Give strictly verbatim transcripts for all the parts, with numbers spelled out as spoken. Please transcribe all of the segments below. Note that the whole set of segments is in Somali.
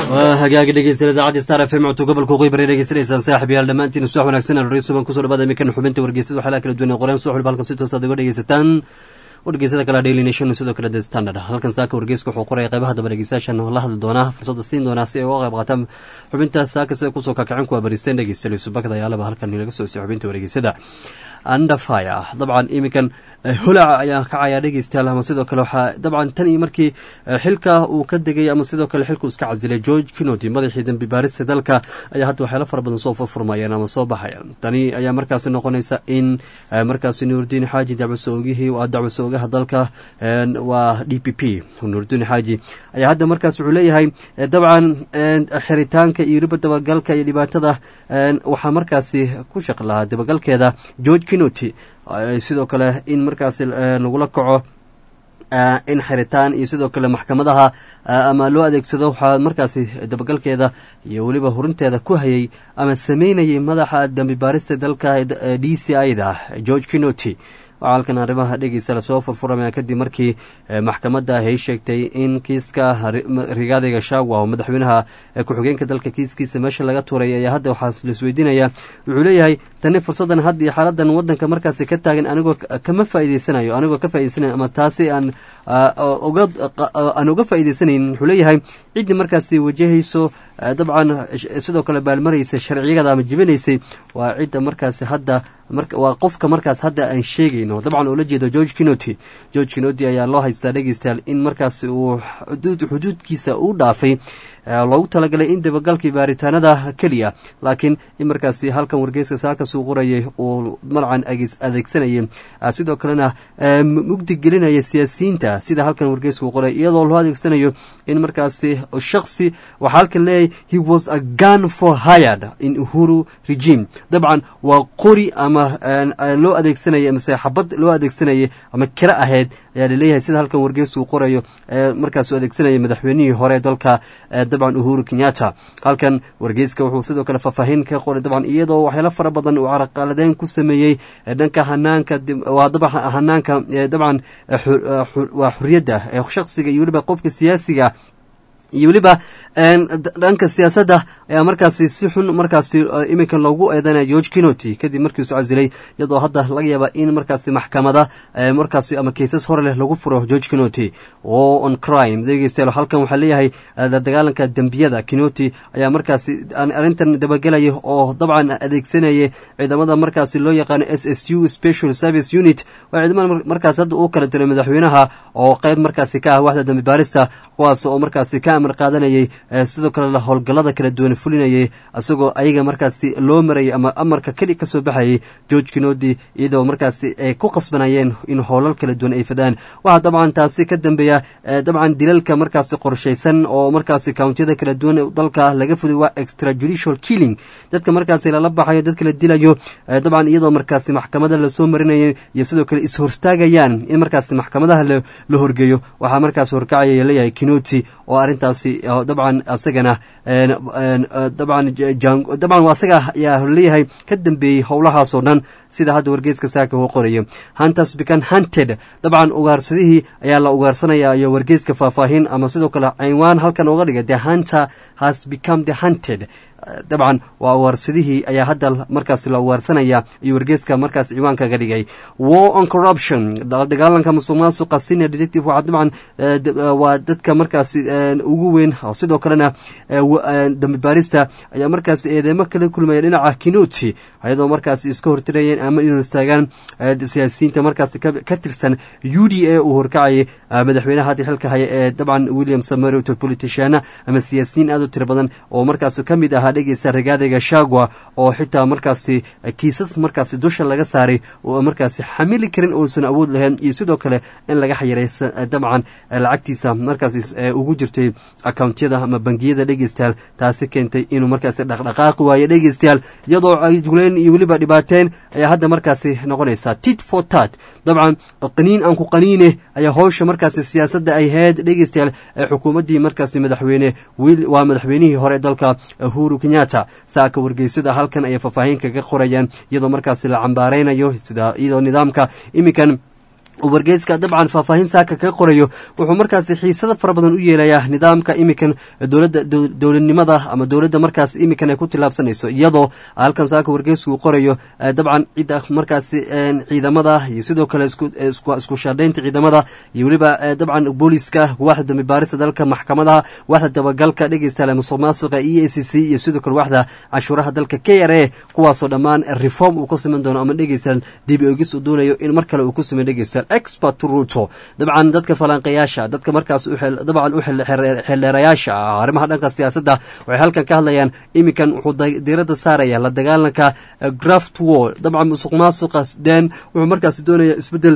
hagaagi dhegeystayaal idaacadda Star F M codka gobolka Qoybar dhegeystayaal saaxiib yaal dhamaantiin subax wanaagsan raiisul baan ku soo dhawaada mikan xubinta wargeysada waxa kala duwan qoraan soo xulbalkan si toos ah uga dhegeysataan wargeysada kala Daily Nation sidoo kale The Standard halkan saaka wargeyska wuxuu qoray qaybaha daba dhegeystayaashan la hadli doona fursada siin doona si ay uga qayb qaataan xubinta saaka sida ku soo kakacin ku abaristeen dhegeystayaal subakada yaalaba halkan laga soo sii xubinta wargeysada under fire dabcan imikan holaca ayaa kacaya dhegeystayaal ama sidoo kale waxa dabcan tan iyo markii xilka uu ka degay ama sidoo kale xilku iska casilay George Kinoti madaxii dambi baarista dalka ayaa hadda waxa la far badan soo furmayeen ama soo baxayaan tani ayaa markaas noqonaysa in markaas Nuruddin Haji dacwasoogihi waa dacwasoogaha dalka waa D P P Nuruddin Haji ayaa hadda markaas wuxuu leeyahay dabcan xiritaanka iyo ribada galka iyo dhibaatada waxa markaas ku shaqlaha dabagalkeeda George Kinoti sidoo kale in markaas lagula kaco in xiritaan iyo sidoo kale maxkamadaha ama loo adeegsado waxa markaas dabagalkeeda iyo waliba horinteeda ku hayay ama sameynayay madaxa dambi baarista dalka D C I da George Kinoti halkan arrimaha dhegeysa la soo furfuramay kadib markii maxkamadda ay sheegtay in kiiska Rigathi Gachagua oo madaxweynaha ku xigeenka dalka kiiskiisa meesha laga tuuray ayaa hadda waxa la isweydiinaya wuxuu leeyahay tan fursadan hadda iyo xaaladan wadanka markaas ka taagan anigoo kama faa'iideysanayo anigoo ka faa'iideysanayo ama taasi aan uga aan uga faa'iideysanayn wuxuu leeyahay cid markaas wajahayso dabcan sidoo kale baalmaraysa sharciyada ama jibinaysay waa cid markaas hadda waa qofka markaas hadda aan sheegayno dabcan oo la jeedo George Kinoti George Kinoti ayaa loo haystaa dhegeystayaal in markaas uu xuduud xuduudkiisa uu dhaafay loogu talagalay in dabagalkii baaritaanada kaliya laakiin in markaas halkan wargeyska saaka soo qorayay oo marcan adeegsanayay sidoo kalena mugdi gelinaya siyaasiyiinta sida halkan wargeysku qoray iyadoo loo adeegsanayo in markaas shakhsi waxa halkan leeyahay he was a gun for hired in Uhuru regime dabcan waa qori ama loo adeegsanayay ama saxabad loo adeegsanayay ama kira ahayd ayaa leeyahay sida halkan wargeysku qorayo markaas uu adeegsanayay madaxweynihii hore dalka dabcan Uhuru Kenyatta halkan wargeyska wuxuu sidoo kale faahfaahin ka qoray dabcan iyadoo waxyaalo fara badan uu carqaladeyn ku sameeyay dhanka hanaanka waa dabcan hanaanka dabcan waa xuriyada shakhsiga iyo waliba qofka siyaasiga iyo waliba dhanka siyaasadda ayaa markaas si xun markaas iminka loogu eedeynay George Kinoti kadib markii uu soo casilay iyadoo hadda laga yaabo in markaas maxkamada markaas ama cases hore leh lagu furo George Kinoti oo on crime dhegeystayaal halkan waxa leeyahay dagaalanka dambiyada Kinoti ayaa markaas arintan dabagalay oo dabcan adeegsanayay ciidamada markaas loo yaqaan S S U Special Service Unit waa ciidamada markaas hadda uu kala diray madaxweynaha oo qayb markaas ka ah waaxda dambi baarista kuwaas oo markaas ka amar qaadanayay sidoo kale la howlgalada kala duwan fulinayay asagoo ayaga markaas loo maray ama amarka kali ka soo baxayay George Kinoti iyadoo markaas ay ku qasbanayeen in howlal kala duwan ay fadaan waxa dabcan taasi ka dambeeya dabcan dilalka markaas qorsheysan oo markaas countiyada kala duwan dalka laga fuday waa extrajudicial killing dadka markaas la baxayo dadka la dilayo dabcan iyadoo markaas maxkamada la soo marinayay iyo sidoo kale is hortaagayaan in markaas maxkamadaha la horgeeyo waxa markaas horkacaya leeyahay Kinoti oo arintaasi dabcan asagana dabcan dabcan wasaga ayaa leeyahay ka dambeeyay howlahaas oo dhan sida hadda wargeyska saaka uu qorayo hunters become hunted dabcan ugaarsadihii ayaa la ugaarsanaya iyo wargeyska faahfaahin ama sidoo kale cinwaan halkan uga dhigay the hunter has become the hunted dabcan waa ugaarsadihii ayaa hadda markaas la ugaarsanaya iyo wargeyska markaas ciwaanka ga dhigay war on corruption dagaalanka musuqmaasuqa senior detective waa dabcan waa dadka markaas ugu weyn sidoo kalena dambi baarista ayaa markaas eedeymo kala kulmaya dhinaca Kinoti ayadoo markaas iska hortirayeen ama inuu istaagaan siyaasiyiinta markaas ka tirsan U D A uu horkacay madaxweynaha hadda xilka haya ee dabcan William Samoei Ruto politician ama siyaasiyiin aad u tiro badan oo markaas ka mid ah dhageysta Rigathi Gachagua oo xitaa markaas kiisas markaas dusha laga saaray oo markaas xamili karin oo san awood lahayn iyo sidoo kale in laga xayiray dabcan lacagtiisa markaas ugu jirtay account-yada ama bangiyada dhageystayaal taasi keentay inuu markaas dhaqdhaqaaq waayo dhageystayaal iyadoo ay guleen iyo waliba dhibaateen ayaa hadda markaas noqonaysa tit for tat dabcan qaniin aan ku qaniine ayaa howsha markaas siyaasadda ay heed dhageystayaal xukuumadii markaas madaxweyne waa madaxweynihii hore dalka Uhuru Kenyatta saaka wargeysada halkan ay faahfaahin kaga qorayaan iyadoo markaas la cambaareynayo sida iyadoo nidaamka imikan wargeyska dabcan faahfaahin saaka kaga qorayo wuxuu markaasi xiisada fara badan u yeelayaa nidaamka imikan dowladda dowladnimada ama dowladda markaas imikan ay ku tillaabsanayso iyadoo halkan saaka wargeysku qorayo dabcan cidda markaasi ciidamada iyo sidoo kale isku shaadhaynta ciidamada iyo weliba dabcan booliska waaxda dambi baarista dalka maxkamadaha waaxda dabagalka dhegeystayaal musuq maasuqa e a c c iyo sidoo kale waaxda canshuuraha dalka k r a kuwaasoo dhammaan reform uu ku sameyn doono ama dhegeystayaal dib ogis uu doonayo in mar kale uu ku sameeyo dhegeystayaal expert ruto dabcan dadka falanqayaasha dadka markaas dabcan u xildheerayaasha ah arrimaha dhanka siyaasadda waxay halkan ka hadlayaan iminkan wuxuu diiradda saaraya la dagaalanka graft war dabcan musuq maasuqa den wuxuu markaas doonaya isbeddel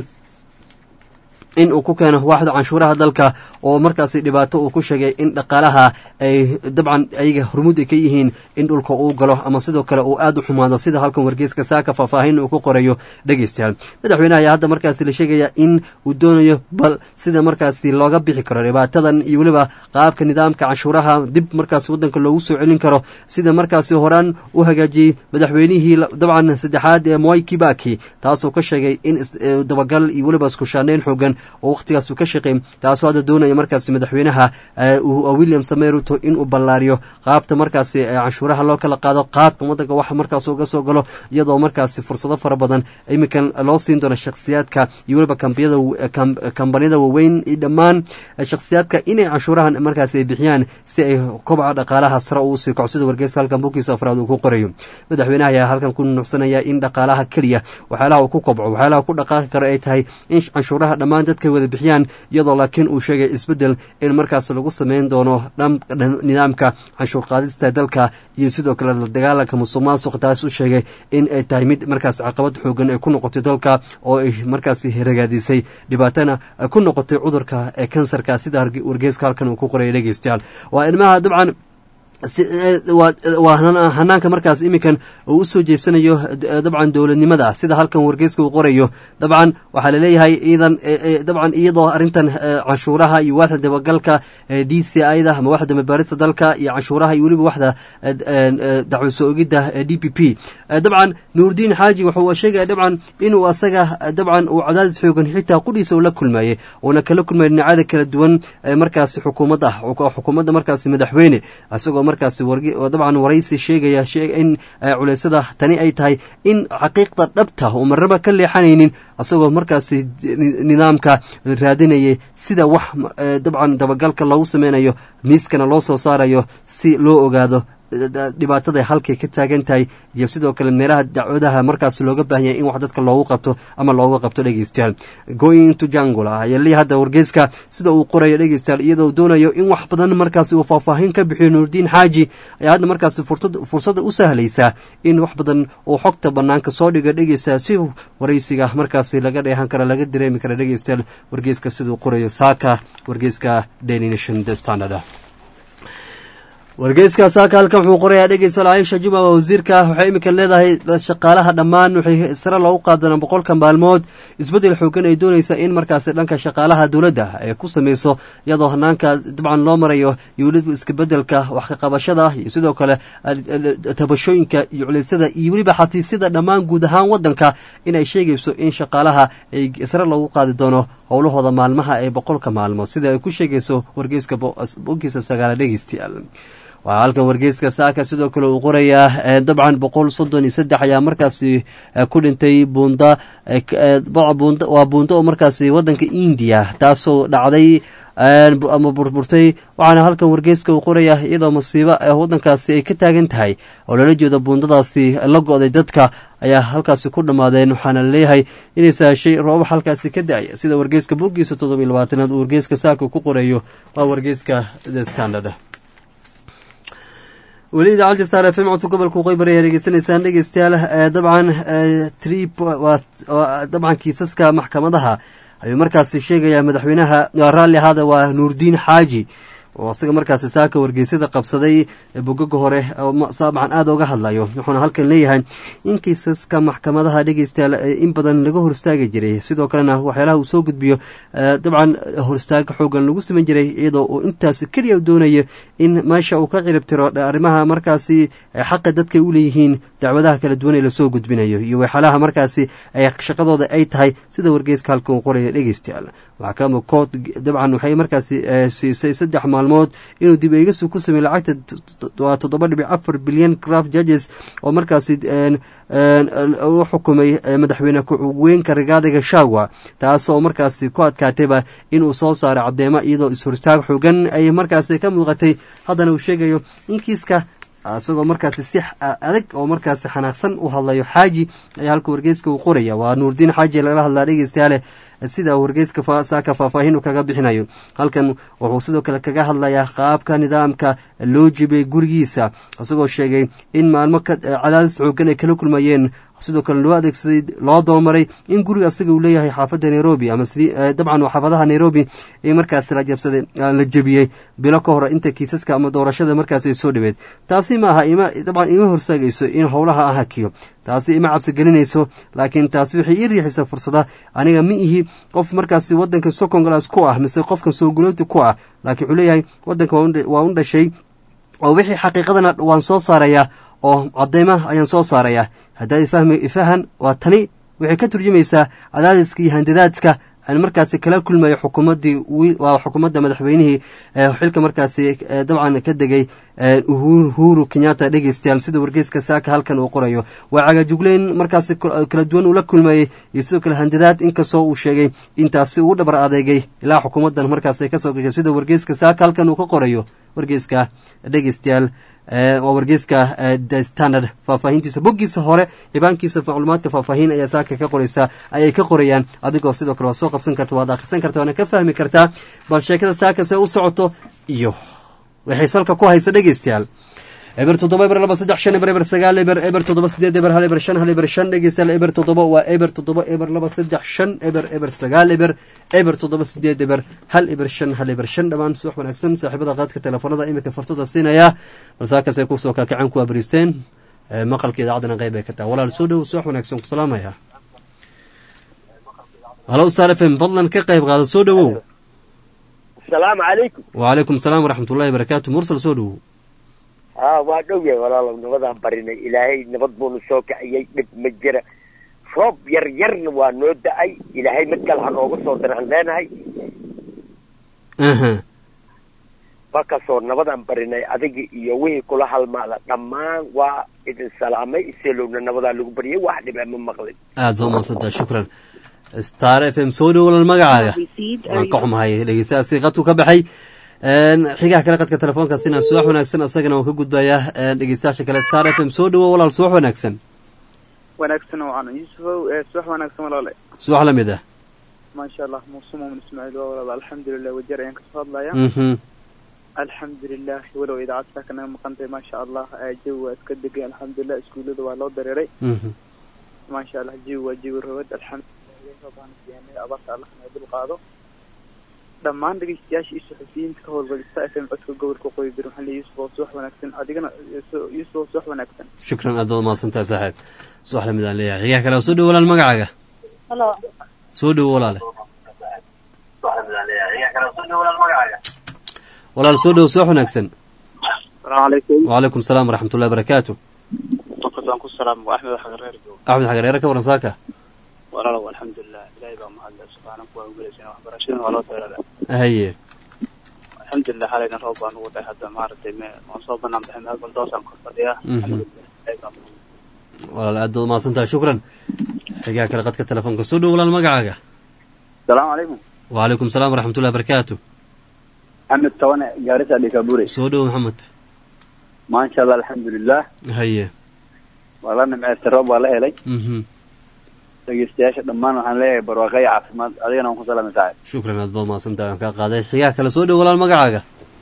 in uu ku keeno waaxda canshuuraha dalka oo markaasi dhibaato uu ku sheegay in dhaqaalaha ay dabcan ayaga hormuud ay ka yihiin in dhulka uu galo ama sidoo kale uu aad u xumaado sida halkan wargeyska saaka faahfaahin uu ku qorayo dhegeystayaal madaxweynaha ayaa hadda markaasi la sheegaya in uu doonayo bal sida markaasi looga bixi karo dhibaatadan iyo weliba qaabka nidaamka canshuuraha dib markaasi waddanka loogu soo celin karo sida markaasi horaan u hagaajiyey madaxweynihii dabcan saddexaad ee Mwai Kibaki taasoo ka sheegay in dabagal iyo weliba isku shaandhayn xoogan oo waqtigaas uu ka shaqeeyay taasoo hadda doonaya markaasi madaxweynaha William Samoei Ruto in uu ballaariyo qaabta markaasi canshuuraha loo kala qaado qaabka waddanka waxa markaas uga soo galo iyadoo markaasi fursado fara badan iminkan loo siin doono shakhsiyaadka iyo weliba kambiyada kambaniyada waaweyn iyo dhammaan shakhsiyaadka inay canshuurahan markaasi ay bixiyaan si ay kobaca dhaqaalaha sare u sii kaco sida wargeyska halkan bukiisa afraad uu ku qorayo madaxweynaha ayaa halkan ku nuuxsanaya in dhaqaalaha kaliya waxyaalaha uu ku kobco waxyaalaha ku dhaqaaqi karo ay tahay in canshuuraha dhammaan dadka wada bixiyaan iyadoo laakiin uu sheegay isbeddel in markaas lagu sameyn doono nidaamka canshuur qaadista dalka iyo sidoo kale la dagaalanka musuq maasuq taas u sheegay in ay tahay mid markaas caqabad xoogan ay ku noqotay dalka oo ay markaas ragaadisay dhibaatana ku noqotay cudurka ee kansarka sida wargeyska halkan uu ku qoray dhegeystayaal waa ilmaha dabcan waa hanaanka markaas iminkan uu u soo jeesanayo dabcan dowladnimada sida halkan wargeyska uu qorayo dabcan waxaa laleeyahay iidan dabcan iyadoo arrintan canshuuraha iyo waaxda dabagalka d c ida ama waaxda mabaarista dalka iyo canshuuraha iyo weliba waaxda dacwo soo ogidda d p p dabcan nuurdiin xaaji wuxuu sheegaya dabcan inuu asaga dabcan uu cadaadis xoogan xitaa qudhiisa uu la kulmayay uuna kala kulmay dhinacyada kala duwan markaasi xukuumadda xukuumadda markaasi madaxweyne isagoo markaasi dabcan waraysi sheegaya in culeysada tani ay tahay in xaqiiqda dhabta uu marnaba ka leexanaynin isagoo markaasi nidaamka raadinayay sida wax dabcan dabagalka loogu sameynayo miiskana loo soo saarayo si loo ogaado dhibaatada halkay ka taagan tahay iyo sidoo kale meelaha dacwadaha markaas looga baahan yahay in wax dadka loogu qabto ama looga qabto dhegeystayaal going to jungle ayaa li hadda wargeyska sida uu qorayo dhegeystayaal iyadoo doonayo in wax badan markaas uu faahfaahin ka bixiyo nuurdiin xaaji ayaa hadda markaas fursada u sahlaysaa in wax badan uu xogta banaanka soo dhiga dhegeystayaal si waraysiga markaasi laga dheehan kara laga dareemi kara dhegeystayaal wargeyska siduu qorayo saaka wargeyska Daily Nation The Standard wargeyska saaka halkan wuxuu qorayaa dhegeystayaal Aisha Juma wasiirka waxay imika leedahay shaqaalaha dhammaan waxay sare loogu qaadanaa boqolka maalmood isbedel xoogan ay doonaysa in markaas dhanka shaqaalaha dawladda ay ku sameyso iyadoo hanaanka dabcan loo marayo iyo weliba iska bedelka wax ka qabashada iyo sidoo kale tabashooyinka iyo culeysada iyo weliba xatiisida dhammaan guud ahaan waddanka in ay sheegayso in shaqaalaha ay sare loogu qaadi doono howlahooda maalmaha ee boqolka maalmood sida ay ku sheegayso wargeyska bogiisa sagaala dhegeystayaal waa halkan wargeyska saaka sidoo kale uu qorayaa dabcan boqol soddon iyo saddex ayaa markaasi ku dhintay buunda waa buunda oo markaasi waddanka India taasoo dhacday ama burburtay waxaana halkan wargeyska uu qorayaa iyadoo masiibo waddankaasi ay ka taagan tahay oo lala jeedo buundadaasi la go'day dadka ayaa halkaasi ku dhammaadeen waxaana laleeyahay inay sahashay roob halkaasi ka da-aya sida wargeyska bogiisa toddoba iyo labaatanaad uu wargeyska saaka ku qorayo waa wargeyska The Standard weli idaacadda Star F M codka gobolka Qoybar ayaa dhegeysanaysaan dhegeystayaal dabcan trip waa dabcan kiisaska maxkamadaha ayuu markaasi sheegaya madaxweynaha raalli hada waa Nuurdiin Xaaji oo isaga markaasi saaka wargeysada qabsaday bogaga hore saabacan aada uga hadlayo wuxuuna halkan leeyahay in kiisaska maxkamadaha dhegeystayaal in badan laga horstaagi jiray sidoo kalena waxyaalaha uu soo gudbiyo dabcan horstaaga xoogan lagu sameyn jiray iyadoo uu intaas keliya doonayo in meesha uu ka ciribtiro arrimaha markaasi xaqa dadka u leeyihiin dacwadaha kala duwan ee lasoo gudbinayo iyo waxyaalaha markaasi ay shaqadooda ay tahay sida wargeyska halka uu qoraya dhegeystayaal maxkamada kood dabcan waxay markaasi siisay saddex maalmood inuu dib eegisu ku sameeyo lacagta waa toddoba dhibic afar bilyan craft judges oo markaasi u xukumay madaxweyne ku-xigeenka Rigathi Gachagua taasoo markaasi ku adkaatayba inuu soo saaro caddeemo iyadoo is-hortaag xooggan ay markaasi ka muuqatay haddana uu sheegayo in kiiska isagoo markaasi si adag oo markaasi xanaaqsan u hadlayo xaaji ayaa halka wargeyska uu qoraya waa nuurdiin xaaji lagala hadlaa dhegeystayaale sida wargeyska saaka faahfaahin uu kaga bixinayo halkan wuxuu sidoo kale kaga hadlayaa qaabka nidaamka loo jibay gurigiisa isagoo sheegay in maalmo cadaadis xooggan ay kala kulmayeen sidoo kale loo adeegsaday loo doomaray in guriga asaga uu leeyahay xaafadda Nairobi ama dabcan waa xaafadaha Nairobi ee markaas la jabsaday la jabiyay bilo ka hor inta kiisaska ama doorashada markaas ay soo dhaweed taasi ma aha ima dabcan ima horsaagayso in howlaha ah hakiyo taasi ima cabsi gelinayso laakiin taasi waxay ii riixaysaa fursada aniga ma ihi qof markaasi wadanka soo Congolese ku ah mise qofkan soo gulooti ku ah laakiin wuxuu leeyahay wadanka waa un dhashay oo wixii xaqiiqadana waan soo saarayaa oo cadeymaha ayaan soo saarayaa haddaad ifahmi ifahan waa tani waxay ka turjumaysaa cadaadiska iyo handadaadka aan markaasi kala kulmayo xukuumaddii waa xukuumadda madaxweynihii xilka markaasi dabcan ka degay Uhuru Kenyatta dhegeystayaal sida wargeyska saaka halkan uu qorayo waa cagajugleyn markaasi kala duwan uu la kulmayay iyo sidoo kale handadaad inkastoo uu sheegay intaasi uu dhabar adeegay ilaa xukuumaddan markaas ay ka soo gashay sida wargeyska saaka halkan uu ka qorayo wargeyska dhegeystayaal waa wargeyska The Standard faahfaahintiisa boggiisa hore cibaankiisa macluumaadka faahfaahin ayaa saaka ka qoraysa ayay ka qorayaan adigoo sidoo kale waa soo qabsan karta waad akhrisan karta waana ka fahmi kartaa bal sheekada saaka see u socoto iyo waxay salka ku hayso dhegeystayaal eber toddoba eber laba saddex shan eber eber sagaal eber eber toddoba sideed eber hal eber shan hal eber shan dhegeystayaal eber toddoba waa eber toddoba eber laba saddex shan eber eber sagaal eber eber toddoba sideed eber hal eber shan hal eber shan dhammaan subax wanaagsan saaxiibada qaadka telefoonada iminka fursada siinaya balsaakaas ay ku soo kaakacaan ku abristeen maqalka idaacadana qayb ay ka tahay walaal soo dhow subax wanaagsan ku salaamaya halo star f m fadlan ka qayb qaado soo dhowow السلام عليكم وعليكم السلام ورحمة الله وبركاته مرسل سودو ها waa dhowye walaalow nabadaan barinay ilaahay nabad buu noo soo kaciyay dib ma jira roob yar yarna waa noo da'ay ilaahay mid kale ha nooga soo daraan leenahay aha bakasoo nabadaan barinay adiga iyo wixii kula halmaada dhammaan waa idin salaamay iseelowna nabadaa lagu bariyay wax dhib ma maqlin aad baa mahadsantahay shukran star f m soo dhow walal magacaaga waan ka xumahay dhegeystayaasi qadku ka baxay xigaha kale qadka telefoonka sina subax wanaagsan asagana waan ka gudbayaa dhegeystayaasha kale star f m soo dhowo walaal subax wanaagsan wanaagsan waan yusufow subax wanaagsan walaal subax la mid ah ma sha Allah muusumo min ismaaciil walaal alxamdulillah wajar ayaan ka soo hadlayaa mhm alxamdulillah walow idaacadka kana maqantay ma sha Allah jawi iska degay alxamdulillah iskuulada waa loo dareeray mhm ma sha Allah jawi jawi roobad alxamdulillah abaarta Allah na dul qaado dhammaan dhageystayaasha iyo suxufiyiinta ka howlgalista F M codka gobolka Qoydir waxaan leeyahay Yuusuf subax wanaagsan adigana Yuusuf subax wanaagsan shukran aad baad mahadsantahay saaxiib subax la mid aan leeyahay xigaha kale soo dhow walaal magacaaga halo soo dhow walaal walaal soo dhow subax wanaagsan السلام عليكم وعليكم السلام ورحمة الله وبركاته وقتان ku salaam Ahmed Xagareer Ahmed Xagareer ka waran saaka walaal alxamdulillah ilaahay baa mahad leh subhanahu wa ta'ala waxbarashada waa loo dheeraa haye alxamdulillah halayna roob baan ugu dhahay hadda maartay ma soo banaan baxay meel doosan ku fadhiya walaal aad ma santaa shukran xigaa kale qadka telefoonka soo dhow walaal magacaaga السلام عليكم وعليكم السلام ورحمة الله وبركاته محمد تونا جارسة لكابوري soo dhow محمد ما شاء الله الحمد لله haye والله نمعت الرب والله إلي mhm dhageystayaasha dhammaan waxaan leeyahay barwaaqo iyo caafimaad adigana waan ku salaamay saaxiib shukran aad baad mahadsantahay waan kaa qaaday xigaa kale soo dhow walaal magacaaga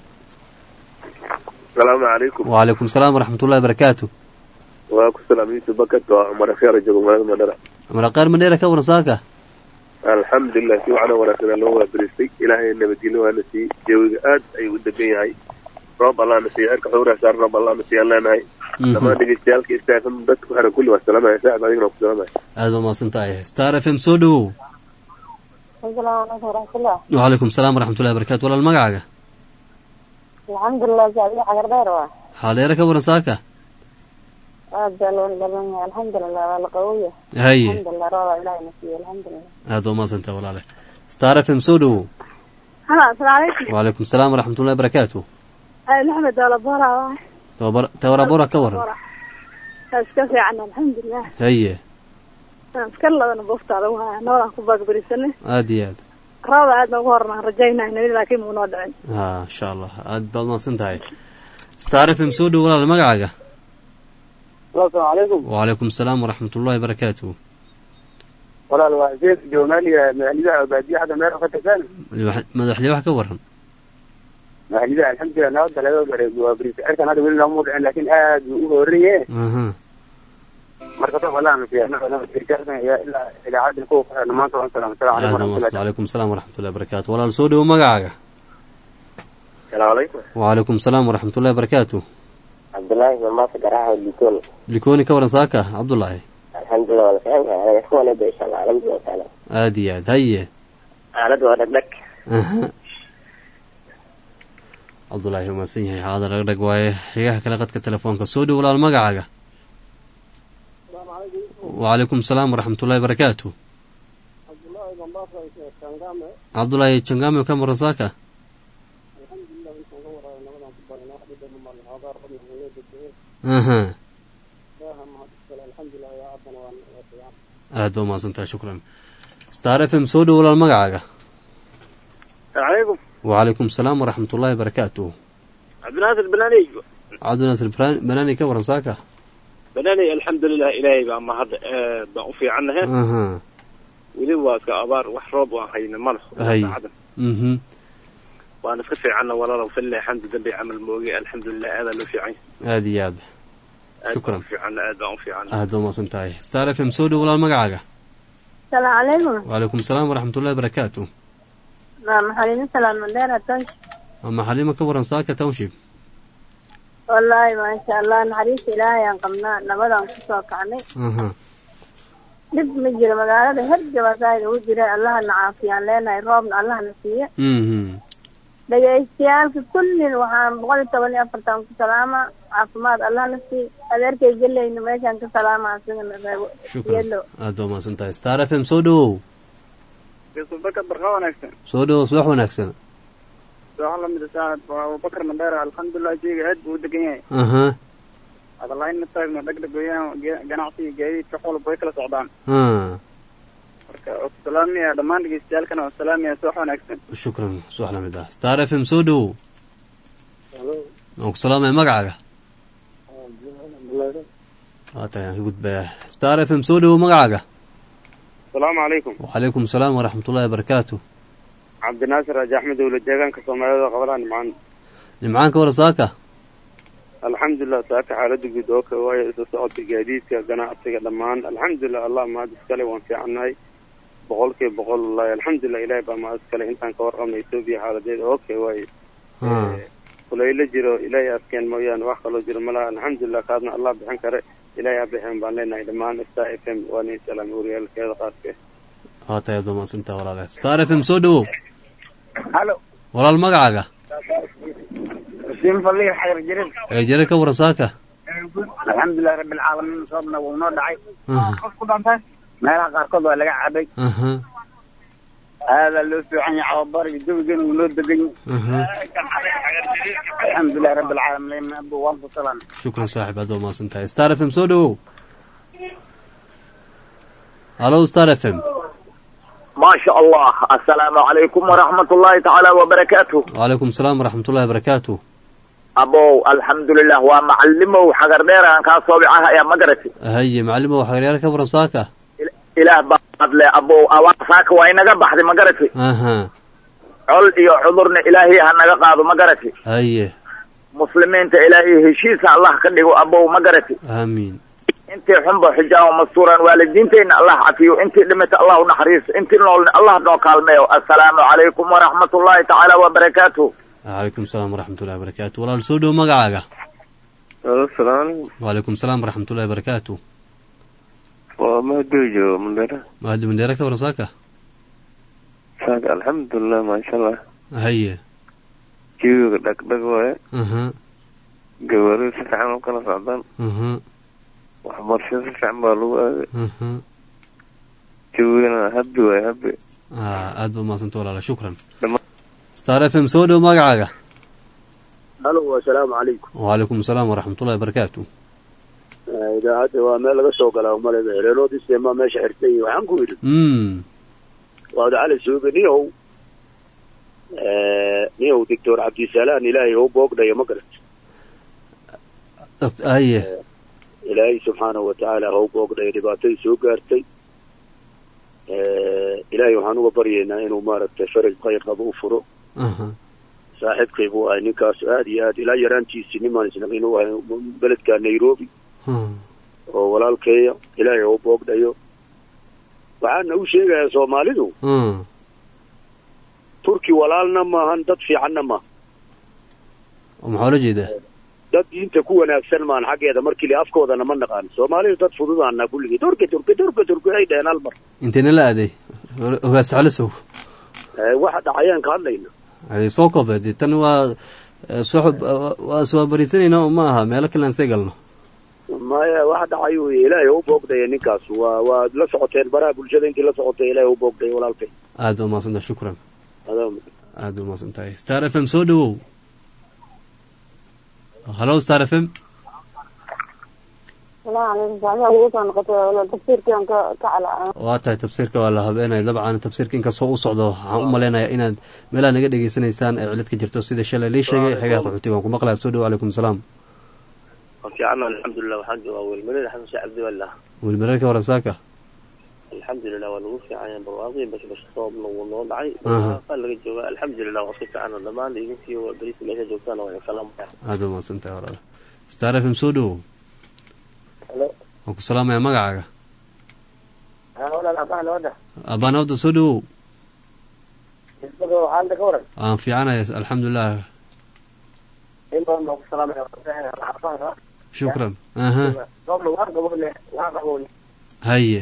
السلام عليكم وعليكم السلام ورحمة الله وبركاته وعليكم السلام يوسف بكت وعمر خير جوجو مدينة مدينة عمر خير مدينة ka waran saaka alxamdulilah si wacna wanaagsanaa loo waabaristay ilaahay nabadgelyo waana sii jawiga aad ayuu u degan yahay roob allaana siiya cirka xowraa saar roob allaana siiyaan leenahay dhammaan dhegeystayaalka star f m dadka ku xiran kulli waa salaamaya saacid adigana ku salaamaya aad baa mahadsan tahay star f m soo dhawow asalaamu calaykum waraxmatullah wacalaykum salaam waraxmatullahi barakatu walaal magacaaga alxamdulilah saadiya xagardheer waa xaaleere ka waran saaka aad baa loo dhalan yahay alxamdulilah waa la qawoya haye alxamdulilah rooba ilaahay na siiye alxamdulilah aad baa mahadsan tahay walaale star f m soo dhawow hala asalaamu calaykum wacalaykum salaam waraxmatullahi barakatu maxamed dawlabora waa tabar tabarabora ka waran iska fiican alxamdulilah haye iska ladana boftaada waa noolaan ku baagbarisane aad iyo aad rooba aad noogu hornaan rajaynayna laakiin muu noo dhicin ha insha allah aad baad mahadsan tahay star f m soo dhawow walaal magacaaga asalaamu calaykum wacalaykum salaam waraxmatullahi barakatu walaal waa zeed joomaaliya magaalada baadiya hadda meel ka tagaan madaxdii wax ka waran magaalada alxamdulilah nabadda laga wareego waa bariis cirkan hadda weli lama dhicin laakiin aad buu u horeeye aha marka dad walaal fiicna shirkaddan iyo ilaa idaacadda ku xirna maanta waan salaam salaam calaykum wacalaykum salaam waraxmatullahi barakatu walaal soo dhawow magacaaga salaamu calaykum wacalaykum salaam waraxmatullahi barakatu cabdullaahi mamaasa garaaha likoni likoni ka waran saaka cabdullaahi alxamdulilah wala fiican isku wanaagsan insha allah alxamdulilah taala aad iyo aad haye aaladu waa dhagdhag aha cabdullaahi waa mahadsan yahay xaada dhagdhag waaye xigaha kale qadka telefoonka soo dhow walaal magacaaga wacalaykum salaam waraxmatullahi barakatu cabdullaahi jangame ka waran saaka aha aad baa mahadsan tahay shukran star f m soo dhow walaal magacaaga alaykum wacalaykum salaam waraxmatullahi barakatu cabdinaasir banaani cabdinaasir banaani ka waran saaka banaani alxamdulilah ilaahay baa mahad baan u fiicannahay aha weli waa iska abaar wax roob waan hayna malax hay mhm waan iska fiicanna walaalow falle xamdu dambi camal moogi alxamdulilah aadaa loo fiican aad iyo aad shukran fiicanna aad baan u fiican aad baa mahadsan tahay star f m soo dhow walaal magacaaga salaamu calaykum wacalaykum salaam waraxmatullahi barakatu waa maxalina salaan mandheera township ama xalima ka waran saaka township wallaahi maasha allah naxariista ilaahay aan qabnaa nabadaan kusoo kacnay aha dhib ma jiro magaalada herjabasaaga u jira allahana caafiyaan leenahay roobna allahna siiya mhm dhagaystayaalka kullin waxaan boqol iyo toban iyo afartan ku salaama caafimaad allahna sii adeerkay gelayna meeshaan ka salaama asigana reebo shukran aad baa mahadsan tahay star f m soo dhawow bakar barqa wanaagsan soo dhawow subax wanaagsan waxaa lamid saacad waa abubakar mandheera alxamdulilah jeega aad buu u degan yahay aha adalaynna taagno dhagdhag weeyaan ganacsiga gaadiidka xolba way kala socdaan ha marka salaamiya dhammaan dhegeystayaalkana waa salaamiya subax wanaagsan shukran subax lamid ah star f m soo dhawow waan ku salaamaya magacaaga waatay aan ka gudbaya star f m soo dhawow magacaaga asalaamu calaykum wacalaykum salaam waraxmatullahi barakatu cabdinaasir raja axmed dowla deegaanka soomaalida qabalaa nimcaan nimcaan ka waran saaka alxamdulilah saaka xaalada guud oo ka waayo isu socodka gaadiidka ganacsiga dhammaan alxamdulilah allah mahad iskale waan fiicannahay boqolkiiba boqol wallahi alxamdulilah ilaahay baa mahad iskale intaan ka warqabna etoobiya xaaladeeda oo ka waayo kulaylo jiro ilaahay askeen mooyaane wax kaloo jiro malaha alxamdulilah kaadna allah bixin kare ilaahay ha bixin baan leenahay dhammaan star f m waa nin salaam wariyaalkeeda qaadke waatay aad baa mahadsantaha walaale star f m soo dhawow halo walaal magacaaga xuseen faliir xagar jirin ee jare ka waran saaka alxamdulilah rabbi alcaalamiin soobna wuu noo dhacay meelaha qaarkood waa laga cabay aha aadaa loo fiican yahay cababariga jawigana wuu noo degan yahay alxamdulilah rabbi alcaalamiin waan ku salaan shukran saaxib aad baa mahadsan tahay star f m soo dhawow halo star f m ما شاء الله السلام عليكم ورحمة الله تعالى وبركاته وعليكم السلام ورحمة الله وبركاته أبو الحمد لله ومعلمه وحجر دير أن كان صوبعها يا مقرتي هي معلمه وحجر دير كبر مساكة إله بعد لا أبو أواصاك وين جبح دي مقرتي أها عل يا حضورنا إلهي هنجا مقرتي هي مسلمين إلهي هشيس الله كده أبو مقرتي آمين intii xunba xijaabo mastuuran waalidiintayna allah cafiyo intii dhimata allah u naxariiso intii noolna allah noo kaalmeeyo assalaamu calaykum waraxmatullaahi tacaala wabarakaatuh. calaykum salaam waraxmatullahi wabarakaatu. walaal soo dhow magacaaga. assalaamu wacalaykum salaam waraxmatullahi wabarakaatu. waa mahadoojo mandera mahadi mandera ka waran saaka. saaka alxamdulilah maasha allah. haye jawiga dhagdhag waaye. aha gawaarida si fiican u kala socdaan. aha waxbarashada si fiican baa lagu aaday. aha jawigana habbi waaye habbi. aad ba mahadsanta walaala shukran. star f m soo dhow magacaaga. halo assalaamu calaykum. wacalaykum asalaam waraxmatullahi wabarakaatu. idaacadda waa meel laga soo galaa maleba hereeroodisema meesha xirtay waxaan ku yidhi waad cali suuga niyow niyow doctor cabdisalaan ilaahay oo boogdhayo ma garat aye ilaahay subxaanahu watacaala hau boogdhayo dhibaatadii soo gaartay ilaahay waxaan uga baryaynaa inuu maaragtay faraj khayr qaba u furo. saaxiibkay buu ahay ninkaas aad iyo aad ilaa yaraantiisii nimaan isnaqin u ahay beledka nairobi oo walaalkeeya ilaahay oo boogdhayo. waxaana u sheegayaa soomaalidu turki walaalna maahan dad fiicanna maaha. maxaa la jeedaa? dad diinta ku wanaagsan maan xaggeeda markii li afkoodana ma naqaan. soomaalidu dad fududaana kulligii turki turki turki turki ay dhaheen hal mar. intayna la aaday ogaas calisow waxa dhacayaan ka hadlayna ay soo koobay tan waa suxub waa soo bariisanayna ma aha meel kale aan seegalno maya waxa dhacay uu ilaahay u boogday ninkaas waa waa la socoteen baraha bulshada intii la socotay ilaahay u boogday walaalkay. aad u maasanta shukran. aad aad u maasantahay. star f m soo dhawow. hello star f m. waa tahay tafsiirka waa la habeenaya dabcan tafsiirka inkastoo u socdo waxaan u malaynayaa inaad meelaha naga dhegaysanaysaan ee cilad ka jirto sida shalay lii sheegay xigaa qaxootiga waan ku maqlaya soo dhawo calaykum salaam. fiicanna alxamdulilah waxaan joogaa weelmareer xasan sheekh cabdiwallah. weelmareer ka waran saaka. alxamdulilah waa lagu fiicanya barwaaqii bash bash soob nagu noo dhacay qaa laga joogaa alxamdulilah waa iska fiicana dhammaan idinkii waa bariis meesha joogtaan waa salaamaya. aad u mahadsantahay walaala. star f m soo dhawo. waan ku salaamaya magacaaga. abaan awda soo dhawow. aan fiicanaya alxamdulilah. shukran. aha haye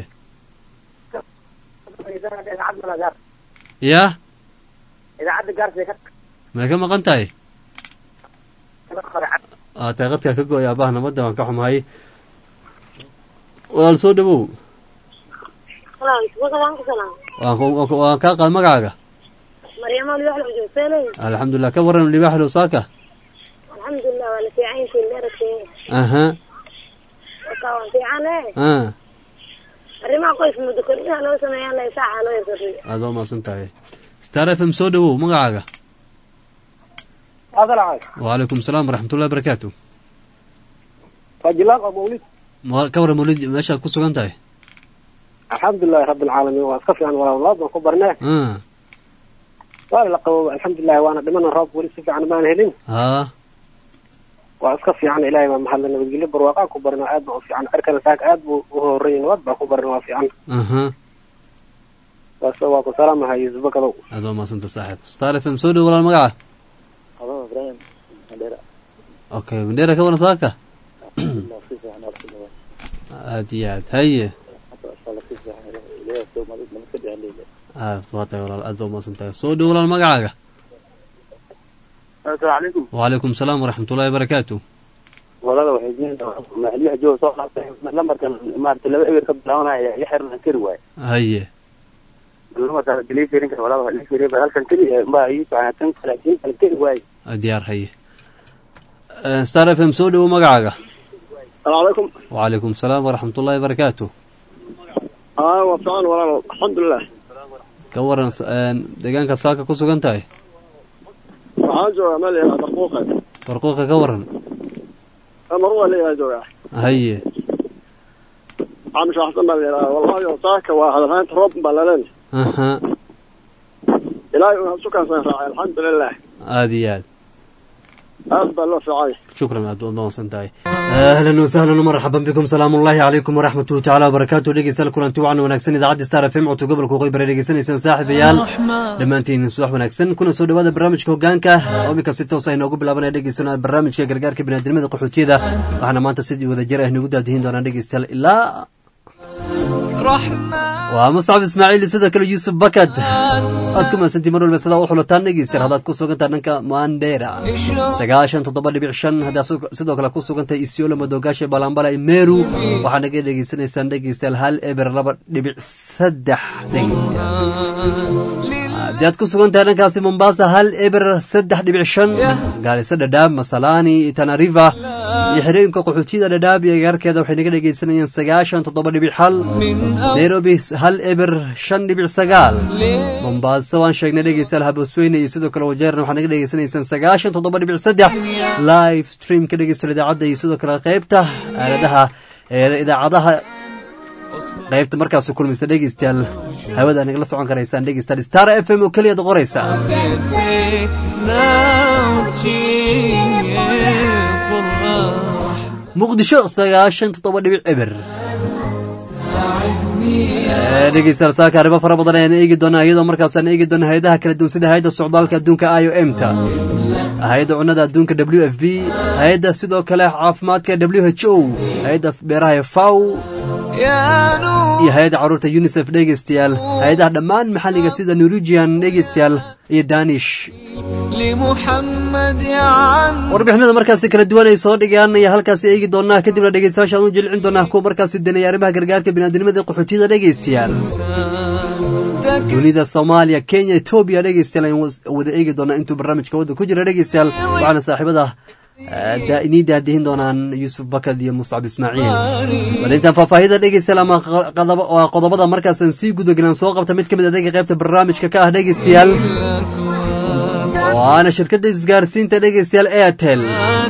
ya may ka maqan tahay tahay qadkaa ka go-ay aabbaha nabadda waan ka xumahay. walaal soo dhawow. waan kaa qaad magacaaga. alxamdulilah ka waran libaaxlow saaka. alxamdulilah waa la fiican aha waan fiicane arrimaha qoys muddo kordhinaa loo sameeyaan la saaxa loo yarkordhiyo. aad waa maasan tahay. star f m soo dhawow magacaaga. wacalaykum salaam waraxmatullahi wabarakaatu. fajilaan oo mawlid ka waran mawlid meeshaad ku sugan tahay. alxamdulilahi rabbi alcaalamiin waa iska fiican walaalaad baan ku barnee waa la qabo alxamdulilahi waana dhimana roob weli si fiican maan helin. ha waa iska fiican ilaahay baa mahadla nabadgelyo barwaaqaan ku barna aad baa u fiican cirkana saaka aad buu u horreeyay nabad baa ku barna waa fiican. aha bas waa ku salaamahay yuusuf bakadow. aad waa maasanta saaxiib. star f m soo dhawo walaal magaca. okay mandera ka waran saaka. aad iyo aad haye aad waa tahay walaal aad baa umaasan tahay. soo dhawo walaal magacaaga. assalaamu calaykum. wacalaykum salaam waraxmatullahi wabarakaatu. walaala waxay maxliyaha jooga soo qaatay lambarkan maaragtay laba eber ka bilaabanaya iyo xirna kari waaye. haye durumaas delivery-ka walaala delivery halkan kali baa ii fiican tan kale kale kari waaye. diyaar haye. star f m soo dhawo magacaaga. assalaamu calaykum. wacalaykum salaam waraxmatullahi wabarakaatu. aa waa fiican walaalo alxamdulilah. ka waran deegaanka saaka ku sugan tahay. waxaan joogaa meel yahaa barquuqa. barquuqa ka waran. marwa leeyahay joogaa. haye عم شخصا ما والله صاك واحد هان تروب بلالين اها إلهي شكرا صراحة الحمد لله عادي عاد aad baa loo ficay shukran aad u doonsantahay ahlan wasahlan marhaban bikum salaamu allahi calaykum waraxmatuhu tacaala wabarakaatu dhegeystayaal kulanti wacan wanaagsan idaacadda star f m codka gobolka waqooyi bari dhegeysanaysaan saaxiibayaal dhammaantiin subax wanaagsan kuna soo dhawaada barnaamijka hogaanka oo iminka si toos ah inoogu bilaabanaya dhegeysanaa barnaamijka gargaarka biniaadamada qaxootiyada waxaana maanta sidii wada jir ah inagu daadihin doonaa dhegeystayaal ilaa waa muscab ismaaciil sidoo kale yuusuf bakad aad ku mahadsantii mar walba sidaa u xulataan dhegeystayaal haddaad ku sugantaha dhanka mandera sagaashan toddoba dhibic shan haddaad sidoo kale ku sugantahay isiolo madoogaasha balambala meru waxaa naga dhegeysanaysaan dhegeystayaal hal eber laba dhibic saddex dhegeystayaal haddii aad ku sugantahay dhankaasi mombasa hal eber saddex dhibic shan gaaliso dhadhaab masalaani tanariva iyo xerooyinka qaxootiyada dhadhaab iyo agaarkeeda waxay naga dhegeysanayaan sagaashan toddoba dhibic hal nairobi hal eber shan dhibic sagaal mombaaso waan sheegnay dhegeystayaal habasweyne iyo sidoo kale wajeerna waxaa naga dhegeysanaysaan sagaashan toddoba dhibic saddex live stream ka dhegeystayaal idaacadda iyo sidoo kale qaybta aaladaha idaacadaha qaybta markaas kulmaysa dhegeystayaal hawada nagala socon karaysaan dhegeystayaal star f m oo keliyaad qoraysa muqdisho sagaashan toddoba dhibic eber dhegeystayaal saaka arrimo fara badan ayaan eegi doonaa iyadoo markaasaan eegi doona hay-adaha kala duwan sida hay-adda socdaalka adduunka i o m ta hay-adda cunnada adduunka w f b hay-adda sidoo kale caafimaadka w h o hay-adda beeraha faw iyo hay-adda carruurta unisef dhegeystayaal hay-adaha dhammaan maxalliga sida norwegian dhegeystayaal iyo danish warbixinada markaasi kala duwan ay soo dhigaan ayaa halkaasi eegi doonaa kadibna dhegeystayaashaan u jilcin doonaa kuwa markaasi danaya arrimaha gargaarka biniaadamada qaxootiyada dhegeystayaal dunida soomaaliya kenya etoobiya dhegeystayaal ayaan wada eegi doonaa intuu barnaamijka wadda ku jira dhegeystayaal waxaana saaxiibada inii daadihin doonaan yuusuf bakad iyo muscab ismaaciil bal intaan faahfaahida dhegeystayaal ama qodobada markaasaan sii gudagelan soo qabta mid ka mid adeega qaybta barnaamijka ka ah dhegeystayaal waana shirkadda isgaarsiinta dhegeystayaal airtel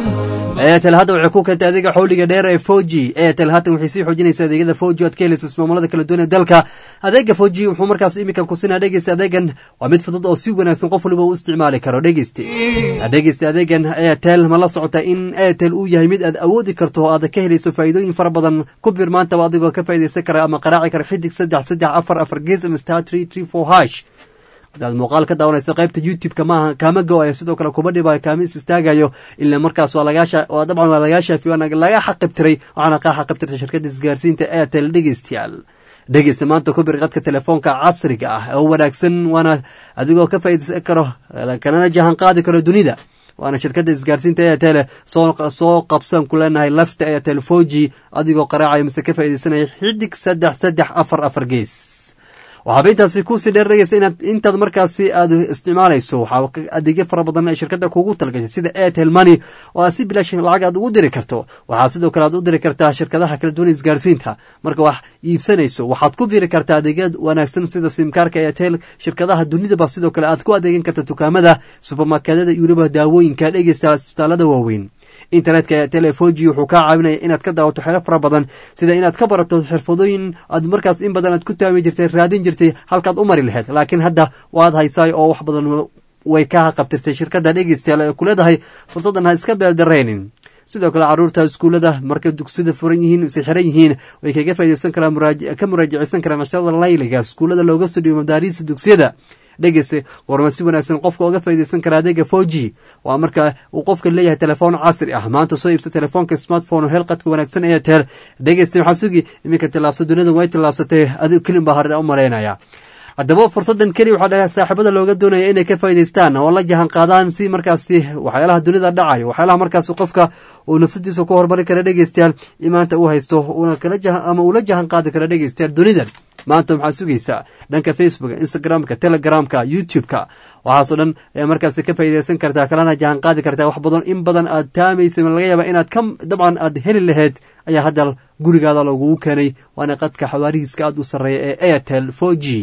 airtel hadda waxay ku keentay adeega xawliga dheer ee four g airtel haatan waxay sii xoojinaysaa adeegyada four g aad ka helayso ismaamulada kala duwan ee dalka adeega four g wuxuu markaas iminka ku sinaa dhegeysta adeegan waa mid fudud oo si wanaagsan qof waliba u isticmaali karo dhegeyste dhegeysta adeegan airtel ma la socota in airtel uu yahay mid aad awoodi karto oo aad ka helayso faa'iidooyin fara badan ku bir maantaba adigoo ka faa'iidaysan kara ama qaraaci kara xidig saddex saddex afar afar gees ama star three three four hash hadaad muuqaal ka daawanayso qaybta youtube-ka maaha kaama go-ayo sidoo kale kuma dhibayo kaama is istaagayo ilaa markaas waa lagaa waa dabcan waa lagaa shaafi waana laga xaqibtiray waxaana kaa xaqibtirtay shirkadda isgaarsiinta airtel dhegeystayaal dhegeysta maanta ku bir qadka telefoonka casriga ah oo wanaagsan waana adigoo ka faa'iidaysan karo kanana jahan qaadi karo dunida waana shirkadda isgaarsiinta airtel soo soo qabsan ku leenahay lafta airtel four g adigoo qaraacayo mise ka faa'iidaysanaya xidig saddex saddex afar afar gees waxaaba intaasi kusii dheer dhegeysa inaad intaad markaasi aad isticmaalayso waxaa adeegyo fara badan ay shirkadda kugu talgashay sida airtel money oo aad si bilaash lacag aad ugu diri karto waxaa sidoo kale aad u diri kartaa shirkadaha kala duwan isgaarsiinta marka wax iibsanayso waxaad ku biri kartaa adeegya wanaagsan sida simkaarka airtel shirkadaha dunidaba sidoo kale aad ku adeegan karta dukaamada subermarketyada iyo weliba daawooyinka dhegeysta isbitaalada waaweyn internetka airtel four g wuxuu kaa caawinaya inaad ka daawato xero fara badan sida inaad ka barato xirfadooyin aad markaas in badan aad ku taami jirtay raadin jirtay halkaad u mari lahayd laakiin hadda waad haysaay oo wax badan way kaa qabtirtay shirkadda dhegeystayaal ee ku leedahay fursadan ha iska beeldareynin sidoo kale carruurta iskuullada markay dugsida furan yihiin mise xiran yihiin way kaga faa'iidaysan karaan ka muraajacaysan karaan casharada layliga iskuullada looga soo dhigo madaariista dugsiyada dhegeyse warma si wanaagsan qofka uga faa'iidaysan kara adeega four g waa marka uu qofka leeyahay telefoon casri ah maanta soo iibsa telefoonka smartphone oo helqadka wanaagsan ee airtel dhegeyste maxaa sugi iminka tillaabsa dunida way tillaabsatay adigu kelin baa harda u malaynaya haddaba fursadan keli waxaa dhahay saaxiibada looga doonaya inay ka faa'iidaystaan oo la jahan qaadaan si markaasi waxyaalaha dunida dhacayo waxyaalaha markaasi qofka uu nafsadiisa ku horumari kara dhegeystayaal imaanta uu haysto una kala jahan ama uu la jahan qaadi kara dhegeystayaal dunidan maanta waxaa sugaysaa dhanka facebooka instagramka telegramka youtube-ka waxaasoo dhan ayaa markaasi ka faa'iidaysan kartaa kalana jahan qaadi kartaa wax badan in badan aad taamaysa laga yaaba inaad ka dabcan aad heli lahayd ayaa hadda gurigaada lagugu keenay waana qadka xawaarihiiska aad u sarreeya ee airtel four g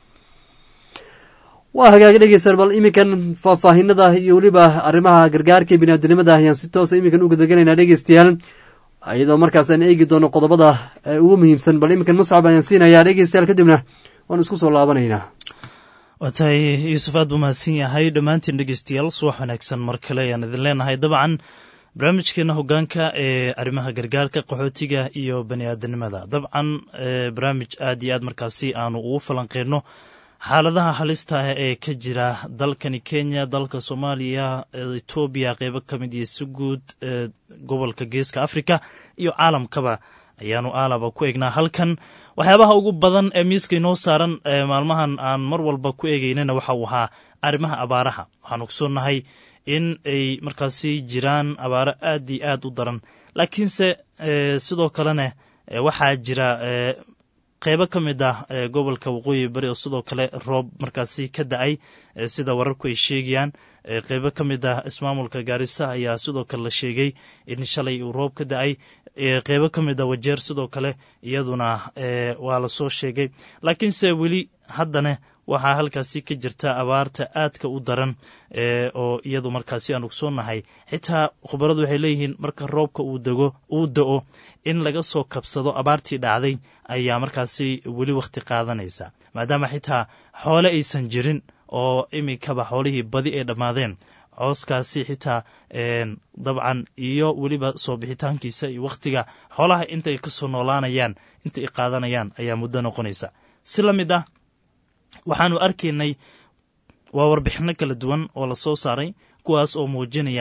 waa hagaag dhegeystayaal bal iminkan faahfaahinada iyo weliba arrimaha gargaarka biniaadanimada ayaan si toosa iminkan u gudagelaynaa dhegeystayaal iyadoo markaasaan eegi doono qodobada ugu muhiimsan bal iminkan muscab ayaan siinayaa dhegeystayaal kadibna waan isku soo laabanaynaa watahay yuusuf aad buu mahadsan yahay dhammaantiin dhegeystayaal subax wanaagsan mar kale ayaan idin leenahay dabcan barnaamijkeena hogaanka ee arrimaha gargaarka qaxootiga iyo bani aadanimada dabcan barnaamij aad iyo aad markaasi aanu ugu falanqeyno xaaladaha halista ah ee ka jira dalkani kenya dalka soomaaliya etoobiya qeybo ka mid iyo si guud gobolka geeska africa iyo caalamkaba ayaanu aalaba ku eegnaa halkan waxyaabaha ugu badan ee miiska inoo saaran maalmahan aan mar walba ku eegeynana waxa uu ahaa arrimaha abaaraha waxaan ogsoonnahay in ay markaasi jiraan abaaro aad iyo aad u daran laakiinse sidoo kalena waxaa jira qeybo ka mid ah gobolka waqooyi bari oo sidoo kale roob markaasi ka da-ay sida wararku ay sheegayaan qeybo ka mid ah ismaamulka gaarisa ayaa sidoo kale la sheegay in shalay uu roob ka da-ay qeybo ka mid a wajeer sidoo kale iyaduna waa la soo sheegay laakiinse weli haddana waxaa halkaasi ka jirta abaarta aadka u daran oo iyadu markaasi aan ogsoonnahay xitaa khubaradu waxay leeyihiin marka roobka uu dego uu da-o in laga soo kabsado abaartii dhacday ayaa markaasi weli wakhti qaadanaysa maadaama xitaa xoole aysan jirin oo imikaba xoolihii badi ay dhammaadeen cooskaasi xitaa dabcan iyo weliba soo bixitaankiisa iyo wakhtiga xoolaha inta ay ka soo noolaanayaan inta ay qaadanayaan ayaa muddo noqonaysa si la mid ah waxaanu arkaynay waa warbixino kala duwan oo la soo saaray kuwaas oo muujinaya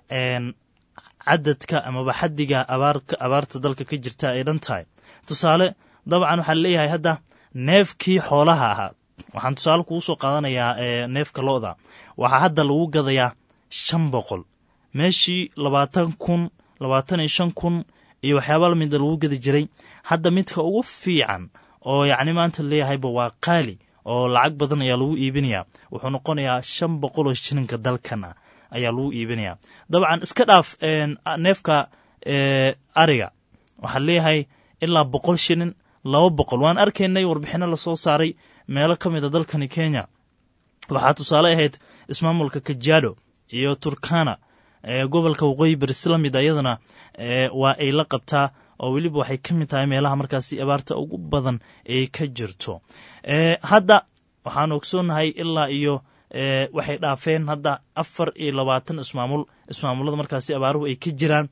cadadka amaba xaddiga abaarta dalka ka jirta ay dhan tahay tusaale dabcan waxaa leeyahay hadda neefkii xoolaha ahaa waxaan tusaale kugu soo qaadanayaa neefka lo-da waxaa hadda lagu gadayaa shan boqol meeshii labaatan kun labaatan iyo shan kun iyo waxyaaba lamida lagu gadi jiray hadda midka ugu fiican oo yacni maanta leeyahayba waa qaali oo lacag badan ayaa lagu iibinayaa wuxuu noqonayaa shan boqol oo shilinka dalkan ah ayaa lagu iibinayaa dabcan iska dhaaf neefka ariga waxaa leeyahay ilaa boqol shilin laba boqol waan arkaynay warbixino lasoo saaray meelo ka mid a dalkani kenya waxaa tusaale ahayd ismaamulka kajaado iyo turkana gobolka waqooyi bari si lamid a iyadana waa ay la qabtaa oo weliba waxay ka mid tahay meelaha markaasi abaarta ugu badan ay ka jirto hadda waxaan ogsoonnahay ilaa iyo waxay dhaafeen hadda afar iyo labaatan ismaamul ismaamulada markaasi abaaruhu ay ka jiraan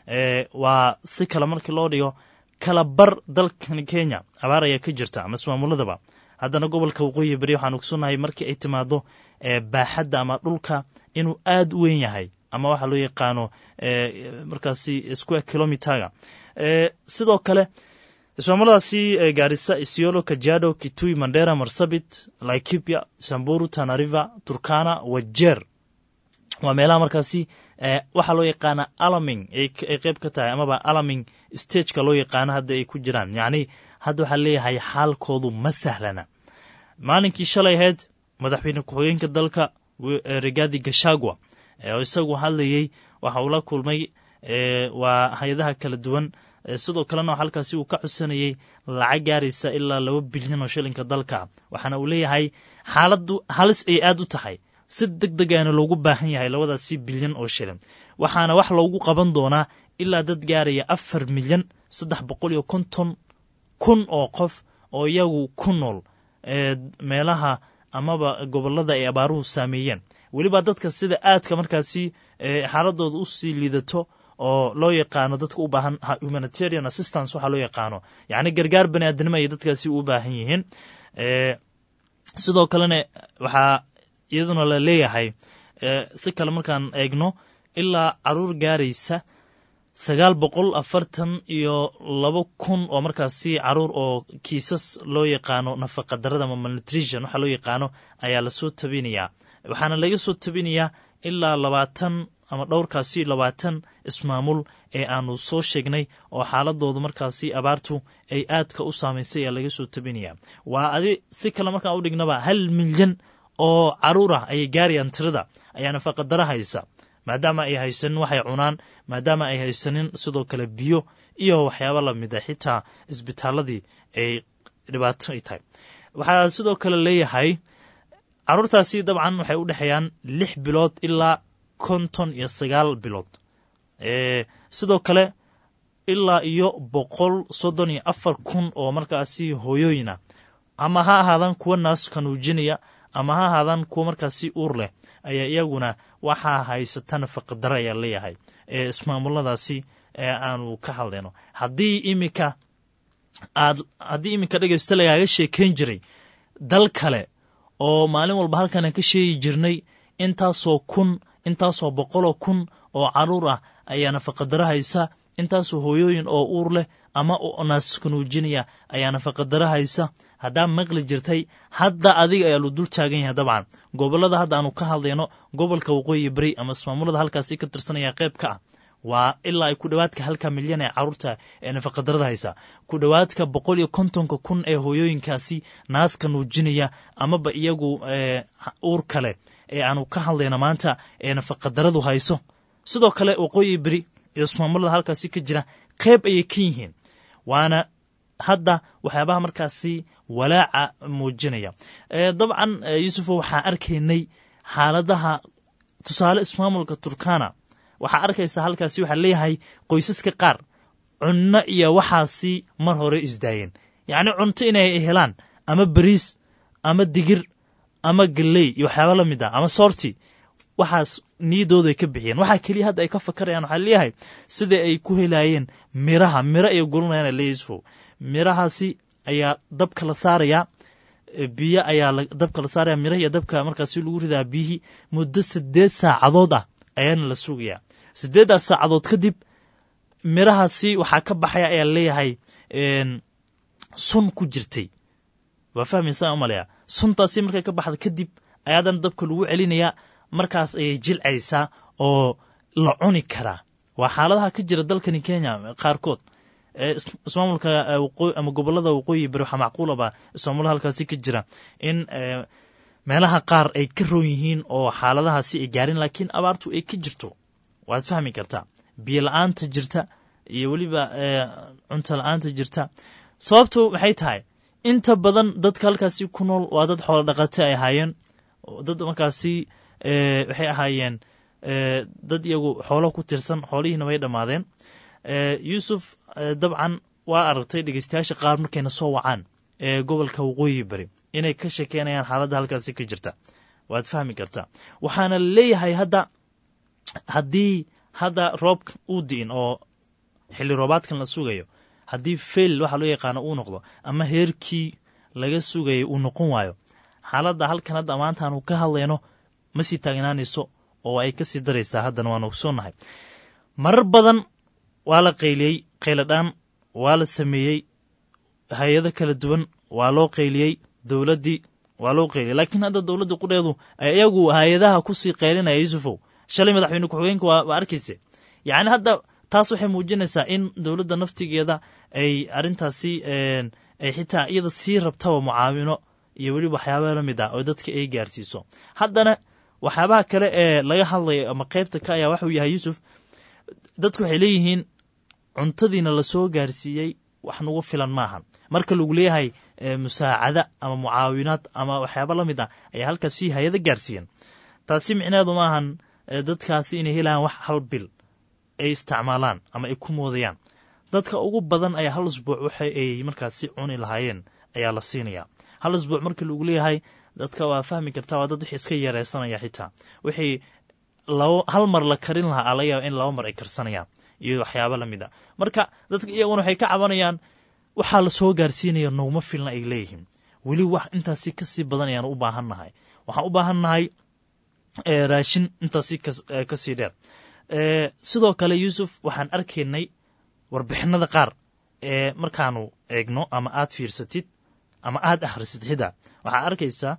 waa si kale markii loo dhigo kala bar dalkani kenya abaar ayaa ka jirta ama ismaamuladaba haddana gobolka waqooyi bari waxaan ogsoonnahay markii ay timaado baaxadda ama dhulka inuu aad u weyn yahay ama waxa loo yaqaano markaasi square kilomitaga sidoo kale ismaamuladaasi gaarisa isiolo kajaado kitui mandera marsabit laikipia samburu tanariva turkana wajeer waa meelaha markaasi waxaa loo yaqaana alaming ay qeyb ka tahay amaba alaming stageka loo yaqaano hadda ay ku jiraan yacni hadda waxaa leeyahay xaalkoodu ma sahlana maalinkii shalay ahayd madaxweyne ku-xigeenka dalka rigathi gachagua oo isagu hadlayey waxa uu la kulmay waa hay-adaha kala duwan sidoo kalena halkaasi uu ka codsanayey lacag gaaraysa ilaa laba bilyan oo shilinka dalka waxaana uu leeyahay xaaladu halis ay aad u tahay si deg degaana loogu baahan yahay labadaasi bilyan oo shilin waxaana wax loogu qaban doonaa ilaa dad gaaraya afar milyan saddex boqol iyo konton kun oo qof oo iyagu ku nool meelaha amaba gobolada ay abaaruhu saameeyeen weliba dadka sida aadka markaasi xaaladooda u sii liidato oo loo yaqaano dadka u baahan humanitarian assistance waxaa loo yaqaano yacni gargaar bani aadnimo ay dadkaasi u baahan yihiin sidoo kalena waxaa iyaduna la leeyahay si kale markaan eegno ilaa caruur gaaraysa sagaal boqol afartan iyo laba kun oo markaasi caruur oo kiisas loo yaqaano nafaqa darada ama malnutrition waxaa loo yaqaano ayaa lasoo tabinayaa waxaana laga soo tabinayaa ilaa labaatan ama dhowrkaasi labaatan ismaamul ee aanu soo sheegnay oo xaaladoodu markaasi abaartu ay aadka u saamaysay ayaa laga soo tabinayaa waa adi si kale markaan u dhignaba hal milyan oo caruur ah ayay gaarayaan tirada ayaa nafaqadara haysa maadaama ay haysanin waxay cunaan maadaama ay haysanin sidoo kale biyo iyo waxyaaba lamid a xitaa isbitaaladii ay dhibaato ay tahay waxaa sidoo kale leeyahay caruurtaasi dabcan waxay u dhexeeyaan lix bilood ilaa konton iyo sagaal bilood sidoo kale ilaa iyo boqol soddon iyo afar kun oo markaasi hooyooyina ama ha ahaadaan kuwa naas kanuujinaya ama ha ahaadaan kuwa markaasi uur leh ayaa iyaguna waxaa haysata nafaqadaro ayaa leeyahay ee ismaamuladaasi ee aanu ka hadlayno. haddii iminka aad haddii iminka dhegeysta lagaaga sheekayn jiray dal kale oo maalin walba halkan aan ka sheegi jirnay intaasoo kun intaasoo boqoloo kun oo caruur ah ayaa nafaqadaro haysa, intaasoo hooyooyin oo uur leh ama naaskunuujinaya ayaa nafaqadaro haysa, haddaa maqli jirtay hadda adiga ayaa lu dul taagan yahay. dabcan gobolada hadda aanu ka hadlayno gobolka waqooyi bari ama ismaamulada halkaasi ka tirsanaya qayb ka ah waa ilaa ay ku dhowaadka halka milyan ee caruurta ee nafaqadarada haysa, ku dhowaadka boqol iyo kontonka kun ee hooyooyinkaasi naaska nuujinaya amaba iyagu uur kale ee aanu ka hadlayno maanta ee nafaqadaradu hayso. sidoo kale waqooyi bari iyo ismaamulada halkaasi ka jira qayb ayay ka yihiin, waana hadda waxyaabaha markaasi walaaca muujinaya. dabcan yuusufo waxaa arkaynay xaaladaha tusaale ismaamulka Turkana waxaa arkaysa halkaasi waxaa leeyahay qoysaska qaar cunno iyo waxaasi mar hore isdaayeen, yacni cunto inay helaan ama bariis ama digir ama galley iyo waxyaaba la mid ah ama soorti, waxaas niyadooda ay ka bixiyeen. waxaa keliya hadda ay ka fakarayaan waxaa leeyahay sida ay ku helaayeen miraha miro ay guranayaan leeyisfo mirahaasi ayaa dabka la saarayaa, biyo ayaa dabka la saaraya, miraha iyo dabka markaasi lagu ridaa biyihii muddo sideed saacadood ah ayaana la sugayaa. sideeddaas saacadood kadib mirahaasi waxaa ka baxaya ayaa leeyahay sun ku jirtay, waa fahmaysaa umaleya. suntaasi markay ka baxda kadib ayaadan dabka lagu celinayaa, markaas ayay jilcaysaa oo la cuni karaa. waa xaaladaha ka jira dalkani Kenya qaarkood ismaamulka ama gobolada waqooyi bari waxaa macquulaba ismaamulada halkaasi ka jira in meelaha qaar ay ka roon yihiin oo xaaladahaasi ay gaarin, laakiin abaartu ay ka jirto. waad fahmi kartaa biyo la-aanta jirta iyo weliba cunto la-aanta jirta. sababtu maxay tahay? inta badan dadka halkaasi ku nool waa dad xoolo dhaqato ay ahaayeen, dad markaasi waxay ahaayeen dad iyagu xoolo ku tirsan, xoolihiina way dhammaadeen. yuusuf dabcan waa aragtay dhegeystayaasha qaar markayna soo wacaan ee gobolka waqooyi bari inay ka sheekeynayaan xaaladda halkaasi ka jirta. waad fahmi kartaa. waxaana leeyahay hadda haddii hadda roobka uu di'in oo xilli roobaadkan la sugayo, haddii fail waxa loo yaqaano uu noqdo ama heerkii laga sugayay uu noqon waayo, xaaladda halkan hadda maantaanu ka hadlayno ma sii taagnaanayso oo ay ka sii daraysaa. haddana waanu ogsoonnahay marar badan waa la qayliyey, qayladhaan waa la sameeyey, hay-ado kala duwan waa loo qayliyey, dowladdii waa loo qayliyey, laakiin hadda dowladda qudheedu iyagu hay-adaha kusii qaylinaya yuusufow. shalay madaxweyne ku-xigeenka waa arkayse, yacni hadda taas waxay muujinaysaa in dowladda naftigeeda ay arrintaasi ay xitaa iyada sii rabtaba mucaawino iyo weliba waxyaabaa la mid ah oo dadka ay gaarsiiso. haddana waxyaabaha kale ee laga hadlayo ama qaybta ka ayaa waxuu yahay yuusuf, dadku waxay leeyihiin cuntadiina lasoo gaarsiiyey wax nagu filan maahan. marka lagu leeyahay musaacada ama mucaawinaad ama waxyaaba la mid ah ayaa halkaasi hay-ada gaarsiiyeen, taasi micneedu maahan dadkaasi inay helaan wax hal bil ay isticmaalaan ama ay ku moodayaan. dadka ugu badan ayaa hal usbuuc waxa ay markaasi cuni lahaayeen ayaa la siinayaa. hal usbuuc marka lagu leeyahay dadka waa fahmi kartaa waa dad wixii iska yareysanaya, xitaa wixii hal mar la karin lahaa ala yaaba in laba mar ay karsanayaan iyo waxyaaba la mid a. marka dadka iyaguna waxay ka cabanayaan waxaa la soo gaarsiinaya noguma filna ay leeyihiin, weli wax intaasi kasii badan ayaan u baahannahay. waxaan u baahannahay raashin intaasi kasii dheer. sidoo kale yuusuf waxaan arkaynay warbixinada qaar ee markaanu eegno ama aad fiirsatid ama aad akhrisid xitaa waxaa arkaysaa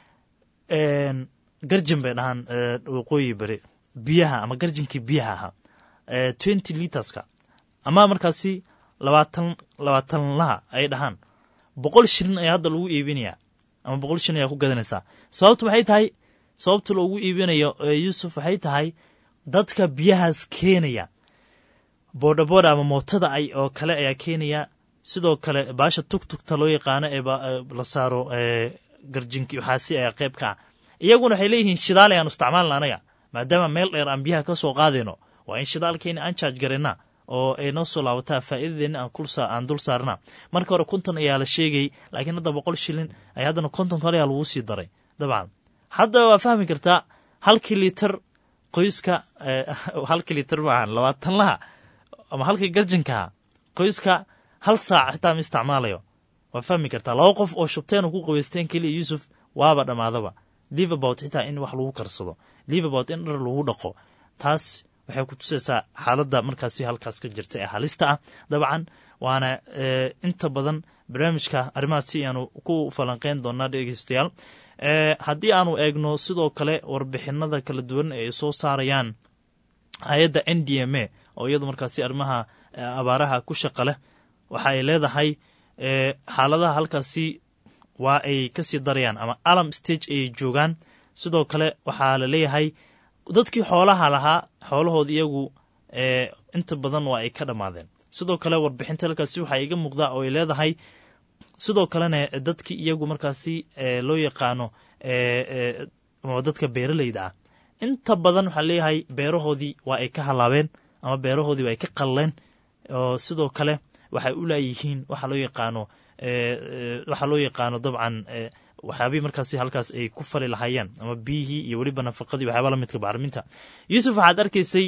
garjan bay dhahaan waqooyi bari biyaha ama garjankii biyaha ahaa twenty literska ama markaasi labaatan labaatan laha ay dhahaan boqol shilin ayaa hadda lagu iibinayaa ama boqol shilin ayaa ku gadanaysaa. sababtu maxay tahay? sababta loogu iibinayo yuusuf waxay tahay dadka biyahaas keenaya boodhaboodha ama mootada ay oo kale ayaa keenaya. sidoo kale baasha tugtugta loo yaqaano ee la saaro garjinkii waxaasi ayaa qayb ka ah. iyaguna waxay leeyihiin shidaal ayaanu isticmaalna anaga maadaama meel dheer aan biyaha ka soo qaadayno, waa in shidaalkeena aan jaaj garayna oo ay noo soo laabataa faa'iidadeena aan dul saarna. marka hore konton ayaa la sheegay, laakiin hadda boqol shilin ay haddana konton kale ayaa lagu sii daray. dabcan hadda waa fahmi kartaa halkii liiter qoyska halkii liiter maahan labaatan laha ama halkii garjankaha qoyska hal saac xitaa ma isticmaalayo waa fahmi kartaa laba qof oo shubteen oo ku qabaysteen keliya yuusuf waaba dhammaadaba live about xitaa in wax lagu karsado live about in dhar lagu dhaqo taas waxay ku tusaysaa xaaladda markaasi halkaas ka jirta ee halista ah dabcan waana inta badan barnaamijka arrimahaasi aanu ku falanqeyn doonaa dhegeystayaal haddii aanu eegno sidoo kale warbixinada kala duwan ay soo saarayaan hay-adda n d m a oo iyadu markaasi arrimaha abaaraha ku shaqa leh waxa ay leedahay xaaladaha halkaasi waa ay kasii darayaan ama alam stage ayay joogaan sidoo kale waxaa la leeyahay dadkii xoolaha lahaa xoolahoodi iyagu inta badan waa ay ka dhammaadeen sidoo kale warbixinta halkaasi waxaa iga muuqdaa oo ay leedahay sidoo kalena dadkii iyagu markaasi loo yaqaano dadka beeralayda ah inta badan waxaa leeyahay beerahoodii waa ay ka halaabeen ama beerahoodii waa ay ka qalleen oo sidoo kale waxay u laayihiin waxa loo yaqaano waxaa loo yaqaano dabcan waxyaabihii markaasi halkaas ay ku fali lahaayeen ama biyihii iyo weliba nafaqadii waxyaaba la midka bacriminta yuusuf waxaad arkaysay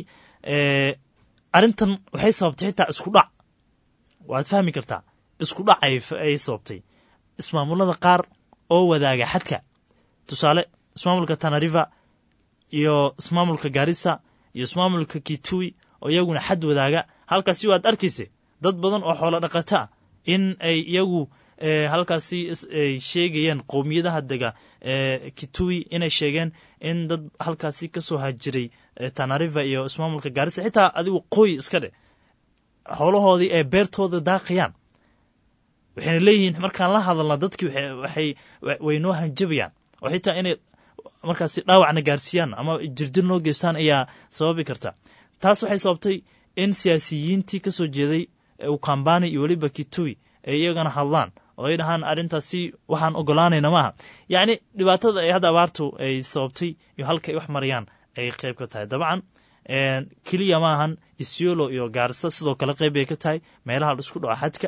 arrintan waxay sababtay xitaa isku dhac waad fahmi kartaa isku dhac ay sababtay ismaamulada qaar oo wadaaga xadka tusaale ismaamulka tanariva iyo ismaamulka garissa iyo ismaamulka kitui oo iyaguna xad wadaaga halkaasi waad arkaysay dad badan oo xoolo dhaqata in ay iyagu halkaasi ay sheegayeen qowmiyadaha dega kitui inay sheegeen in dad halkaasi ka soo hajiray tanariva iyo ismaamulka garissa xitaa adigu qoy iska dheh xoolahoodii ee beertooda daaqayaan waxayna leeyihiin markaan la hadalna dadkii waxay way noo hanjabayaan oo xitaa inay markaasi dhaawacna gaarsiiyaan ama jirjir noo geystaan ayaa sababi karta taas waxay sababtay in siyaasiyiintii ka soo jeeday ukambani iyo weliba kitui ay iyagana hadlaan oo ay dhahaan arrintaasi waxaan ogolaanayna maaha yacni dhibaatada ay hadda abaartu ay sababtay iyo halka ay wax marayaan ay qayb ka tahay dabcan keliya maahan isiolo iyo gaarisa sidoo kale qayb ay ka tahay meelaha isku dhaco xadka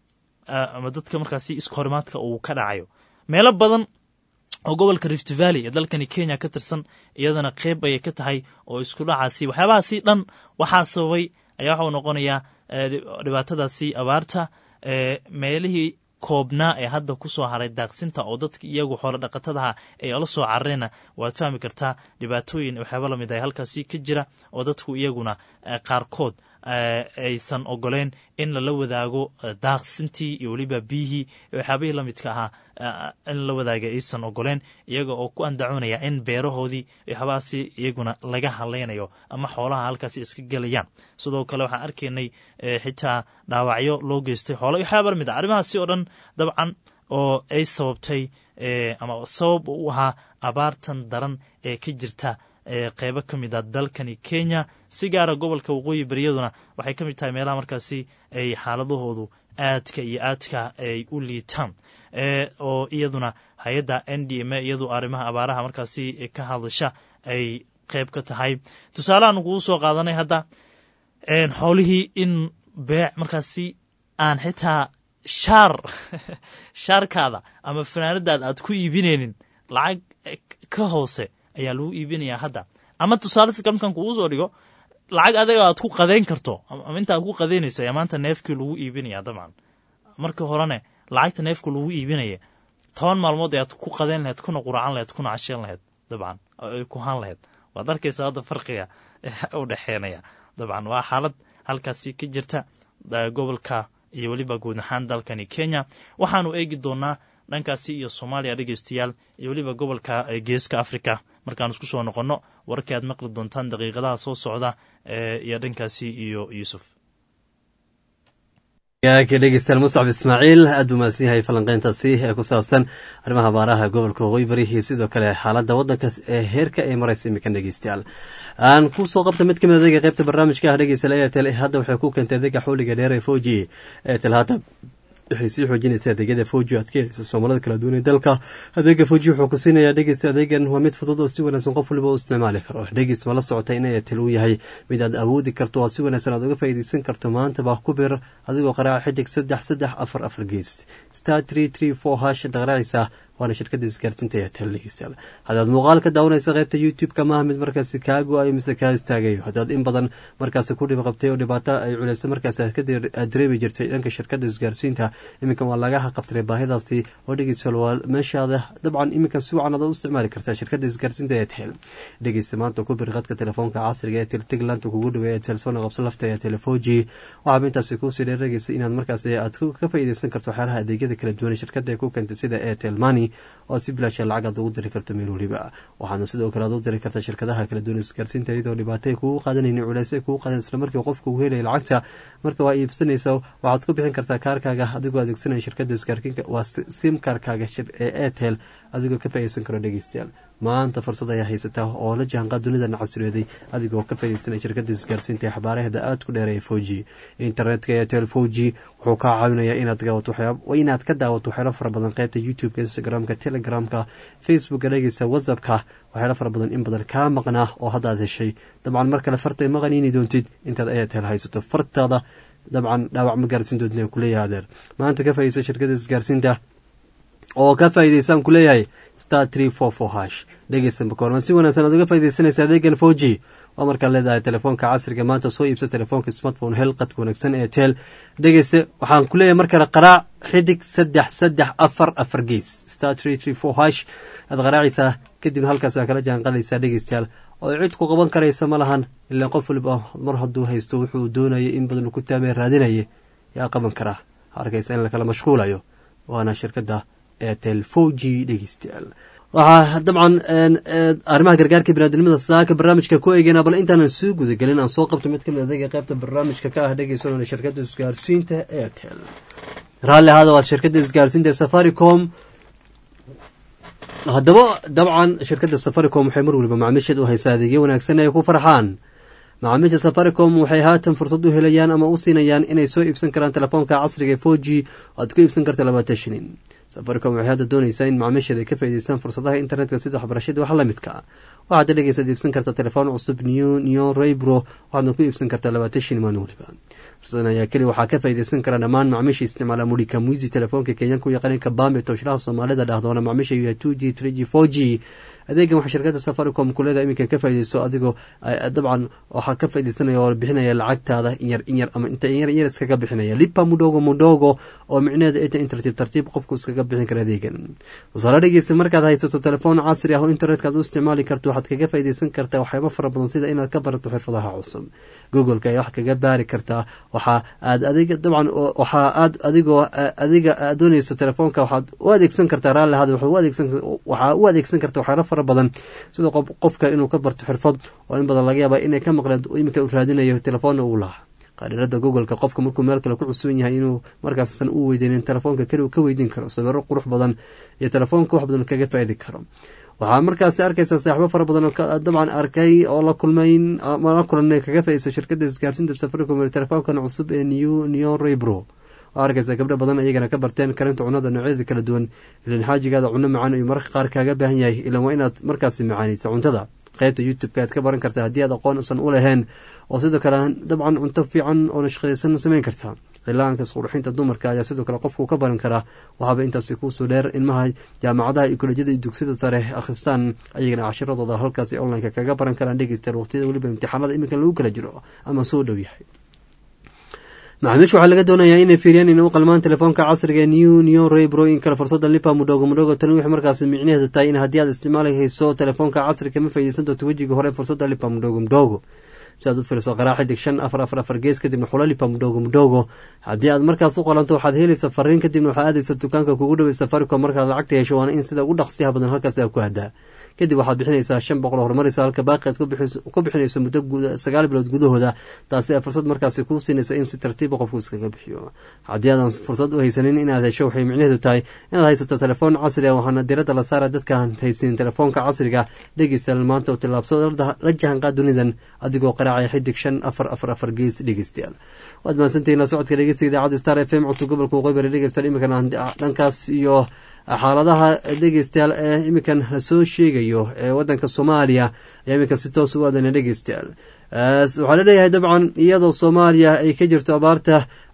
ama dadka markaasi iskahorimaadka uu ka dhacayo meelo badan oo gobolka rift valley ee dalkani kenya ka tirsan iyadana qayb ayay ka tahay oo isku dhacaasi waxyaabahaasi dhan waxaa sababay ayaa waxau noqonayaa dhibaatadaasi abaarta meelihii koobnaa ee hadda ku soo haray daaqsinta oo dadka iyagu xoolo dhaqatadaha ay ola soo carareenna waad fahmi kartaa dhibaatooyin waxyaaba lamid ah halkaasi ka jira oo dadku iyaguna qaarkood aysan ogoleen in lala wadaago daaqsintii iyo weliba biyihii waxyaabihii lamidka ahaa in la wadaaga aysan ogoleen iyaga oo ku andacoonaya in beerahoodii waxyaabahaasi iyaguna laga hadlaynayo ama xoolaha halkaasi iska gelayaan sidoo kale waxaan arkaynay xitaa dhaawacyo loo geystay xoolo waxyaaba lamid ah arrimahaasi oo dhan dabcan oo ay sababtay ama sabab u ahaa abaartan daran ee ka jirta qeybo ka mid a dalkani kenya si gaara gobolka waqooyi beriyaduna waxay ka mid tahay meelaha markaasi ay xaaladahoodu aadka iyo aadka ay u liitaan oo iyaduna hay-adda n d m a iyadu arrimaha abaaraha markaasi ka hadasha ay qeyb ka tahay tusaalehaan kugu soo qaadanay hadda xoolihii in beec markaasi aan xitaa shaar shaarkaada ama fanaanadaada aad ku iibinaynin lacag ka hoose ayaa lagu iibinayaa hadda ama tusaale si kalmarkaan kugu soo dhigo lacag adiga aad ku qadeyn karto ama inta aad ku qadeynayso ayaa maanta neefkii lagu iibinaya dabcan markii horene lacagta neefka lagu iibinaya toban maalmood ayaad ku qadeyn lahayd kuna quracan lahayd kuna casheen lahayd dabcan ay ku haan lahayd waad arkaysaa hadda farqiga u dhexeenaya dabcan waa xaalad halkaasi ka jirta gobolka iyo weliba guud ahaan dalkani kenya waxaanu eegi doonaa dhankaasi iyo soomaaliya dhegeystayaal iyo weliba gobolka geeska africa markaan isku soo noqonno warkii aad maqli doontaan daqiiqadaha soo socda iyo dhankaasi iyo yuusuf ka dhegeystayaal muscab ismaaciil aad buu mahadsan yahay falanqeyntaasi ee ku saabsan arrimaha abaaraha gobolka waqooyi bari iyo sidoo kale xaaladda waddanka ee heerka ay maraysa imikan dhegeystayaal aan ku soo qabta mid kamid adeega qaybta barnaamijka ah dhegeystayaal airtel hadda waxay ku keentay adeega xooliga dheer ee foji airtel hadda waxay sii xoojinaysaa adeegyada foji aad ka helaysa ismaamullada kala duwan ee dalka adeega foji wuxuu ku siinayaa dhegeysta adeegan waa mid fudud oo si wanaagsan qof waliba u isticmaali karo dhegeysta ma la socota in airtel uu yahay mid aad awoodi karto oo si wanaagsan aad uga faa'iidaysan karto maanta baa ku bir adigoo qaraaca xidig saddex saddex afar afar gees star three three four hash daqraacaysa waana shirkada isgaarsiinta airtel dhegeystayaal haddaad muuqaal ka daawanaysa qaybta youtube-ka maaha mid markaasi kaa go-ayo mise kaa istaagayo haddaad in badan markaasi ku dhib qabtay oo dhibaato ay culeysa markaasi aad dareemi jirtay dhanka shirkada isgaarsiinta iminkan waa laga haqabtiray baahidaasi oo dhegeystayaal waa meeshaada dabcan iminkan si wacan ada u isticmaali kartaa shirkada isgaarsiinta airtel dhegeysta maanta ku bir qadka telefoonka casriga ee tiglaanta kugu dhawey airtel soona qabso lafta airtel four g waxaa intaasi kuusii dheerageysa inaad markaasi aad ka faa'iideysan karto waxyaalaha adeegyada kala duwan shirkada ay ku keentay sida airtel money oo si bilaasha lacag aad ugu diri karto meel waliba waxaana sidoo kale aad u diri karta shirkadaha kala duwan isgaarsiinta iyadoo dhibaato ay kugu qaadanaynin culeys ay kugu qaadan isla markii qofka uu helaya lacagta marka waa iibsanaysa waxaad ku bixin kartaa kaarkaaga adigoo adeegsanaya shirkada isgaarkiinka waa sim kaarkaaga ee airtel adigoo ka faa'iideysan karo dhegeystayaal maanta fursad ayaa haysataa oo la jaanqaad dunidan casriyeeday adigoo ka faa'iideysanaya shirkada isgaarsiinta ee xabaaraheeda aad ku dheereeya four g internetka airtel four g wuxuu kaa caawinayaa inaad daawato waxyaabo inaad ka daawato waxyaalo fara badan qaybta youtube-ka instagram-ka telegramka facebooka dhegeysa whatsappka waxyaalo fara badan in badan kaa maqnaa oo haddaad heshay dabcan mar kale fartay maqaniini doontid intaad airtel haysato fartaada dabcan dhaawac ma gaarsiin doontin kuleeyahay adeer maanta ka faa'iideysa shirkada isgaarsiinta oo ka faa'iideysaan kuleeyahay star three four four hash dhegeysta makoorman si wanaagsan aad uga faa'iideysanaysa adeegan four g oo markaa leedahay telefoonka casriga maanta soo iibsa telefoonka smartphone hel qadka wanaagsan ee tel dhegeysta waxaan ku leeyahay mar kale qaraac xidig saddex saddex afar afar gees star three three four hash aad qaraacaysaa kadibna halkaas aa kala jaan qaadaysaa dhegeystayaal oo cid ku qaban karaysa ma lahan ilaa qof waliba mar hadduu haysto wuxuu doonayay in badan ku taamee raadinaya yaa qaban karaa arkaysa in lakala mashquulayo waana shirkada airtel four g dhegeystayaal waxaa dabcan arrimaha gargaarka biniaadamnimada saaka barnaamijka ku eegeyna bal intaanan soo gudagelin aan soo qabto mid kamid adeega qaybta barnaamijka ka ah dhegeysanona shirkada isgaarsiinta airtel raalli ahaada waa shirkada isgaarsiinta safaricom haddaba dabcan shirkada safaricom waxay mar waliba macaamiisheed u haysaa adeegyo wanaagsan ay ku farxaan macaamiisha safaricom waxay haatan fursad u helayaan ama u siinayaan inay soo iibsan karaan telefoonka casriga ee four g oo aad ku iibsan karta labaatan shilin safaricom waxay hadda doonaysaa in macaamiisheeda ay ka faa'iideystaan fursadaha internetka sida waxbarashada wax la midka waxaad dhegeysaad iibsan karta telefoon cusub new new raybro waxaadna ku iibsan kartaa labaatan shilin maalin waliba fursadan ayaa keli waxaa ka faa'iideysan kara dhammaan macaamiisha isticmaala mulika muisi telefoonka kenyanka u yaqaaneen kabambe tooshiraha soomaalida dhahdoona macaamiisha u yahay two g three g four g adeegan waxaa shirkada safaricom kuleeda iminka ka faa'iideyso adigoo dabcan waxaa ka faa'iideysanaya oo bixinaya lacagtaada inyar inyar ama inta inyar inyar iskaga bixinaya lipa mudogo mudogo oo micnaheeda inta in tartiib tartiib qofku iskaga bixin kara adeegan tusaale dhegeysa markaad haysato telefoon casri ah oo internetka aad u isticmaali karto waxaad kaga faa'iideysan kartaa waxyaabo fara badan sida inaad ka barato xirfadaha cusub google-ka ayaa wax kaga baari kartaa waxaa aad adiga dabcan waxaa aad adigoo adiga aad doonayso telefoonka waxaad u adeegsan kartaa raalli ahaada waxaad u adeegsan waxaa u adeegsan kartaa waxyaalo fara badan sida qofka inuu ka barto xirfad oo in badan laga yaaba inay ka maqleen iminka uu raadinayo telefoonna uu lahaa qariirada google-ka qofka markuu meel kale ku cusuban yahay inuu markaasan u weydeynin telefoonka keli uu ka weydiin karo sawiro qurux badan iyo telefoonka wax badan kaga faa'idi karo waxaa markaasi arkaysaa saaxiibo fara badan oo dabcan arkay oo la kulmayn ama la kulanay kaga faa'iideysa shirkada isgaarsiinta safaricom telefoonkan cusub ee new new raybro oo arkaysa gabdho badan iyagana ka barteen karinta cunada noocyada kala duwan ilan xaajigaada cuno macaan iyo mararka qaar kaaga baahan yahay ilan waa inaad markaasi macaanaysa cuntada qaybta youtube-ka aad ka baran kartaa haddii aad aqoon usan u lahayn oo sidoo kale dabcan cunto fiican oo nashqadaysan samayn kartaa ilaanka isqurxinta dumarka ayaa sidoo kale qofku ka baran karaa waxaaba intaasi kuusoo dheer ilmaha jaamacadaha iyo kolejyada iyo dugsiyada sare akhristaan ayagana cashiradooda halkaasi online-ka kaga baran karaan dhegeystayaal waqtiyada weliba imtixaanada iminka lagu kala jiro ama soo dhow yahay macaamiisha waxaa laga doonayaa inay fiiriyaan inay u qalmaan telefoonka casriga new new raybro in kale fursada lipa mudogo mudogo tani wixii markaasi micnaheeda tahay in haddii aad isticmaalihayso telefoonka casriga ma faa'iideysan doonto wejiga hore fursada lipa mudogo mudogo si aad u firiso qaraa xidig shan afar afar afar gees kadibna xulo lipa mudogo mudogo haddii aad markaas u qolanto waxaad helaysa fariin kadibna waxaad aadaysa dukaanka kugu dhawey safaricom markaad lacagta hesho waana in sida ugu dhaqsiyaha badan halkaas aa ku hadaa kadib waxaad bixinaysaa shan boqol horumaraysa halka baaqi aad ku bixinayso muddo sagaal bilood gudahooda taasi a fursad markaasi kuu siinaysa in si tartiiba qofku iskaga bixiyo haddii aadan fursad u haysanin inaad hesho waxay micnaheedu tahay inaad haysato telefoon casri ah waxaana diradda la saara dadkaan haysanin telefoonka casriga dhegeystayaal maanta oo tillaabsado la jahanqaad dunidan adigoo qaraacaya xidig shan afar afar afar gees dhegeystayaal waad mahadsantihiin la socodka dhegeysta idaacadda star f m codka gobolka waqooyi bari dhegeystayaal iminkana dhankaas iyo xaaladaha dhegeystayaal ee iminkan lasoo sheegayo ee wadanka soomaaliya ayaa iminkan si toos u aadana dhegeystayaal waxaa laleeyahay dabcan iyadoo soomaaliya ay ka jirto abaarta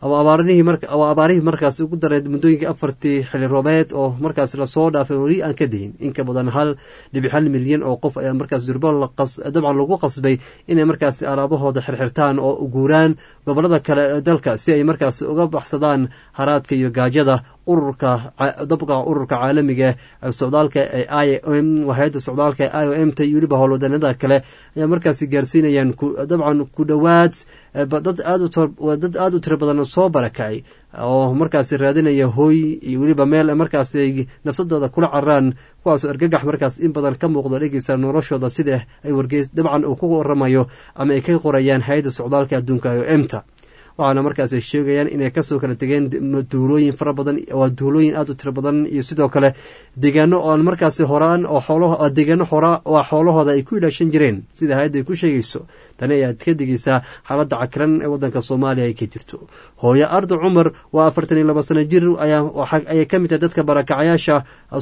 ama abaarihii marka ama abaarihii markaas ugu dareed muddooyinkii afartii xilli roobeed oo markaas lasoo dhaafay weli aan ka dayin in ka badan hal dhibic hal milyan oo qof ayaa markaas durbo dabcan lagu qasbay inay markaas alaabahooda xirxirtaan oo guuraan gobolada kale ee dalka si ay markaas uga baxsadaan haraadka iyo gaajada ururka dabqa ururka caalamiga socdaalka ee i o m hay-adda socdaalka i o m ta iyo weliba howlwadanada kale ayaa markaasi gaarsiinayaan dabcan ku dhowaad dad aadadad aada u tiro badan soo barakacay oo markaasi raadinaya hooy iyo weliba meel markaas ay nafsadooda kula cararaan kuwaasoo argagax markaas in badan ka muuqdo dhegeysa noloshooda sida ay wargeys dabcan uu ku waramayo ama ay ka qorayaan hay-adda socdaalka adduunka i o m ta waxaana markaas ay sheegayaan inay kasoo kala tegeen duulooyin fara badan waa duulooyin aada u tiro badan iyo sidoo kale deegaano oan markaasi horaan oo xoolo deegaano hora waa xoolahooda ay ku ilaashan jireen sida hay-adda ay ku sheegayso tani ayaad ka digaysaa xaaladda cakiran ee waddanka soomaaliya ay ka jirto hooyo ardo cumar waa afartan iyo laba sano jir ayay ka mid tahay dadka barakacayaasha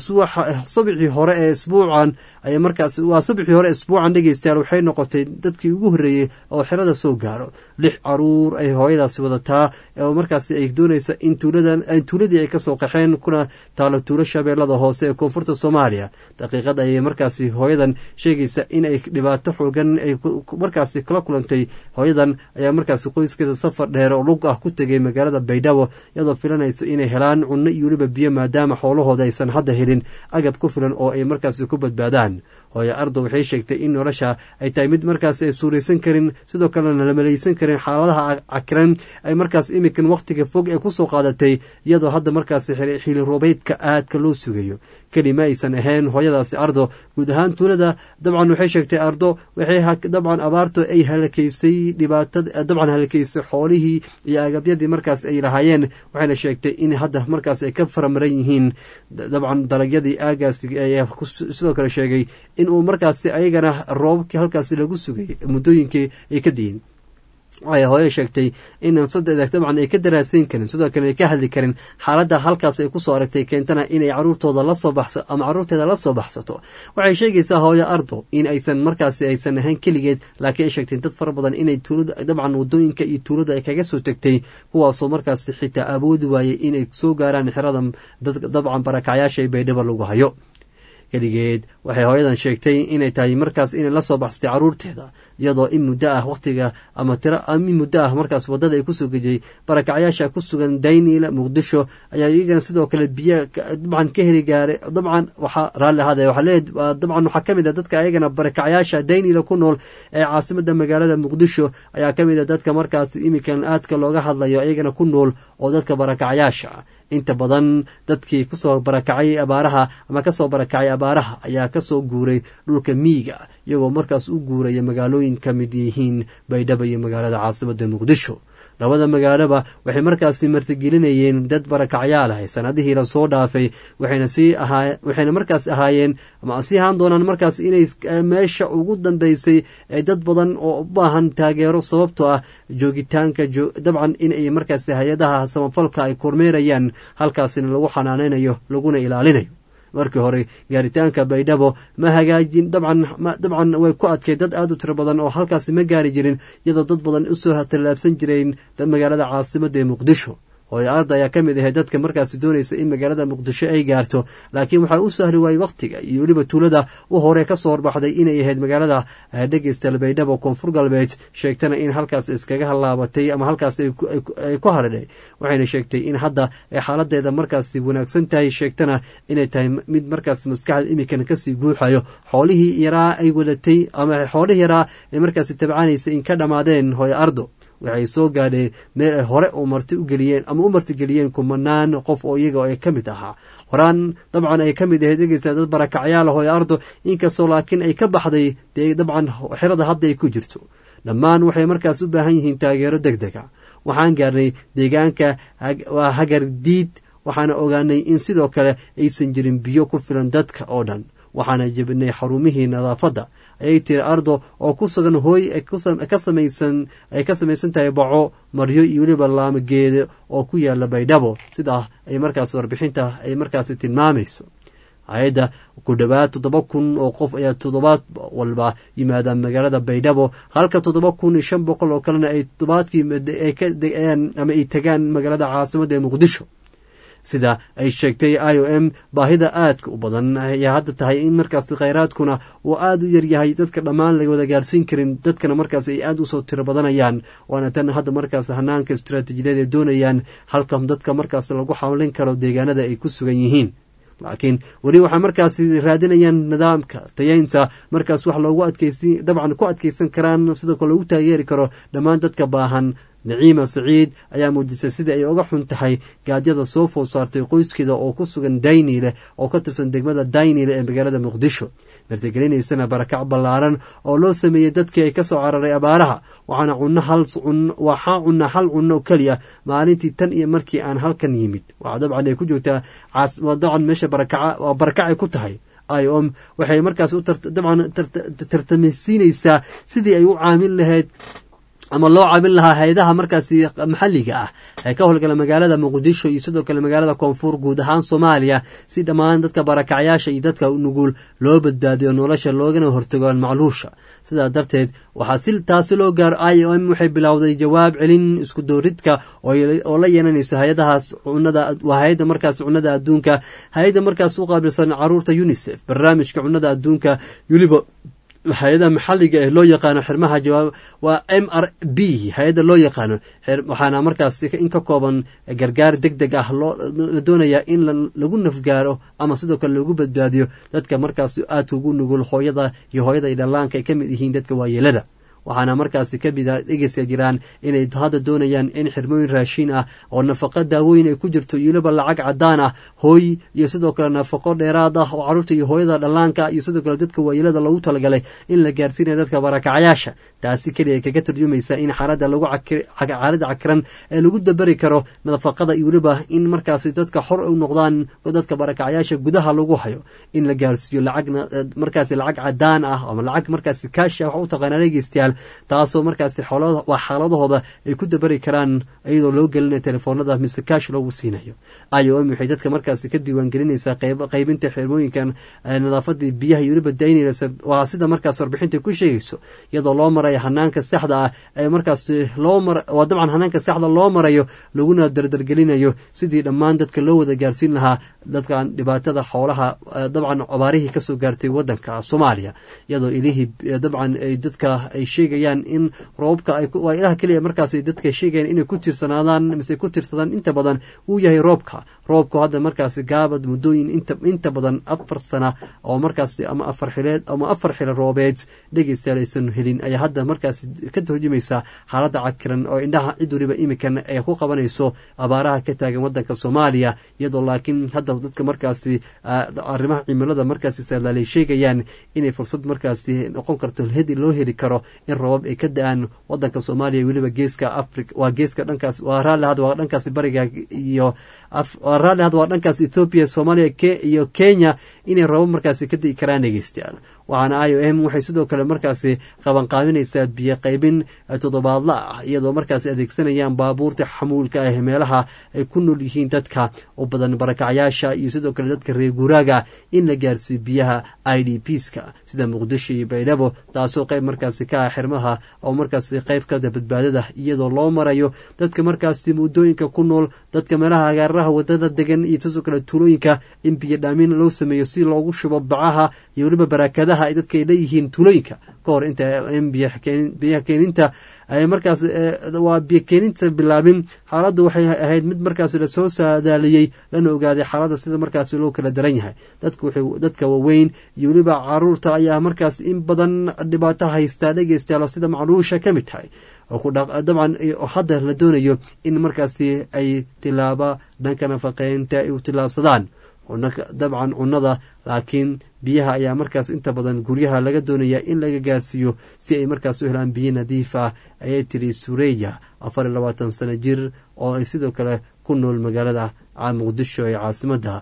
sabixii hore ee isbuucan ay markaas waa sabixii hore isbuucan dhegeystayaal waxay noqotay dadkii ugu horreeyey oo xerada soo gaaro lix caruur ay hooyadaasi wadataa oo markaasi ay doonaysa in tuuladan tuuladii ay kasoo qaxeen kuna taalo tuulo shabeellada hoose ee koonfurta soomaaliya daqiiqad ayay markaasi hooyadan sheegaysa in ay dhibaato xoogan ay markaasi kala kulantay hooyadan ayaa markaasi qoyskeeda safar dheer oo lug ah ku tegay magaalada baydhabo iyadoo filanayso inay helaan cunno iyo weliba biyo maadaama xoolahooda aysan hadda helin agab ku filan oo ay markaasi ku badbaadaan hooyo ardo waxay sheegtay in nolosha ay tahay mid markaas ay suuraysan karin sidoo kalena la malaysan karin xaaladaha cakiran ay markaas imikan wakhtiga fog ee kusoo qaadatay iyadoo hadda markaas xili roobeydka aadka loo sugayo kelima aysan ahayn hooyadaasi ardo guud ahaan tuulada dabcan waxay sheegtay ardo waxay dabcan abaarto ay halakaysay dhibaatada dabcan halakaysay xoolihii iyo agabyadii markaas ay lahaayeen waxayna sheegtay in hadda markaas ay ka faramaran yihiin dabcan dalagyadii aagaasi ayaa sidoo kale sheegay in uu markaasi ayagana roobabkii halkaasi lagu sugay muddooyinkii ay ka diyin waxay hooyo sheegtay in nafsadeeda dabcan ay ka daraasayn karin sidoo kale ay ka hadli karin xaaladda halkaas ay kusoo aragtay keentana inay caruurtooda lasoo baxso ama caruurteeda la soo baxsato waxay sheegaysaa hooyo ardo in aysan markaasi aysan ahayn keligeed laakiin ay sheegtay dad fara badan inay tuulada dabcan wadooyinka iyo tuulada ay kaga soo tegtay kuwaasoo markaasi xitaa awoodi waayay inay soo gaaraan xerada dabcan barakacyaasha ee baydhabo lagu hayo keligeed waxay hooyadan sheegtay inay tahay markaas inay la soo baxsatay caruurteeda iyadoo in muddo ah wakhtiga ama tiro in muddo ah markaas waddada ay kusoo gejiyey barakacyaasha ku sugan dayniila muqdisho ayaa iyagana sidoo kale biyo dabcan ka heli gaaray dabcan waxaa raalli ahaade waxaa leeyahay dabcan waxaa ka mid ah dadka ayagana barakacyaasha dayniila ku nool ee caasimadda magaalada muqdisho ayaa ka mid ah dadka markaas imikan aadka looga hadlayo ayagana ku nool oo dadka barakacyaasha inta badan dadkii kusoo barakacay abaaraha ama kasoo barakacay abaaraha ayaa kasoo guuray dhulka miyiga iyagoo markaas u guuraya magaalooyin ka mid yihiin baydhabo iyo magaalada caasimadda muqdisho labada magaalaba waxay markaasi martigelinayeen dad barakacyaal ah sanadihii la soo dhaafay waxayna sii ahaa waxayna markaas ahaayeen ama sii ahaan doonaan markaas inay meesha ugu dambeysay ee dad badan oo u baahan taageero sababtoo ah joogitaanka dabcan inay markaas hay-adaha samafalka ay kormeerayaan halkaasina lagu xanaaneynayo laguna ilaalinayo markii hore gaaritaanka baydhabo ma hagaajin dabcan dabcan way ku adkay dad aada u tiro badan oo halkaasi ma gaari jirin iyadoo dad badan usoo tallaabsan jireen magaalada caasimadda ee muqdisho hooyo arda ayaa ka mid ahay dadka markaasi doonaysa in magaalada muqdisho ay gaarto laakiin waxaa u sahli waayey wakhtiga iyo weliba tuulada u hore ka soo horbaxday inay ahayd magaalada dhegeystayaal baydhabo koonfur galbeed sheegtana in halkaas iskaga halaabatay ama halkaas ay ku haridhay waxayna sheegtay in hadda ay xaaladeeda markaasi wanaagsan tahay sheegtana inay tahay mid markaas maskaxda imikan kasii guuxayo xoolihii yaraa ay wadatay ama xoolihii yaraa ay markaasi tabcaanaysa in ka dhammaadeen hooyo ardo waxay soo gaadheen meel ay hore u marti u geliyeen ama u martigeliyeen kumanaan qof oo iyaga ay ka mid ahaa horaan dabcan ay ka mid ahayd dhegeysta dad barakacyaal ah oo ardo inkastoo laakiin ay ka baxday dee dabcan xerada hadda ay ku jirto dhammaan waxay markaas u baahan yihiin taageero deg dega waxaan gaarnay deegaanka waa hagardiid waxaana ogaanay in sidoo kale aysan jirin biyo ku filan dadka oo dhan waxaana jebinay xarumihii nadaafadda ayay tiri ardo oo ku sugan hooy ka samaysan ay ka samaysan tahay baco maryo iyo weliba laamageeda oo ku yaala baydhabo sidaa ay markaas warbixinta ay markaasi tilmaamayso hay-adda ku dhowaad toddoba kun oo qof ayaa toddobaad walba yimaada magaalada baydhabo halka toddoba kun iyo shan boqol oo kalena ay toddobaadkii ay ka degaan ama ay tagaan magaalada caasimadda ee muqdisho sida ay sheegtay i o m baahida aadka u badan ayaa hadda tahay in markaas khayraadkuna uu aada u yaryahay dadka dhammaan laga wada gaarsiin karin dadkana markaas ay aada usoo tiro badanayaan waana tan hadda markaas hanaanka istaraatiijiyadeed ay doonayaan halka dadka markaas lagu xawlin karo deegaanada ay ku sugan yihiin laakiin weli waxaa markaas raadinayaan nidaamka tayeynta markaas wax loogu adkeysi dabcan ku adkeysan karaan sidoo kale lagu taageeri karo dhammaan dadka baahan naciima saciid ayaa muujisay sidai ay uga xun tahay gaadyada soo food saartay qoyskeeda oo ku sugan daynile oo ka tirsan degmada daynile ee magaalada muqdisho martigelinaysana barakac ballaaran oo loo sameeyey dadkii ay ka soo cararay abaaraha waxaana cunno hal waxaa cunna hal cunno keliya maalintii tan iyo markii aan halkan yimid waxaa dabcan ay ku joogtaa dabcan meesha barakaca waa barakacay ku tahay i o m waxay markaas u dabcan tartamisiinaysaa sidii ay u caamil lahayd ama loo caabin lahaa hay-adaha markaasi maxalliga ah ee ka howlgala magaalada muqdisho iyo sidoo kale magaalada koonfur guud ahaan soomaaliya si dhammaan dadka barakacyaasha iyo dadka nugul loo badbaadiyo nolosha loogana hortago macluusha sidaa darteed waxaa si taasi loo gaaro i o m waxay bilowday jawaab celin isku dooridka oo la yeelanayso hay-adahaas cunada waa hay-adda markaas cunada adduunka hay-adda markaas u qaabilsan caruurta unisef barnaamijka cunada adduunka yuliba hay-ada maxalliga ee loo yaqaano xirmaha jawaab waa m r b hay-adda loo yaqaano waxaana markaas in ka kooban gargaar deg deg ah la doonayaa in lagu nafgaaro ama sidoo kale lagu badbaadiyo dadka markaas aadka ugu nugul hooyada iyo hooyada iyo dhallaanka ay ka mid yihiin dadka waayeelada waxaana markaasi ka mida dhegeysta jiraan inay hadda doonayaan in xirmooyin raashiin ah oo nafaqo daawooyin ay ku jirto iyoliba lacag cadaan ah hooy iyo sidoo kale nafaqo dheeraad ah oo caruurta iyo hooyada dhallaanka iyo sidoo kale dadka waayeelada lagu talagalay in la gaarsiinaya dadka barakacyaasha taasi keliya kaga turjumaysa in xaalada lagu xaalada cakiran ee lagu dabari karo nafaqada iyo weliba in markaasi dadka xor u noqdaan dadka barakacyaasha gudaha lagu hayo in la gaarsiiyo lacag markaasi lacag cadaan ah ama lacag markaasi kaasha wax u taqaanaa dhegeystayaal taasoo markaasi waa xaaladahooda ay ku dabari karaan iyadoo loo gelinayo telefoonada mise kaash loogu siinayo i o m waxay dadka markaasi ka diiwaangelinaysaa qaybinta xirmooyinkan nadaafadii biyaha iyo weliba daynaysa waa sida markaas warbixinta ku sheegayso iyadoo loo marayo hanaanka saxda ah ee markaas loo mar waa dabcan hanaanka saxda loo marayo laguna dardargelinayo sidii dhammaan dadka loo wada gaarsiin lahaa dadkan dhibaatada xoolaha dabcan abaarihii kasoo gaartay wadanka soomaaliya iyadoo ilihii dabcan ay dadka ay sheegayaan in roobka waa ilaha keliya markaas dadka sheegayaan inay ku tiirsanaadaan mise ku tiirsadaan inta badan uu yahay roobka roobku hadda markaasi gaabad muddooyin inta inta badan afar sana oo markaasi ama afar xileed ama afar xilo roobeed dhegeystayaal aysan helin ayaa hadda markaasi ka turjumaysa xaaladda cakiran oo indhaha cid waliba imikan ay ku qabanayso abaaraha ka taagan wadanka soomaaliya iyadoo laakiin hadda dadka markaasi arrimaha cimilada markaasi saadaalay sheegayaan inay fursad markaasi noqon karto hedi loo heli karo in roobab ay ka da-aan wadanka soomaaliya weliba geeska africa waa geeska dhankaas waa raalli hadda waa dhankaasi bariga iyo waa raalli hadda waa dhankaas ethoopia soomaaliya iyo kenya inay roobab markaasi ka di'i karaan dhegeystayaal waxaana i o m waxay sidoo kale markaasi qabanqaabinaysaa biyo qaybin toddobaadla ah iyadoo markaasi adeegsanayaan baabuurta xamuulka ah meelaha ay ku nool yihiin dadka u badan barakacyaasha iyo sidoo kale dadka reer guuraaga in la gaarsiiyo biyaha i d pska sida muqdisho iyo baydhabo taasoo qayb markaasi ka ah xirmaha oo markaasi qayb kada badbaadada iyadoo loo marayo dadka markaasi muddooyinka ku nool dadka meelaha agaaraha wadada degan iyo sidoo kale tuulooyinka in biyo dhaamin loo sameeyo si loogu shubo bacaha iyo weliba barakadaha ay dadka ay leeyihiin tuulooyinka ka hor inta biyaha keeninta ay markaas waa biyo keeninta bilaabin xaaladdu waxay ahayd mid markaas lasoo saadaaliyey lana ogaaday xaaladda sida markaas loo kala daran yahay dadka waxay dadka waaweyn iyo weliba caruurta ayaa markaas in badan dhibaato haystaa dhegeystayaal sida macluusha ka mid tahay dabcan hadda la doonayo in markaasi ay tilaaba dhanka nafaqeynta ay u tilaabsadaan dabcan cunada laakiin biyaha ayaa markaas inta badan guryaha laga doonaya in laga gaarsiiyo si ay markaas u helaan biyo nadiif ah ayay tiri sureya afar iyo labaatan sano jir oo ay sidoo kale ku nool magaalada muqdisho ee caasimada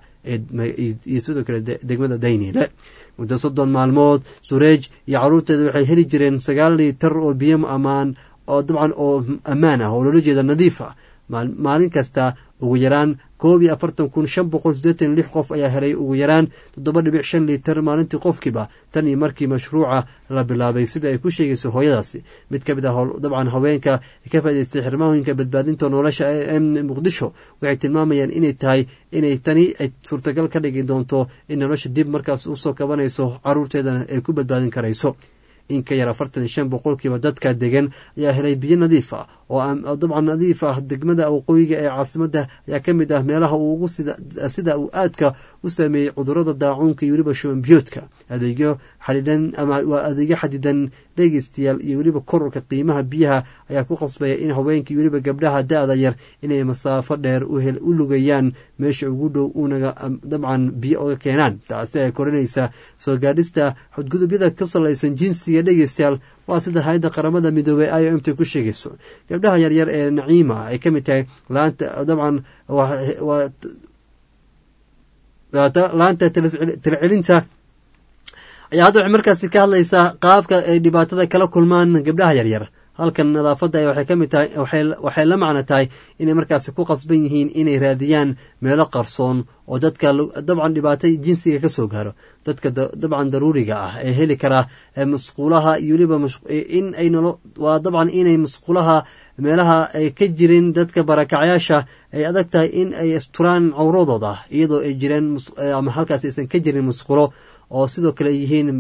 iyo sidoo kale degmada daynile muddo soddon maalmood sureej iyo caruurteeda waxay heli jireen sagaal liitar oo biyo amaan oo dabcan oo ammaan ah oo loola jeeda nadiif ah maalin kasta ugu yaraan koob iyo afartan kun shan boqol sideetan lix qof ayaa helay ugu yaraan toddoba dhibic shan liitar maalintii qofkiiba tan iyo markii mashruuca la bilaabay sida ay ku sheegayso hooyadaasi mid ka mid ah dabcan haweenka ka faa'idaystay xirmooyinka badbaadinta nolosha ee muqdisho waxay tilmaamayaan inay tahay inay tani ay suurtagal ka dhigi doonto in nolosha dib markaas usoo kabanayso caruurteedana ay ku badbaadin karayso in ka yar afartan iyo shan boqolkiiba dadka degan ayaa helay biyo nadiif ah oo dabcan nadiif ah degmada waqooyiga ee caasimada ayaa ka mid ah meelaha uu ugu sida uu aadka u saameeyey cudurada daacuunka iyo weliba shuban biyoodka adeegyo xadidan ama waa adeegyo xadidan dhegeystayaal iyo weliba kororka qiimaha biyaha ayaa ku qasbaya in haweenka iyo weliba gabdhaha da-da yar inay masaafo dheer u lugayaan meesha ugu dhow unaga dabcan biyo oga keenaan taasi ay korinaysa soo gaadhista xadgudubyada ka salaysan jinsiga dhegeystayaal waa sida hay-adda qaramada midoobey i o m t ku sheegayso gabdhaha yaryar ee naciima ay ka mid tahay laanta dabcan laanta tilcelinta ayaa hadda waxay markaasi ka hadlaysaa qaabka ay dhibaatada kala kulmaan gabdhaha yaryar halkan nadaafadda waxay ka mid tahay waxay la macno tahay inay markaasi ku qasban yihiin inay raadiyaan meelo qarsoon oo dadka dabcan dhibaato jinsiga ka soo gaaro dadka dabcan daruuriga ah ee heli karaa masquulaha iyo weliba in ay nolo waa dabcan inay masquulaha meelaha ay ka jirin dadka barakacyaasha ay adag tahay in ay asturaan cawradooda iyadoo ay jireen ama halkaas aysan ka jirin masquulo oo sidoo kale ay yihiin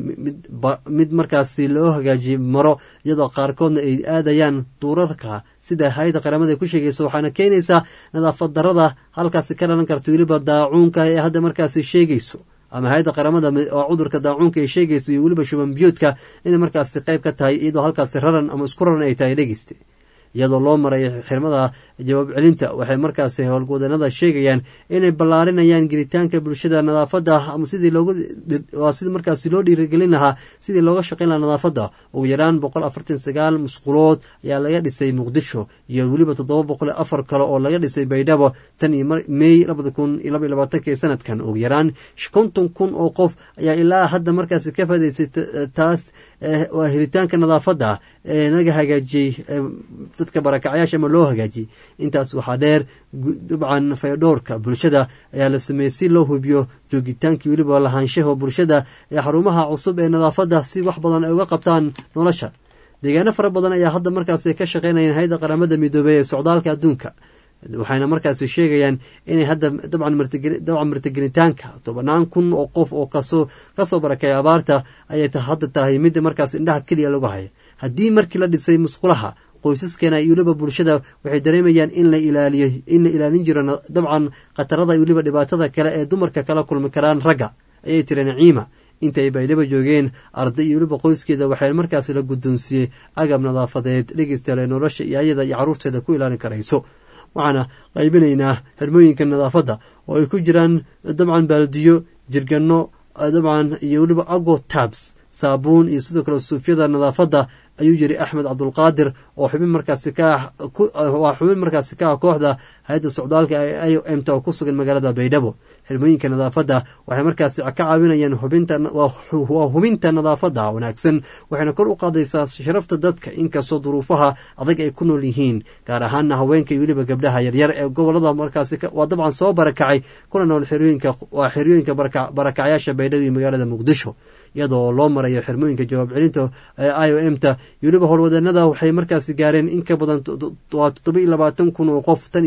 mid markaasi loo hagaajiyey maro iyadoo qaarkoodna ay aadayaan duurarka sida hay-adda qaramada ku sheegayso waxaana keenaysaa nadaafad darada halkaasi ka dhalan karta weliba daacuunka ee hadda markaasi sheegayso ama hay-adda qaramada oo cudurka daacuunka ay sheegayso iyo weliba shuban biyoodka inay markaasi qayb ka tahay iyadoo halkaasi raran ama isku raran ay tahay dhegeysta iyadoo loo maray xirmada jawaab celinta waxay markaasi howlwadanada sheegayaan inay ballaarinayaan gelitaanka bulshada nadaafadda ama sidii loogu waa sidii markaasi loo dhiirigelin lahaa sidii looga shaqayn lahaa nadaafadda ugu yaraan boqol afartan sagaal musqulood ayaa laga dhisay muqdisho iyo weliba toddoba boqol afar kale oo laga dhisay baydhabo tan iyo mey labada kun iyo laba iyo labaatanka sanadkan ugu yaraan konton kun oo qof ayaa ilaa hadda markaasi ka faa'idaystay taas waa helitaanka nadaafadda ee naga hagaajiyey dadka barakacyaasha ama loo hagaajiyey intaas waxaa dheer dabcan fayadhoorka bulshada ayaa la sameeyey si loo hubiyo joogitaankii weliba lahaanshaha bulshada ee xarumaha cusub ee nadaafadda si wax badan ay uga qabtaan nolosha deegaano fara badan ayaa hadda markaasi ka shaqaynayaan hay-adda qaramada midoobey ee socdaalka adduunka waxayna markaasi sheegayaan inay hadda dabcan dabcan martigelitaanka tobanaan kun oo qof oo kasoo kasoo barakay abaarta ayay hadda tahay midda markaas indhaha keliya lagu haya haddii markii la dhisay musqulaha qoysaskeena iyo weliba bulshada waxay dareemayaan in la ilaaliyo in la ilaalin jiro dabcan khatarada iyo weliba dhibaatada kale ee dumarka kala kulmi karaan ragga ayay tiri naciima intay baydhaba joogeen arday iyo weliba qoyskeeda waxay markaasi la guddoonsiiyey agab nadaafadeed dhegeystayaal ee nolosha iyo ayada iyo carruurteeda ku ilaalin karayso waxaana qaybinaynaa xirmooyinka nadaafadda oo ay ku jiraan dabcan baaldiyo jirgano dabcan iyo weliba ago tabs saabuun iyo sidoo kale suufyada nadaafadda ayuu yiri axmed cabdulqaadir oo xubin markaasi ka waa xubin markaasi ka ah kooxda hay-adda socdaalka ee i o m ta oo ku sugan magaalada baydhabo xirmooyinka nadaafadda waxay markaasi ka caawinayaan hubinta waa hubinta nadaafadda wanaagsan waxayna kor u qaadaysaa sharafta dadka inkastoo duruufaha adag ay ku nool yihiin gaar ahaana haweenka iyo weliba gabdhaha yaryar ee gobolada markaasi waa dabcan soo barakacay kuna nool xerooyinka waa xerooyinka barakacyaasha baydhabo iyo magaalada muqdisho iyadoo loo marayo xirmooyinka jawaab celinta ee i o m ta iyo weliba howlwadanada waxay markaasi gaareen in ka badan waa toddoba iyo labaatan kun oo qof tan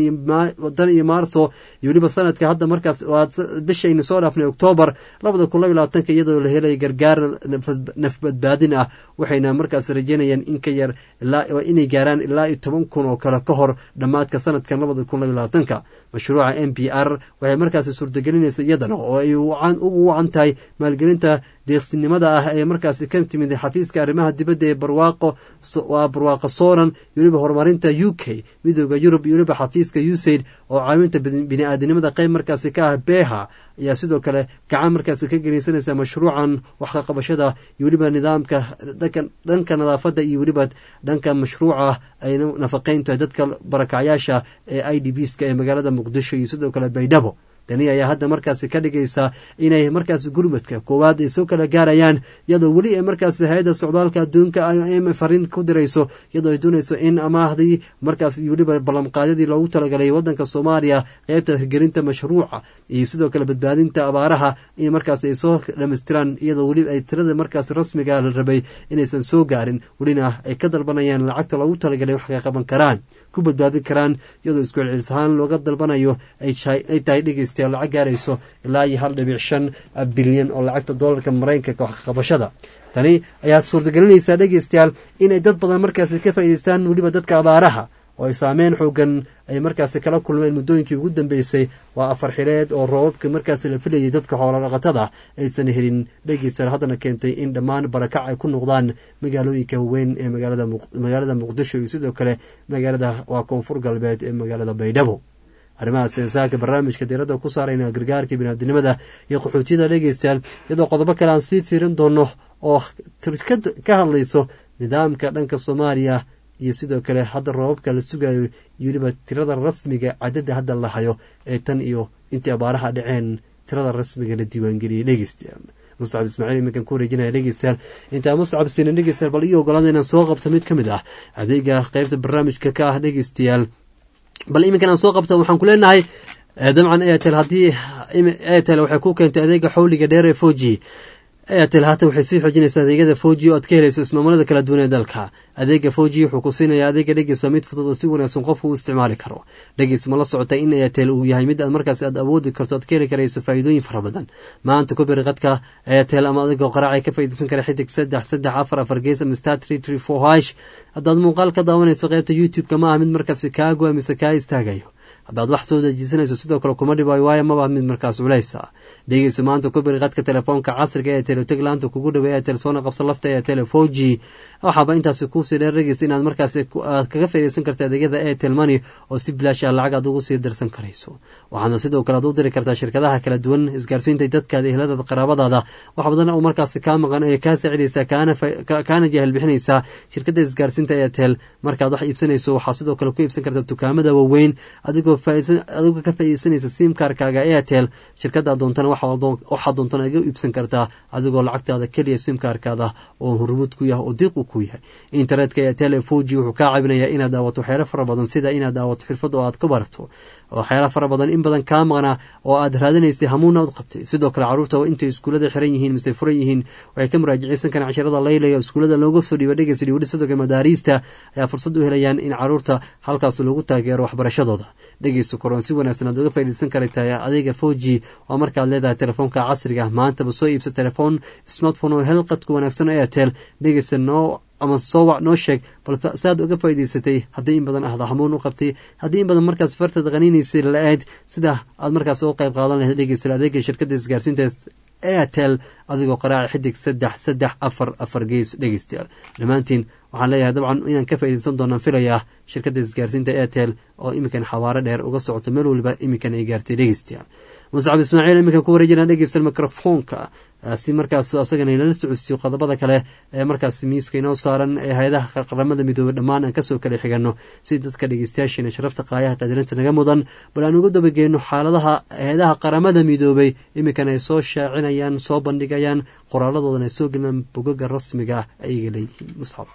iyo maarso iyo weliba sanadka hadda markaas waa bishayna soo dhaafnay oktoobar labada kun laba iyo labaatanka iyadoo la helay gargaar nafbadbaadin ah waxayna markaas rajeynayaan in ka yar ilaa inay gaaraan ilaa iyo toban kun oo kale ka hor dhammaadka sanadkan labada kun laba iyo labaatanka mashruuca m p r waxay markaasi suurtagelinaysa iyadana oo ay ugu wacan tahay maalgelinta deeqsinimada ah ee markaasi ka timid xafiiska arrimaha dibadda ee barwaaqo waa barwaaqo sooran iyo weliba horumarinta u k midooda yurub iyo weliba xafiiska usaid oo caawinta bini-aadinimada qayb markaasi ka ah beha ayaa sidoo kale gacan markaasi ka genaysanaysa mashruucan wax ka qabashada iyo weliba nidaamka dhanka nadaafadda iyo weliba dhanka mashruuca ay nafaqeynta dadka barakacyaasha ee i d bska ee magaalada muqdisho iyo sidoo kale baydhabo tani ayaa hadda markaasi ka dhigaysaa inay markaasi gurmadka koowaad ay soo kala gaarayaan iyadoo weli ay markaasi hay-adda socdaalka adduunka m fariin ku dirayso iyadoo ay doonayso in amaahdii markaas weliba ballanqaadyadii loogu talagalay wadanka soomaaliya qeybta hirgelinta mashruuca iyo sidoo kale badbaadinta abaaraha in markaas ay soo dhamaystiraan iyadoo weli ay tirada markaas rasmiga la rabay inaysan soo gaarin welina ay ka dalbanayaan lacagta loogu talagalay wax ka qaban karaan ku badbaadin karaan iyadoo isku celcelis ahaan looga dalbanayo ay tahay dhegeystayaal lacag gaarayso ilaa iyo hal dhibic shan bilyan oo lacagta doolarka maraykanka wax kaqabashada tani ayaa suurtagelinaysaa dhegeystayaal inay dad badan markaasi ka faa'iidaystaan weliba dadka abaaraha oo ay saameyn xoogan ay markaasi kala kulmeen muddooyinkii ugu dambeysay waa afar xileed oo roobabka markaasi la filayay dadka xoolo dhaqatada aysan helin dhegeystayaal haddana keentay in dhammaan barakac ay ku noqdaan magaalooyinka waaweyn ee magaalada muqdisho iyo sidoo kale magaalada waa koonfur galbeed ee magaalada baydhabo arrimahaas insaanka barnaamijka diiradda ku saarayna gargaarka biniaadinimada iyo qaxootiyada dhegeystayaal iyadoo qodobo kale aan sii fiirin doono oo ka hadlayso nidaamka dhanka soomaaliya iyo sidoo kale hadda roobabka la sugayo iyo weliba tirada rasmiga cadada hadda la hayo ee tan iyo intii abaaraha dhaceen tirada rasmiga la diiwaangeliyay dhegeystayaal muscab ismaaciil iminkan ku wareejinaya dhegeystayaal intaa muscab siinin dhegeystayaal bal ii ogolaada inaan soo qabto mid ka mid ah adeega qeybta barnaamijka ka ah dhegeystayaal bal iminkan aan soo qabta waxaan ku leenahay dabcan airtel haddii airtel waxay ku keentay adeega xawliga dheer ee four g airtel haatan waxay sii xoojinaysaa adeegyada four g oo aad ka helayso ismaamullada kala duwan ee dalka adeega four g wuxuu ku siinayaa adeega dhegeys waa mid fudud oo si wanaagsan qofku u isticmaali karo dhegeys ma la socotay in airtel uu yahay mid aad markaas aad awoodi karto aad ka heli karayso faa'iidooyin fara badan maanta ku biri qadka airtel ama adigoo qaraacay ka faa'iidaysan kara xidig saddex saddex afar afar gees ama star three three four hash haddaad muuqaal ka daawanayso qaybta youtube-ka ma ah mid markaasi kaa goa mise kaa istaagayo haddaad wax soo dejisanayso sidoo kale kuma dhibaayo waayo maba mid markaas culeysa dhegeysa maanta ku biri qadka telefoonka casriga ee teloteg laanta kugu dhawey airtel soona qabsa lafta ee tele four g waxaaba intaasi kuusii dheer dhegeysa inaad markaas aad kaga faa'iidaysan karta adeegyada airtel money oo si bilaash ah lacag aad ugu sii dirsan karayso waxaadna sidoo kale aad u diri kartaa shirkadaha kala duwan isgaarsiinta dadkaada eheladaada qaraabadaada wax badan oo markaasi kaa maqan ee kaa saacidaysaa kaana jahal bixinaysaa shirkada isgaarsiinta airtel markaad wax iibsanayso waxaa sidoo kale ku iibsan karta dukaamada waaweyn adigoo adigoo ka faa'iidaysanaysa simkarkaaga airtel shirkada doontana waxaad doontana iga iibsan kartaa adigoo lacagtaada keliya simkarkaada oo hurmud ku yahay oo diiq u ku yahay internetka airtel four g wuxuu kaa caawinayaa inaad daawato waxyaalo fara badan sida inaad daawato xirfad oo aad ka barato waxyaala fara badan in badan kaa maqnaa oo aad raadinaysay hamuuna ad qabtay sidoo kale caruurta intay iskuulada xiran yihiin mise furan yihiin waxay ka muraajaceysan karaan casharada laylaga iskuulada looga soo dhiiba dhegeysa dhiwdhi sidoo kale madaariista ayaa fursad u helayaan in caruurta halkaas lagu taageero waxbarashadooda dhegeysa koron si wanaagsan aad uga faa'iidaysan kartaa adeega four g waa markaad leedahay telefoonka casriga maantaba soo iibsa telefoon smartphone oo hel qadku wanaagsan airtel dhegeysa noo ama soo wac noo sheeg bal saad uga faa'iidaysatay haddii in badan ahda hamuun u qabtay haddii in badan markaas fartada qaniinaysay la-aad sida aad markaas uga qayb qaadan lahayd dhegeysta adeega shirkadda isgaarsiinta airtel adigoo qaraaca xidig saddex saddex afar afar gees dhegeystayaal dhammaantiin waxaan leeyahay dabcan inaan ka faa'iidaysan doonaan filayaa shirkadda isgaarsiinta airtel oo iminkan xawaaro dheer uga socoto meel waliba iminkan ay gaartay dhegeystayaal muscab ismaaciil iminkan ku wareejinaa dhegeysta microfoonka si markaas asagana inala socodsiyo qodobada kale ee markaas miiska inoo saaran ee hay-adaha qaramada midoobey dhammaan aan kasoo kala xigano si dadka dhegeystayaashiina sharafta qaayaha qadirinta naga mudan bal aan uga dabageyno xaaladaha hay-adaha qaramada midoobey iminkan ay soo shaacinayaan soo bandhigayaan qoraaladoodan ay soo gelinaan bogaga rasmiga ah ayaga leeyihiin musxab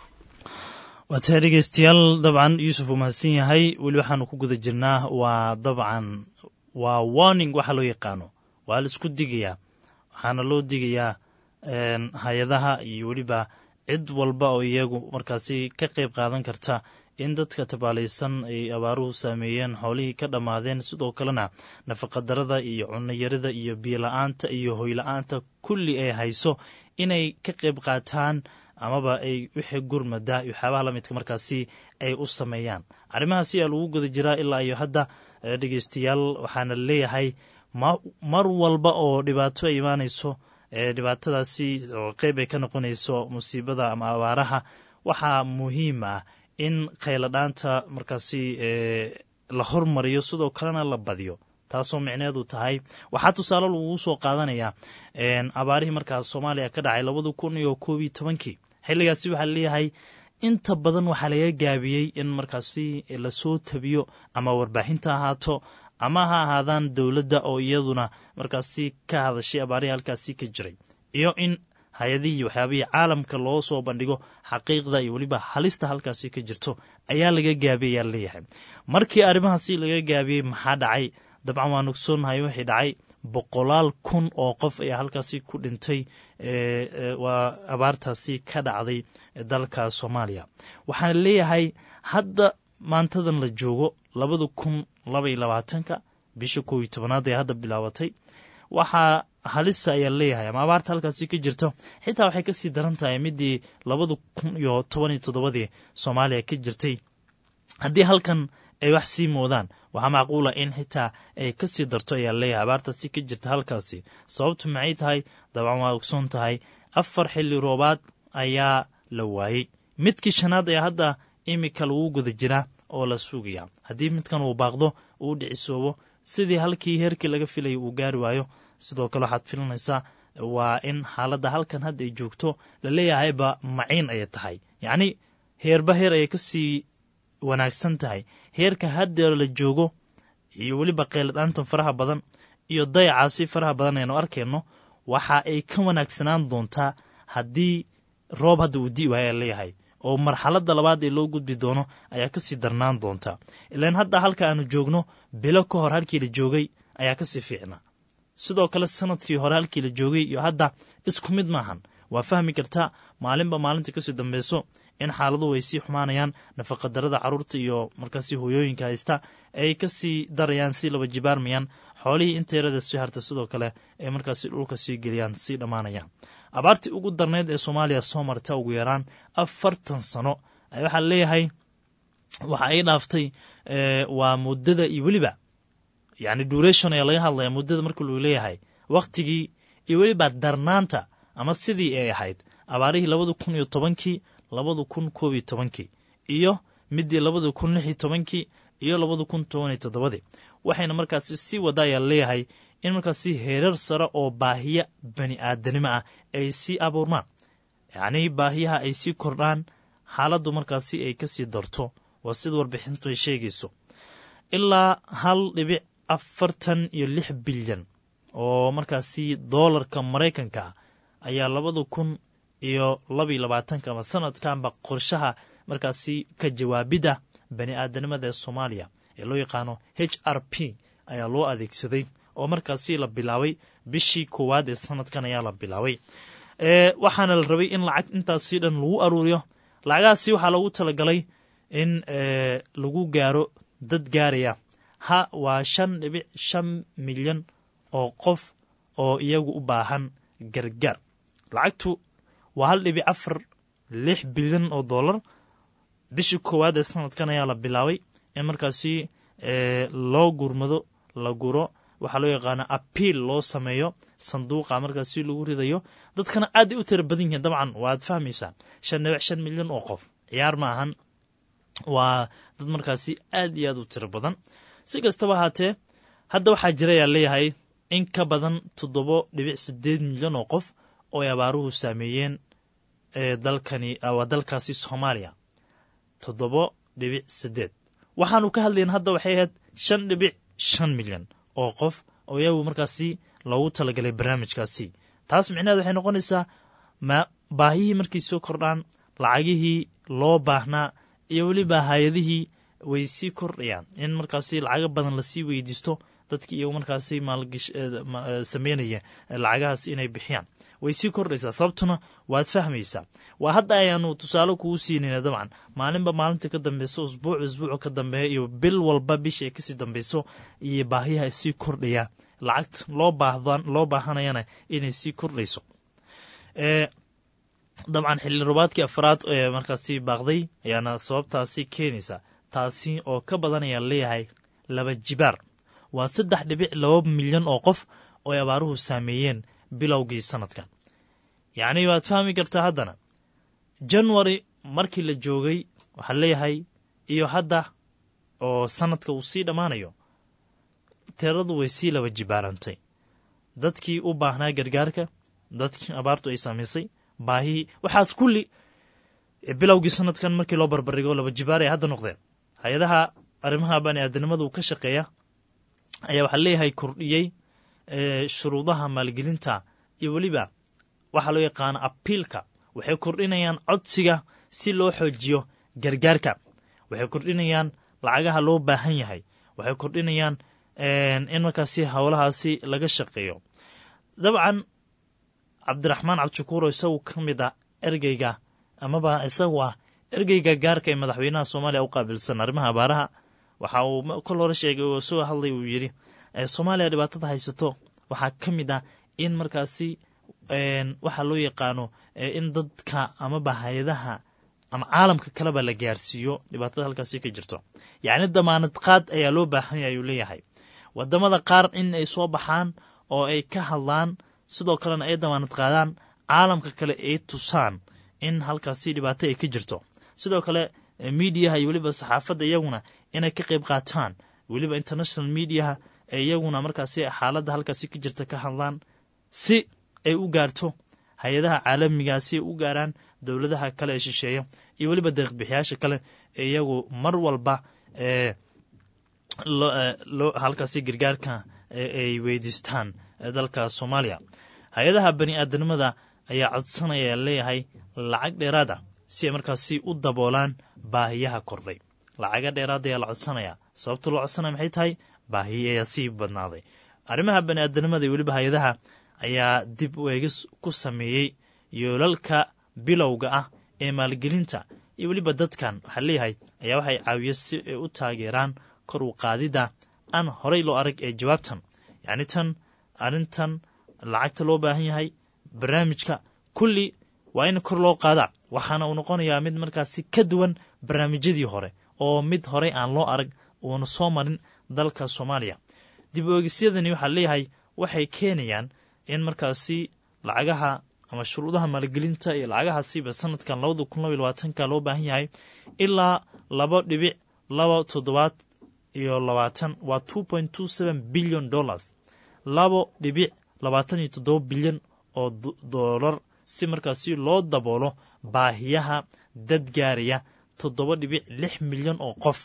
waa tahay dhegeystayaal dabcan yuusuf uu mahadsan yahay weli waxaanu ku guda jirnaa waa dabcan waa warning waxa loo yaqaano waa la isku digayaa waxaana loo digayaa hay-adaha iyo weliba cid walba oo iyagu markaasi ka qayb qaadan karta in dadka tabaalaysan ay abaaruhu saameeyeen xoolihii ka dhammaadeen sidoo kalena nafaqadarada iyo cunayarida iyo biyola-aanta iyo hoyla-aanta kulli ay hayso inay ka qayb qaataan amaba ay wixii gurmada iyo waxyaabaha lamidka markaasi ay u sameeyaan arrimahaasi aa lagu guda jiraa ilaa iyo hadda dhegeystayaal waxaana leeyahay mar walba oo dhibaato ay imaanayso dhibaatadaasi oo qeyb ay ka noqonayso musiibada ama abaaraha waxaa muhiim ah in khayladhaanta markaasi la hormariyo sidoo kalena la badiyo taasoo micneedu tahay waxaa tusaale lagu soo qaadanayaa abaarihii markaas soomaaliya ka dhacay labada kun iyo koob iyo tobankii xilligaasi waxaa leeyahay inta badan waxaa laga gaabiyey in markaasi lasoo tabiyo ama warbaahinta ahaato ama ha ahaadaan dowladda oo iyaduna markaasi ka hadashay abaarihii halkaasi ka jiray, iyo in hay-adihii waxyaabihii caalamka loo soo bandhigo xaqiiqda iyo weliba halista halkaasi ka jirto ayaa laga gaabiyey ayaa leeyahay. markii arrimahaasi laga gaabiyey maxaa dhacay? dabcan waan ogsoonahay wixii dhacay. boqolaal kun oo qof ayaa halkaasi ku dhintay, waa abaartaasi ka dhacday dalka Soomaaliya. waxaan leeyahay hadda maantadan la joogo labada kun laba iyo labaatanka bisha kow iyo tobanaad ee hadda bilaabatay, waxaa halisa ayaa leeyahay ama abaarta halkaasi ka jirto xitaa waxay kasii daran tahay midii labada kun iyo toban iyo toddobadii Soomaaliya ka jirtay. haddii halkan ay wax sii moodaan waxaa macquula in xitaa ay kasii darto ayaa leeyahay abaartaasi ka jirta halkaasi. sababtu maxay tahay? dabcan waa ogsoon tahay afar xilli roobaad ayaa la waayey, midkii shanaad ayaa hadda imika lagu guda jiraa oo la sugaya. haddii midkan uu baaqdo uu dhicisoobo sidii halkii heerkii laga filayay uu gaari waayo, sidoo kale waxaad filanaysaa waa in xaaladda halkan hadda ay joogto la leeyahayba maciin ayay tahay, yacni heerba heer ayay kasii wanaagsan tahay. heerka hadda la joogo iyo weliba qeeladhaantan faraha badan iyo dayacaasi faraha badan aynu arkayno waxa ay ka wanaagsanaan doontaa haddii roob hadda uu dii waaya leeyahay, oo marxaladda labaad ee loo gudbi doono ayaa kasii darnaan doontaa. ilaan hadda halka aanu joogno bilo ka hor halkii la joogay ayaa kasii fiicnaa. sidoo kale sanadkii hore halkii la joogay iyo hadda isku mid maahan. waa fahmi kartaa maalinba maalinta kasii dambeyso in xaaladuhu ay sii xumaanayaan, nafaqadarada carruurta iyo markaasi hooyooyinka haysta ay kasii darayaan, sii laba jibaarmayaan, xoolihii inteerada sii harta sidoo kale ay markaasi dhulka sii geliyaan, sii dhammaanayaan. abaartii ugu darneyd ee Soomaaliya soo marta ugu yaraan afartan sano ay waxaa leeyahay waxa ay dhaaftay waa muddada iyo weliba yacni duration ayaa laga hadlaya muddada marka loo leeyahay waqtigii iyo weliba darnaanta ama sidii ay ahayd abaarihii labada kun iyo tobankii labada kun koob iyo tobankii iyo midii labada kun lix iyo tobankii iyo labada kun toban iyo toddobadii. waxayna markaasi sii wada ayaa leeyahay in markaasi heerar sare oo baahiya bani aadanimo ah ay sii abuurmaan, yacni baahiyaha ay sii kordhaan, xaaladdu markaasi ay kasii darto. waa sida warbixintu ay sheegayso ilaa hal dhibic afartan iyo lix bilyan oo markaasi doolarka maraykanka ah ayaa labada kun iyo laba iyo labaatanka ama sanadkanba qorshaha markaasi ka jawaabidda bani aadanimada ee Soomaaliya ee loo yaqaano H R P ayaa loo adeegsaday, oo markaasi la bilaabay bishii koowaad ee sanadkan ayaa la bilaabay. ee waxaana la rabay in lacag intaasi dhan lagu aruuriyo. lacagaasi waxaa lagu talagalay in lagu gaaro dad gaaraya ha waa shan dhibic shan milyan oo qof oo iyagu u baahan gargaar. lacagtu waa hal dhibic afar lix bilyan oo dollar. bishii koowaad ee sanadkan ayaa la bilaabay in markaasi loo gurmado la guro, waxaa loo yaqaana apiil loo sameeyo sanduuqa markaasi lagu ridayo. dadkana aad ay u tira badan yihiin, dabcan waad fahmaysaa shan dhibic shan milyan oo qof ciyaar ma ahan, waa dad markaasi aad iyo aad u tiro badan. si kastaba ahaatee hadda waxaa jira ayaa leeyahay in ka badan toddoba dhibic sideed milyan oo qof oo ay abaaruhu saameeyeen ee dalkani waa dalkaasi Soomaaliya. toddoba dhibic sideed waxaanu ka hadlayn hadda waxay ahayd shan dhibic shan milyan oo qof oo iyagu markaasi loogu talagalay barnaamijkaasi. taas micnaheedu waxay noqonaysaa baahiyihii markay soo kordhaan lacagihii loo baahnaa iyo weliba hay-adihii way sii kordhayaan, in markaasi lacago badan lasii weydiisto dadkii iyagu markaasi maalgash sameynaya lacagahaas inay bixiyaan way sii kordhaysaa. sababtuna waad fahmaysaa. waa hadda ayaanu tusaale kugu siinayna dabcan maalinba maalinta ka dambeyso, usbuuc usbuuca ka dambeeya iyo bil walba bisha ay kasii dambeyso iyo baahiyaha ay sii kordhayaan, lacagta loo baahdan loo baahanayana inay sii kordhayso. ee dabcan xilli roobaadkii afraad ee markaasi baaqday ayaana sababtaasi keenaysa, taasi oo ka badan ayaa leeyahay laba jibaar. waa saddex dhibic laba milyan oo qof oo ay abaaruhu saameeyeen bilowgii sanadkan. yacni waad fahmi kartaa haddana january markii la joogay waxaa leeyahay iyo hadda oo sanadka uu sii dhammaanayo tiradu way sii laba jibaarantay. dadkii u baahnaa gargaarka, dadkii abaartu ay saamaysay, baahihii waxaas kulli bilowgii sanadkan markii loo barbardhigo laba jibaar ay hadda noqdeen. hay-adaha arrimaha bani aadanimadu ka shaqeeya ayaa waxaa leeyahay kordhiyey shuruudaha maalgelinta iyo weliba waxaa loo yaqaano apiilka. waxay kordhinayaan codsiga si loo xoojiyo gargaarka, waxay kordhinayaan lacagaha loo baahan yahay, waxay kordhinayaan in markaasi howlahaasi laga shaqeeyo. dabcan cabdiraxmaan cabdishakuur oo isagu ka mid ah ergeyga amaba isagu ah ergeyga gaarka ee madaxweynaha soomaaliya u qaabilsan arrimaha abaaraha, waxa uu kol hore sheegay oo soo hadlay uu yidhi soomaaliya dhibaatada haysato waxaa ka mid ah in markaasi waxaa loo yaqaano in dadka amaba hay-adaha ama caalamka kaleba la gaarsiiyo dhibaatada halkaasi ka jirto. yacni damaanad qaad ayaa loo baahan yahay uu leeyahay. wadamada qaar in ay soo baxaan oo ay ka hadlaan, sidoo kalena ay damaanad qaadaan, caalamka kale ay tusaan in halkaasi dhibaato ay ka jirto. sidoo kale miidiyaha iyo weliba saxaafadda iyaguna inay ka qayb qaataan, weliba international mediaha ee iyaguna markaasi xaaladda halkaasi ka jirta ka hadlaan, si ay u gaarto hay-adaha caalamiga, si ay u gaaraan dowladaha kale ee shisheeya iyo weliba deeqbixiyaasha kale ee iyagu mar walba ee halkaasi gargaarka ay weydiistaan dalka soomaaliya. hay-adaha bani aadanimada ayaa codsanaya leeyahay lacag dheeraada si ay markaasi u daboolaan baahiyaha kordhay. lacaga dheeraad ayaa la codsanaya. sababta loo codsanaya maxay tahay? baahiye ayaa sii badnaaday. arrimaha bani aadanimada iyo weliba hay-adaha ayaa dib u eegis ku sameeyey yoolalka bilowga ah ee maalgelinta iyo weliba dadkan waxaa leeyahay ayaa waxay caawiya si ay u taageeraan kor u qaadida aan horay loo arag ee jawaabtan. yacni tan arrintan lacagta loo baahan yahay, barnaamijka kulli waa in kor loo qaadaa, waxaana uu noqonayaa mid markaasi ka duwan barnaamijyadii hore oo mid horey aan loo arag uuna soo marin dalka soomaaliya. dib u eegisyadani waxaa leeyahay waxay keenayaan in markaasi lacagaha ama shuruudaha maalgelinta iyo lacagahaasiba sanadkan labada kun laba iyo labaatanka loo baahan yahay ilaa laba dhibic laba toddobaad iyo labaatan waa two point two seven billion dollars labo dhibic labaatan iyo toddoba bilyan oo doolar si markaasi loo daboolo baahiyaha dad gaaraya toddoba dhibic lix milyan oo qof.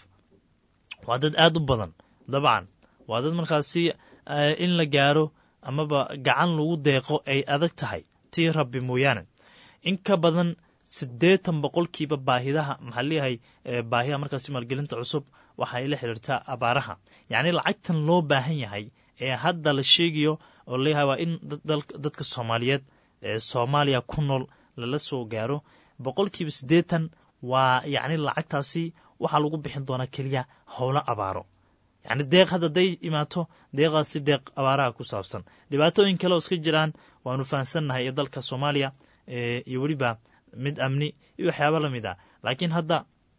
waa dad aad u badan. dabcan waa dad markaasi in la gaaro amaba gacan lagu deeqo ay adag tahay tii rabbi mooyaane. in ka badan siddeetan boqolkiiba baahidaha maxaa leeyahay baahiyaha markaasi maalgelinta cusub waxay la xiriirtaa abaaraha. yacni lacagtan loo baahan yahay ee hadda la sheegayo oo leeyahay waa in dadka soomaaliyeed ee soomaaliya ku nool lala soo gaaro boqolkiiba siddeetan. waa yacni lacagtaasi waxaa lagu bixin doonaa keliya howlo abaaro. yacni deeq hadda day imaato deeqaasi deeq abaaraha ku saabsan. dhibaatooyin kale oo iska jiraan waanu fahansannahay ee dalka soomaaliya iyo weliba mid amni iyo waxyaaba la mid ah, laakiin hadda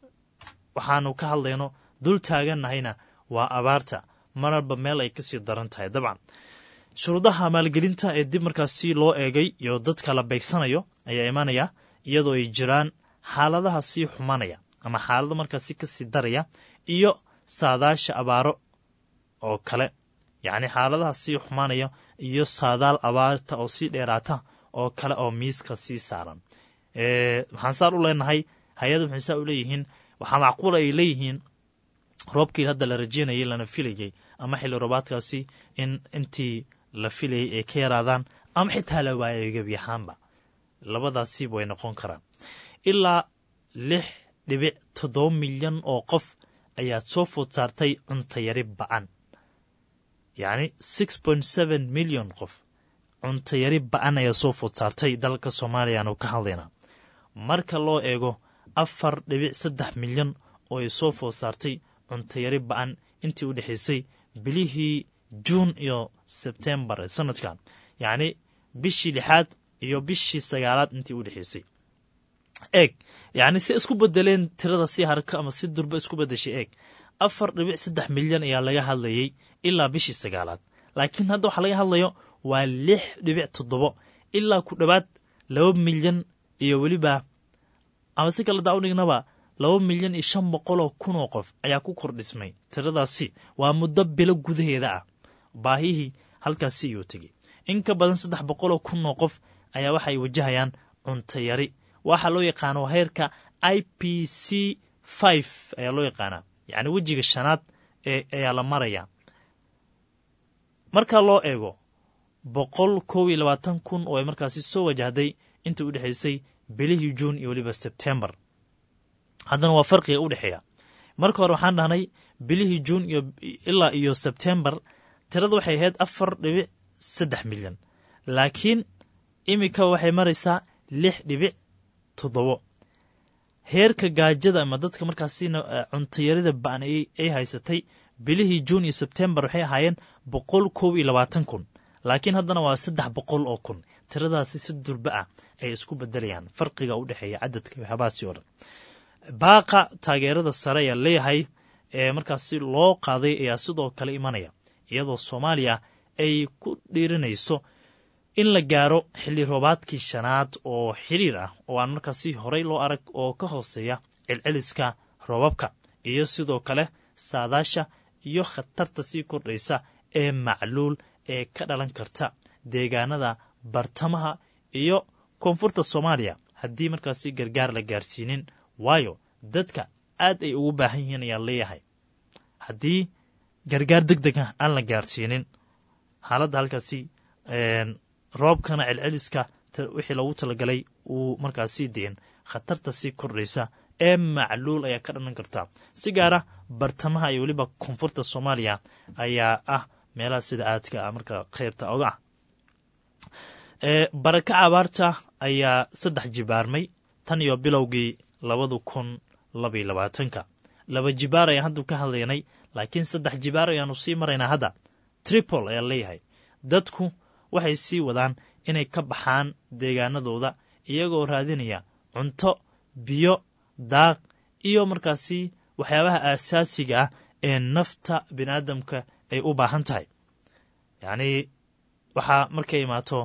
waxaanu ka hadlayno dul taagannahayna waa abaarta maralba meel ay kasii daran tahay. dabcan shuruudaha maalgelinta ee dib markaasi loo eegay iyo dadka la beegsanayo ayaa imaanaya iyadoo ay jiraan xaaladaha sii xumanaya ama xaalado markaasi kasii daraya iyo saadaasha abaaro oo kale. yacni xaaladaha sii xumaanaya iyo saadaal abaarta oo sii dheeraata oo kale oo miiska sii saaran. waxaan saar u leenahay hay-ada maxay saa u leeyihiin waxaa macquula ay leeyihiin roobkii hadda la rajeynayay lana filayay ama xilli roobaadkaasi in intii la filayay ay ka yaraadaan ama xitaa la waayay gebi ahaanba. labadaasiba way noqon karaan. ilaa lix dhibic toddoba milyan oo qof ayaa soo food saartay cuntayari ba'an. yacni six point seven milyan qof cuntayari ba'an ayaa soo food saartay dalka soomaaliya aanu ka hadlaynaa. marka loo eego afar dhibic saddex milyan oo ay soo food saartay cuntayari ba'an intii u dhexaysay bilihii juun iyo sebtembar ee sanadkan. yacni bishii lixaad iyo bishii sagaalaad intii u dhexaysay. eeg yacni si isku bedeleen tirada si harka ama si durba isku bedeshay. eeg afar dhibic saddex milyan ayaa laga hadlayay ilaa bishii sagaalaad, laakiin hadda waxaa laga hadlayo waa lix dhibic toddobo ilaa ku dhowaad laba milyan iyo weliba ama si kale daa u dhignaba laba milyan iyo shan boqoloo kun oo qof ayaa ku kordhismay. tiradaasi waa muddo bilo gudaheeda ah. baahihii halkaasi iyuu tegey. in ka badan saddex boqoloo kun oo qof ayaa waxay wajahayaan cuntayari. waxaa loo yaqaano heerka i p c five ayaa loo yaqaanaa, yacni wejiga shanaad ee ayaa la maraya. marka loo eego boqol kow iyo labaatan kun oo ay markaasi soo wajahday inta u dhexaysay bilihii juun iyo weliba sebtembar. haddana waa farqiga u dhexeeya. marka hore waxaan dhahnay bilihii juun iyo ilaa iyo sebtembar tirada waxay ahayd afar dhibic saddex milyan, laakiin iminka waxay maraysaa lix dhibic toddobo. heerka gaajada ama dadka markaasina cuntayarida ba'an ay haysatay bilihii juun iyo sebtembar waxay ahaayeen boqol kow iyo labaatan kun, laakiin haddana waa saddex boqol oo kun. tiradaasi si durba ah ay isku bedelayaan, farqiga u dhexeeya cadadka waxyaabahaasi oo dhan. baaqa taageerada sare ayaa leeyahay ee markaasi loo qaaday ayaa sidoo kale imanaya iyadoo Soomaaliya ay ku dhiirinayso in la gaaro xilli roobaadkii shanaad oo xiriir ah oo aan markaasi horey loo arag oo ka hooseeya celceliska roobabka, iyo sidoo kale saadaasha iyo khatarta sii kordhaysa ee macluul ee ka dhalan karta deegaanada bartamaha iyo koonfurta Soomaaliya haddii markaasi gargaar la gaarsiinin, waayo dadka aad ay ugu baahan yihiin ayaa leeyahay. haddii gargaar deg deg ah aan la gaarsiinin xaaladda halkaasi roobkana celceliska wixii loogu talagalay uu markaasi deen, khatarta sii kordhaysa ee macluul ayaa ka dhalan karta. si gaara bartamaha iyo weliba koonfurta Soomaaliya ayaa ah meelaha sida aadka ah marka qaybta oga ah. barakaca abaarta ayaa saddex jibaarmay tan iyo bilowgii labada kun laba iyo labaatanka. laba jibaar ayaan hadda ka hadlaynay, laakiin saddex jibaar ayaanu sii maraynaa hadda. triple ayaa leeyahay dadku waxay sii wadaan inay ka baxaan deegaanadooda iyagoo raadinaya cunto, biyo, daaq iyo markaasi waxyaabaha aasaasiga ah ee nafta bini'aadamka ay u baahan tahay. yacnii waxaa markay imaato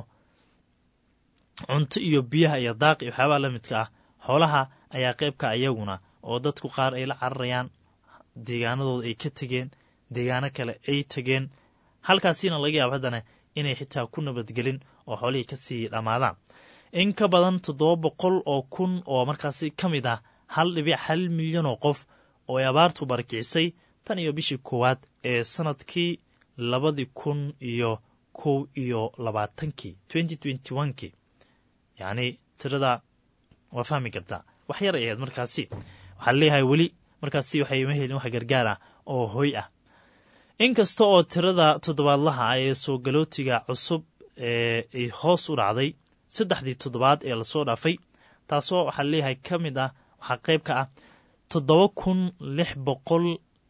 cunto iyo biyaha iyo daaq iyo waxyaabaha la midka ah, xoolaha ayaa qaybka iyaguna oo dadku qaar ay la cararayaan deegaanadooda ay ka tegeen, deegaano kale ay tegeen, halkaasina laga yaabo haddana inay xitaa ku nabadgelin oo xoolihii ka sii dhammaadaan. in ka badan toddoba boqol oo kun oo markaasi ka mid ah hal dhibic hal milyan oo qof oo ay abaartu barakicisay tan iyo bishii koowaad ee sanadkii labadii kun iyo kow iyo labaatankii twenty twenty one kii. yacni tirada waa fahmi kartaa, wax yar ay ahayd markaasi. waxaa leeyahay weli markaasi waxay ma helin wax gargaar ah oo hoy ah. inkasta oo tirada toddobaadlaha ee soo galootiga cusub ee ay hoos u dhacday saddexdii toddobaad ee lasoo dhaafay, taasoo waxaa leeyahay ka mid ah waxaa qayb ka ah toddoba kun lix boqol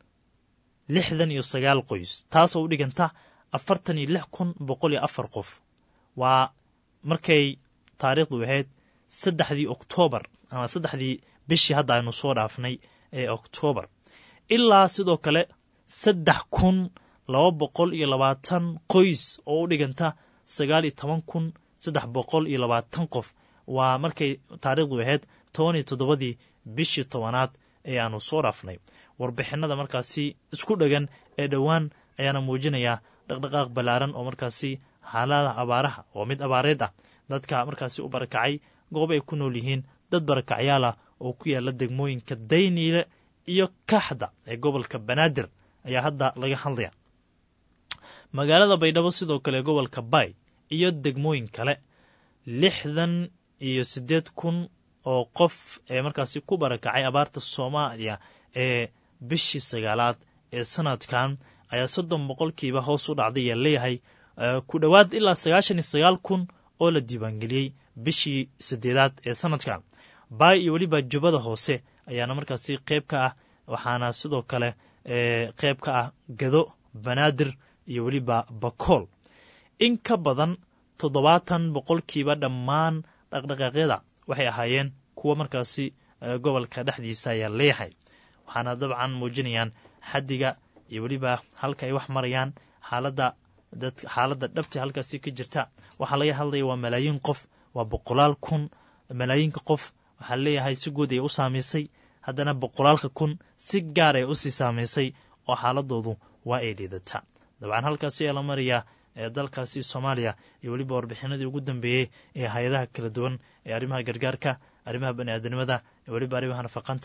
lixdan iyo sagaal qoys, taasoo u dhiganta afartan iyo lix kun boqol iyo afar qof. waa markay taariikhdu ahayd saddexdii oktoobar ama saddexdii bishii hadda aynu soo dhaafnay ee oktoobar. ilaa sidoo kale saddex kun laba boqol iyo labaatan qoys oo u dhiganta sagaal iyo toban kun saddex boqol iyo labaatan qof. waa markay taariikhdu ahayd toban iyo toddobadii bishii tobanaad ee aanu soo dhaafnay. warbixinada markaasi isku dhagan ee dhowaan ayaana muujinayaa dhaqdhaqaaq ballaaran oo markaasi xaaladaha abaaraha oo mid abaareed ah. dadka markaasi u barakacay goob ay ku nool yihiin dad barakacyaal ah oo ku yaala degmooyinka Dayniile iyo Kaxda ee gobolka Banaadir ayaa hadda laga hadlaya. magaalada Baydhabo sidoo kale gobolka Bay iyo degmooyin kale lixdan iyo siddeed kun oo qof ee markaasi ku barakacay abaarta Soomaaliya ee bishii sagaalaad ee sanadkan ayaa soddon boqolkiiba hoos u dhacday ee leeyahay ku dhowaad ilaa sagaashan iyo sagaal kun oo la diiwaangeliyey bishii saddeedaad ee sanadkan. Bay iyo weliba Jubbada Hoose ayaana markaasi qayb ka ah, waxaana sidoo kale qayb ka ah Gado, Banaadir iyo weliba Bakool. in ka badan toddobaatan boqolkiiba dhammaan dhaqdhaqaaqyada waxay ahaayeen kuwa markaasi gobolka dhexdiisa ayaa leeyahay, waxaana dabcan muujinayaan xaddiga iyo weliba halka ay wax marayaan xaaladda dad xaaladda dhabta halkaasi ka jirta. waxaa laga hadlaya waa malaayiin qof, waa boqolaal kun. malaayiinka qof waxaa leeyahay si guud ay u saamaysay, haddana boqolaalka kun si gaar ay u sii saamaysay oo xaaladoodu waa ay liidataa. dabcan halkaasi ayaa la marayaa ee dalkaasi Soomaaliya iyo weliba warbixinadii ugu dambeeyey ee hay-adaha kala duwan ee arrimaha gargaarka, arrimaha bani'aadanimada iyo weliba arrimaha nafaqanta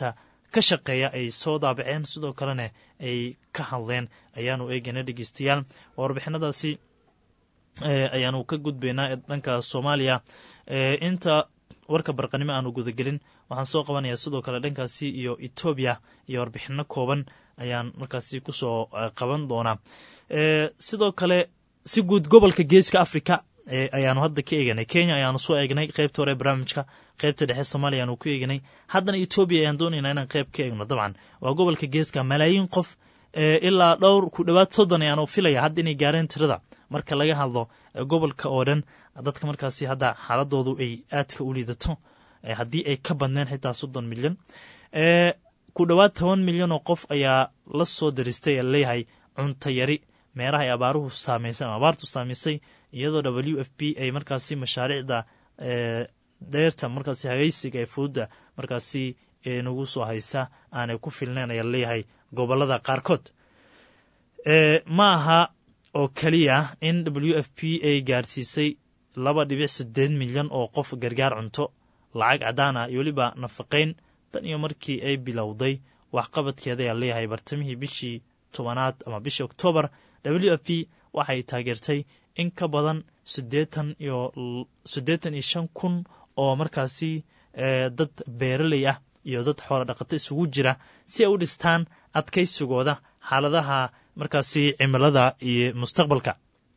ka shaqeeya ay soo daabaceen sidoo kalena ay ka hadleen ayaanu eegayna dhegeystayaal warbixinadaasi ayaanu ka gudbaynaa dhanka soomaaliya inta warka barqanimo aanu gudagelin waxaan soo qabanayaa sidoo kale dhankaasi iyo etoobiya iyo warbixino kooban ayaan markaasi kusoo qaban doonaa sidoo kale si guud gobolka geeska africa ayaanu hadda ka eeganay kenya ayaanu soo eegnay qaybta hore barnaamijka qaybta dhexe soomaaliya ayaanu ku eeganay haddana etoobiya ayaan doonaynaa inaan qayb ka eegno dabcan waa gobolka geeska malaayiin qof ilaa dhowr ku dhowaad soddon ayaanu filaya hadda inay gaareen tirada marka laga hadlo gobolka oo dhan dadka markaasi hadda xaaladoodu ay aadka u liidato haddii ay ka badneen xitaa soddon milyan ku dhowaad toban milyan oo qof ayaa la soo daristay leeyahay cunto yari meeraha ay abaaruhu saamaysay ama abaartu saamaysay iyadoo w f p ay markaasi mashaariicda deerta markaasi hagaysiga ee fududda markaasi nagu soo haysa aanay ku filnayn ayaa leeyahay gobolada qaarkood ma aha oo keliya in w f p ay gaarsiisay laba dhibic sideed milyan oo qof gargaar cunto lacag cadaan ah iyo weliba nafaqayn tan iyo markii ay bilowday waxqabadkeeda ayaa leeyahay bartamihii bishii tobanaad ama bishii oktoobar w f p waxay taageertay in ka badan siddeetan iyo siddeetan iyo shan kun oo markaasi dad beeraley ah iyo dad xoolo dhaqato isugu jira si ay u dhistaan adkaysigooda xaaladaha markaasi cimilada iyo mustaqbalka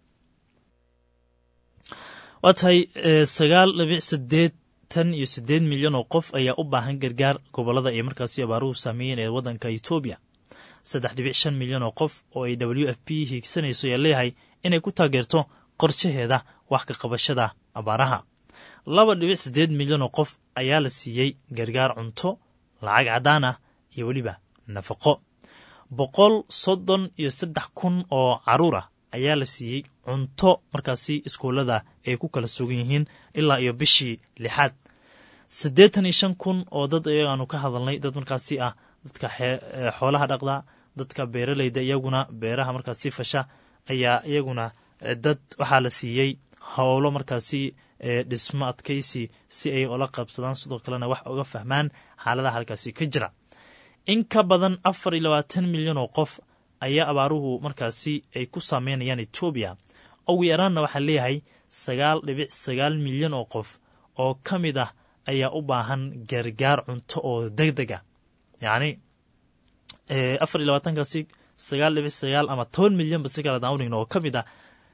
waa tahay sagaal dhibic sideetan iyo siddeed milyan oo qof ayaa u baahan gargaar gobolada ay markaasi abaaruhu saameeyeen ee waddanka etoobiya saddex dhibic shan milyan oo qof oo ay w f p hiigsanayso ayaa leeyahay inay ku taageerto qorshaheeda wax ka qabashada abaaraha laba dhibic siddeed milyan oo qof ayaa la siiyey gargaar cunto lacag caddaan ah iyo weliba nafaqo boqol soddon iyo saddex kun oo carruur ah ayaa la siiyey cunto markaasi iskuullada ay ku kala sugan yihiin ilaa iyo bishii lixaad siddeetan iyo shan kun oo dad ayagaanu ka hadalnay dad markaasi ah dadka xoolaha dhaqda dadka beeraleyda iyaguna beeraha markaasi fasha ayaa iyaguna dad waxaa la siiyey howlo markaasi dhismo adkaysi si ay ola qabsadaan sidoo kalena wax uga fahmaan xaaladaha halkaasi ka jira in ka badan afar iyo labaatan milyan oo qof ayaa abaaruhu markaasi ay ku saameynayaan etoobiya ugu yaraanna waxaa leeyahay sagaal dhibic sagaal milyan oo qof oo ka mid ah ayaa u baahan gargaar cunto oo deg deg ah yacni afar iyo labaatankaasi sagaal dhibic sagaal ama toban milyan ba si kala daawdhigno oo ka mid ah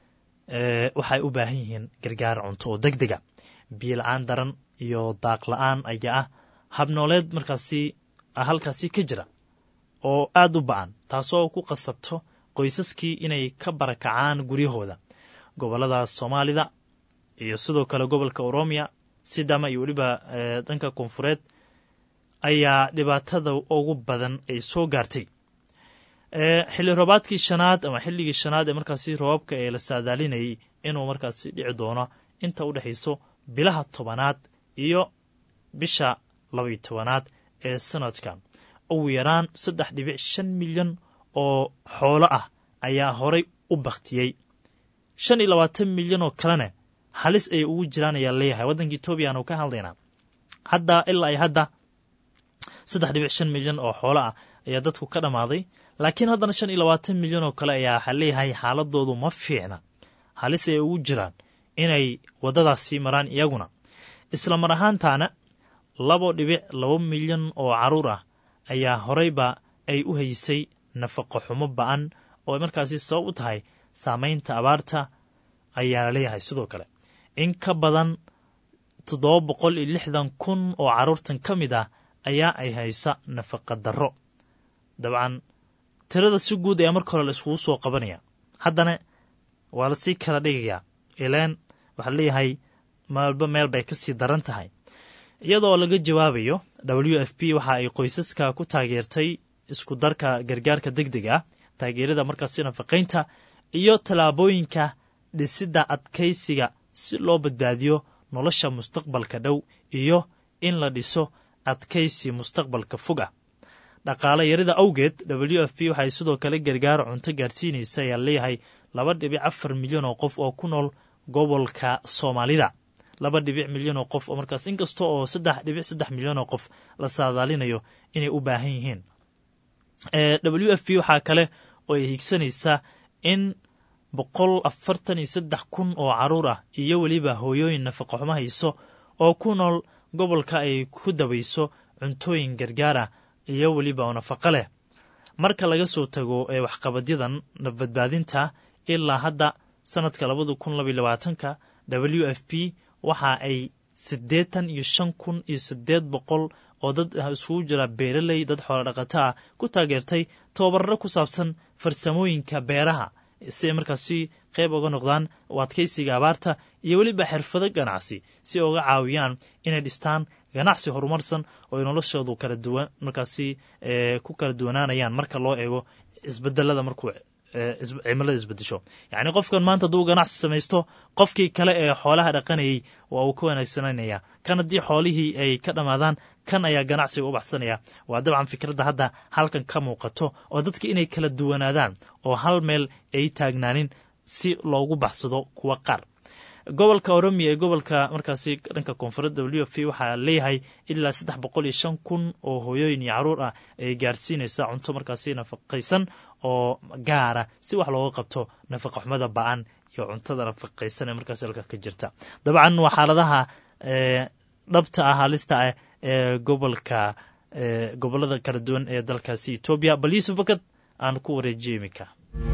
waxay u baahan yihiin gargaar cunto oo deg dega biyo la-aan daran iyo daaq la-aan ayaa ah habnooleed markaasi halkaasi ka jira oo aada u ba-an taasoo ku qasabto qoysaskii inay ka barakacaan guryahooda gobolada soomaalida iyo sidoo kale gobolka oroomiya sidama iyo weliba dhanka koonfureed ayaa dhibaatada ugu badan ay soo gaartay xilli roobaadkii shanaad ama xilligii shanaad ee markaasi roobabka ee la saadaalinayay inuu markaasi dhici doono inta u dhexayso bilaha tobanaad iyo bisha labaiyo tobanaad ee sanadkan ugu yaraan saddex dhibic shan milyan oo xoolo ah ayaa horay u baktiyey shan iyo labaatan milyan oo kalena halis ay ugu jiraan ayaa leeyahay waddanka etoobiya aanu ka hadlaynaa hadda ilaa ay hadda saddex dhibic shan milyan oo xoolo ah ayaa dadku ka dhammaaday laakiin haddana shan iyo labaatan milyan oo kale ayaa waxaa leeyahay xaaladoodu ma fiicna halis ay ugu jiraan inay waddadaasi maraan iyaguna isla mar ahaantaana labo dhibic laba milyan oo carruur ah ayaa horeyba ay u haysay nafaqo xumo ba-an oo markaasi sabab u tahay saamaynta abaarta ayaa la leeyahay sidoo kale in ka badan toddoba boqol iyo lixdan kun oo carruurtan ka mid ah ayaa ay haysa nafaqa darro dabcan tirada si guud ayaa marka hore la iskugu soo qabanaya haddana waa lasii kala dhigayaa ileen waxaa leeyahay maalba meel bay kasii daran tahay iyadoo laga jawaabayo w f p waxa ay qoysaska ku taageertay isku darka gargaarka deg deg ah taageerada markaasi nafaqaynta iyo tallaabooyinka dhisidda adkaysiga si loo badbaadiyo nolosha mustaqbalka dhow iyo in la dhiso adkaysi mustaqbalka fog ah dhaqaale yarida awgeed w f p waxay sidoo kale gargaar cunto gaarsiinaysa ayaa leeyahay laba dhibic afar milyan oo qof oo ku nool gobolka soomaalida laba dhibic milyan oo qof oo markaas inkasta oo saddex dhibic saddex milyan oo qof la saadaalinayo inay u baahan yihiin. w f p waxaa kale oo ay higsanaysaa in boqol afartan iyo saddex kun oo caruur ah iyo weliba hooyooyin nafaqo xumo hayso oo ku nool gobolka ay ku dabayso cuntooyin gargaar ah iyo weliba oo nafaqo leh. marka laga soo tago ee waxqabadyadan nafbadbaadinta ilaa hadda sanadka labada kun labaiyo labaatanka w f p waxa ay siddeetan iyo shan kun iyo siddeed boqol oo dad isugu jira beeraley dad xoolo dhaqato ah ku taageertay tababarro ku saabsan farsamooyinka beeraha si ay markaasi qayb uga noqdaan u adkaysiga abaarta iyo weliba xirfado ganacsi si uga caawiyaan inay dhistaan ganacsi horumarsan oo noloshoodu kala duwan markaasi ku kala duwanaanayaan marka loo eego isbedelada markuu cimilada isbedesho. yacni qofkan maanta hadduu ganacsi samaysto qofkii kale ee xoolaha dhaqanayay waa uu ka wanaagsananaya kan haddii xoolihii ay ka dhammaadaan kan ayaa ganacsiga u baxsanaya. waa dabcan fikradda hadda halkan ka muuqato oo dadka inay kala duwanaadaan oo hal meel ay taagnaanin si loogu baxsado kuwa qaar. gobolka oromiya ee gobolka markaasi dhanka koonfureed w f p waxaa leeyahay ilaa saddex boqol iyo shan kun oo hooyooyin iyo caruur ah ay gaarsiinaysa cunto markaasi nafaqaysan oo gaara si wax looga qabto nafaqa xumada ba-an iyo cuntada nafaqaysan ee markaasi halka ka jirta. dabcan waa xaaladaha dhabta ah halista ah ee gobolka gobolada kala duwan ee dalkaasi Ethiopia. bal Yusuf Bakad aan ku wareejiyo imika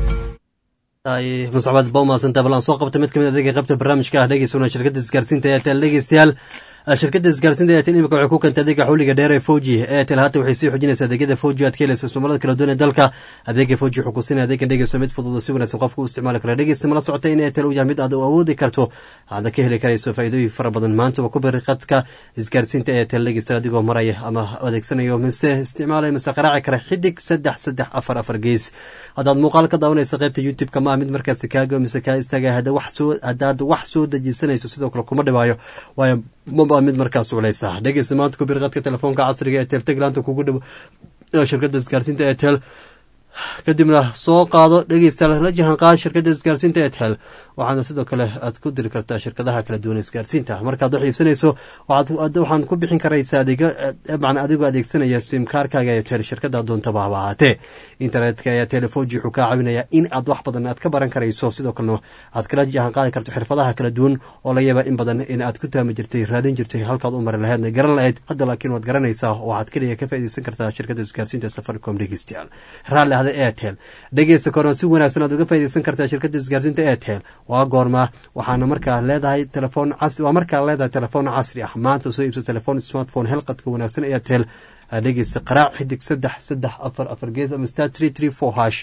ay muscabad bawmaasanta bal aan soo qabta mid kamid adeega qaybta barnaamijka ah dhegeysanaa shirkadda isgaarsiinta Airtel. dhegeystayaal shirkadda isgaarsiinta Airtel imika waxay ku keentay adeega xawliga dheer ee four G. Airtel hata waxay sii xoojinaysaa adeegyada four G aad ka helayso ismaalada kala duwan ee dalka. adeega four G wuxuu ku siinaya adeegan dhegeyso mid fudud oo si wanaagsan qofku u isticmaali karo. dhegeysta mala socota in Airtel uu yahay mid aad u awoodi karto aad ka heli karayso faa'iidooyin fara badan. maanta waa ku bari qadka isgaarsiinta Airtel dhegeysta adigoo maraya ama adeegsanayo mise isticmaalaya mise qaraaci kara xidig saddex saddex afar afar gees. haddaad muuqaal ka daawanayso qaybta YouTube-ka ma mid markaasi kaaga mise kaa istaaga hadda wax soo haddaad wax soo dejisanayso sidoo kale kuma dhibaayo waayo maba mid markaas culaysa. dhegeysta maanta ku bir qadka telefoonka casriga ee Airtel Taglaanta kugu dhow shirkadda isgaarsiinta Airtel kadibna soo qaado dhegeysta la jahan qaad shirkadda isgaarsiinta Airtel. waxaana sidoo kale aad ku diri kartaa shirkadaha kala duwan isgaarsiinta markaad wax iibsanayso waxaad waxaan ku bixin karaysaa adeega macna adigoo adeegsanaya sim kaarkaaga Airtel shirkadda doontaba ha ahaatee. internetka ee Airtel four G wuxuu kaa caawinayaa in aad wax badan aad ka baran karayso sidoo kalena aad kala jahan qaadi karto xirfadaha kala duwan oo la yaaba in badan in aad ku taami jirtay raadin jirtay halkaad u mari lahayd garan lahayd hadda laakiin waad garanaysaa oo waxaad kaliya ka faa'iideysan kartaa shirkadda isgaarsiinta Safaricom. dhegeystayaal raalli ahada Airtel dhegeysta korona si wanaagsan aad uga faa'iideysan kartaa shirkadda isgaarsiinta Airtel. waa goorma waxaana markaa leedahay telefoon casri waa markaa leedahay telefoon casri ah. maanta soo iibso telefoon smartphone helqadka wanaagsan ee Airtel dhegeysta qaraac xidig saddex saddex afar afar gees ama star three three four hash.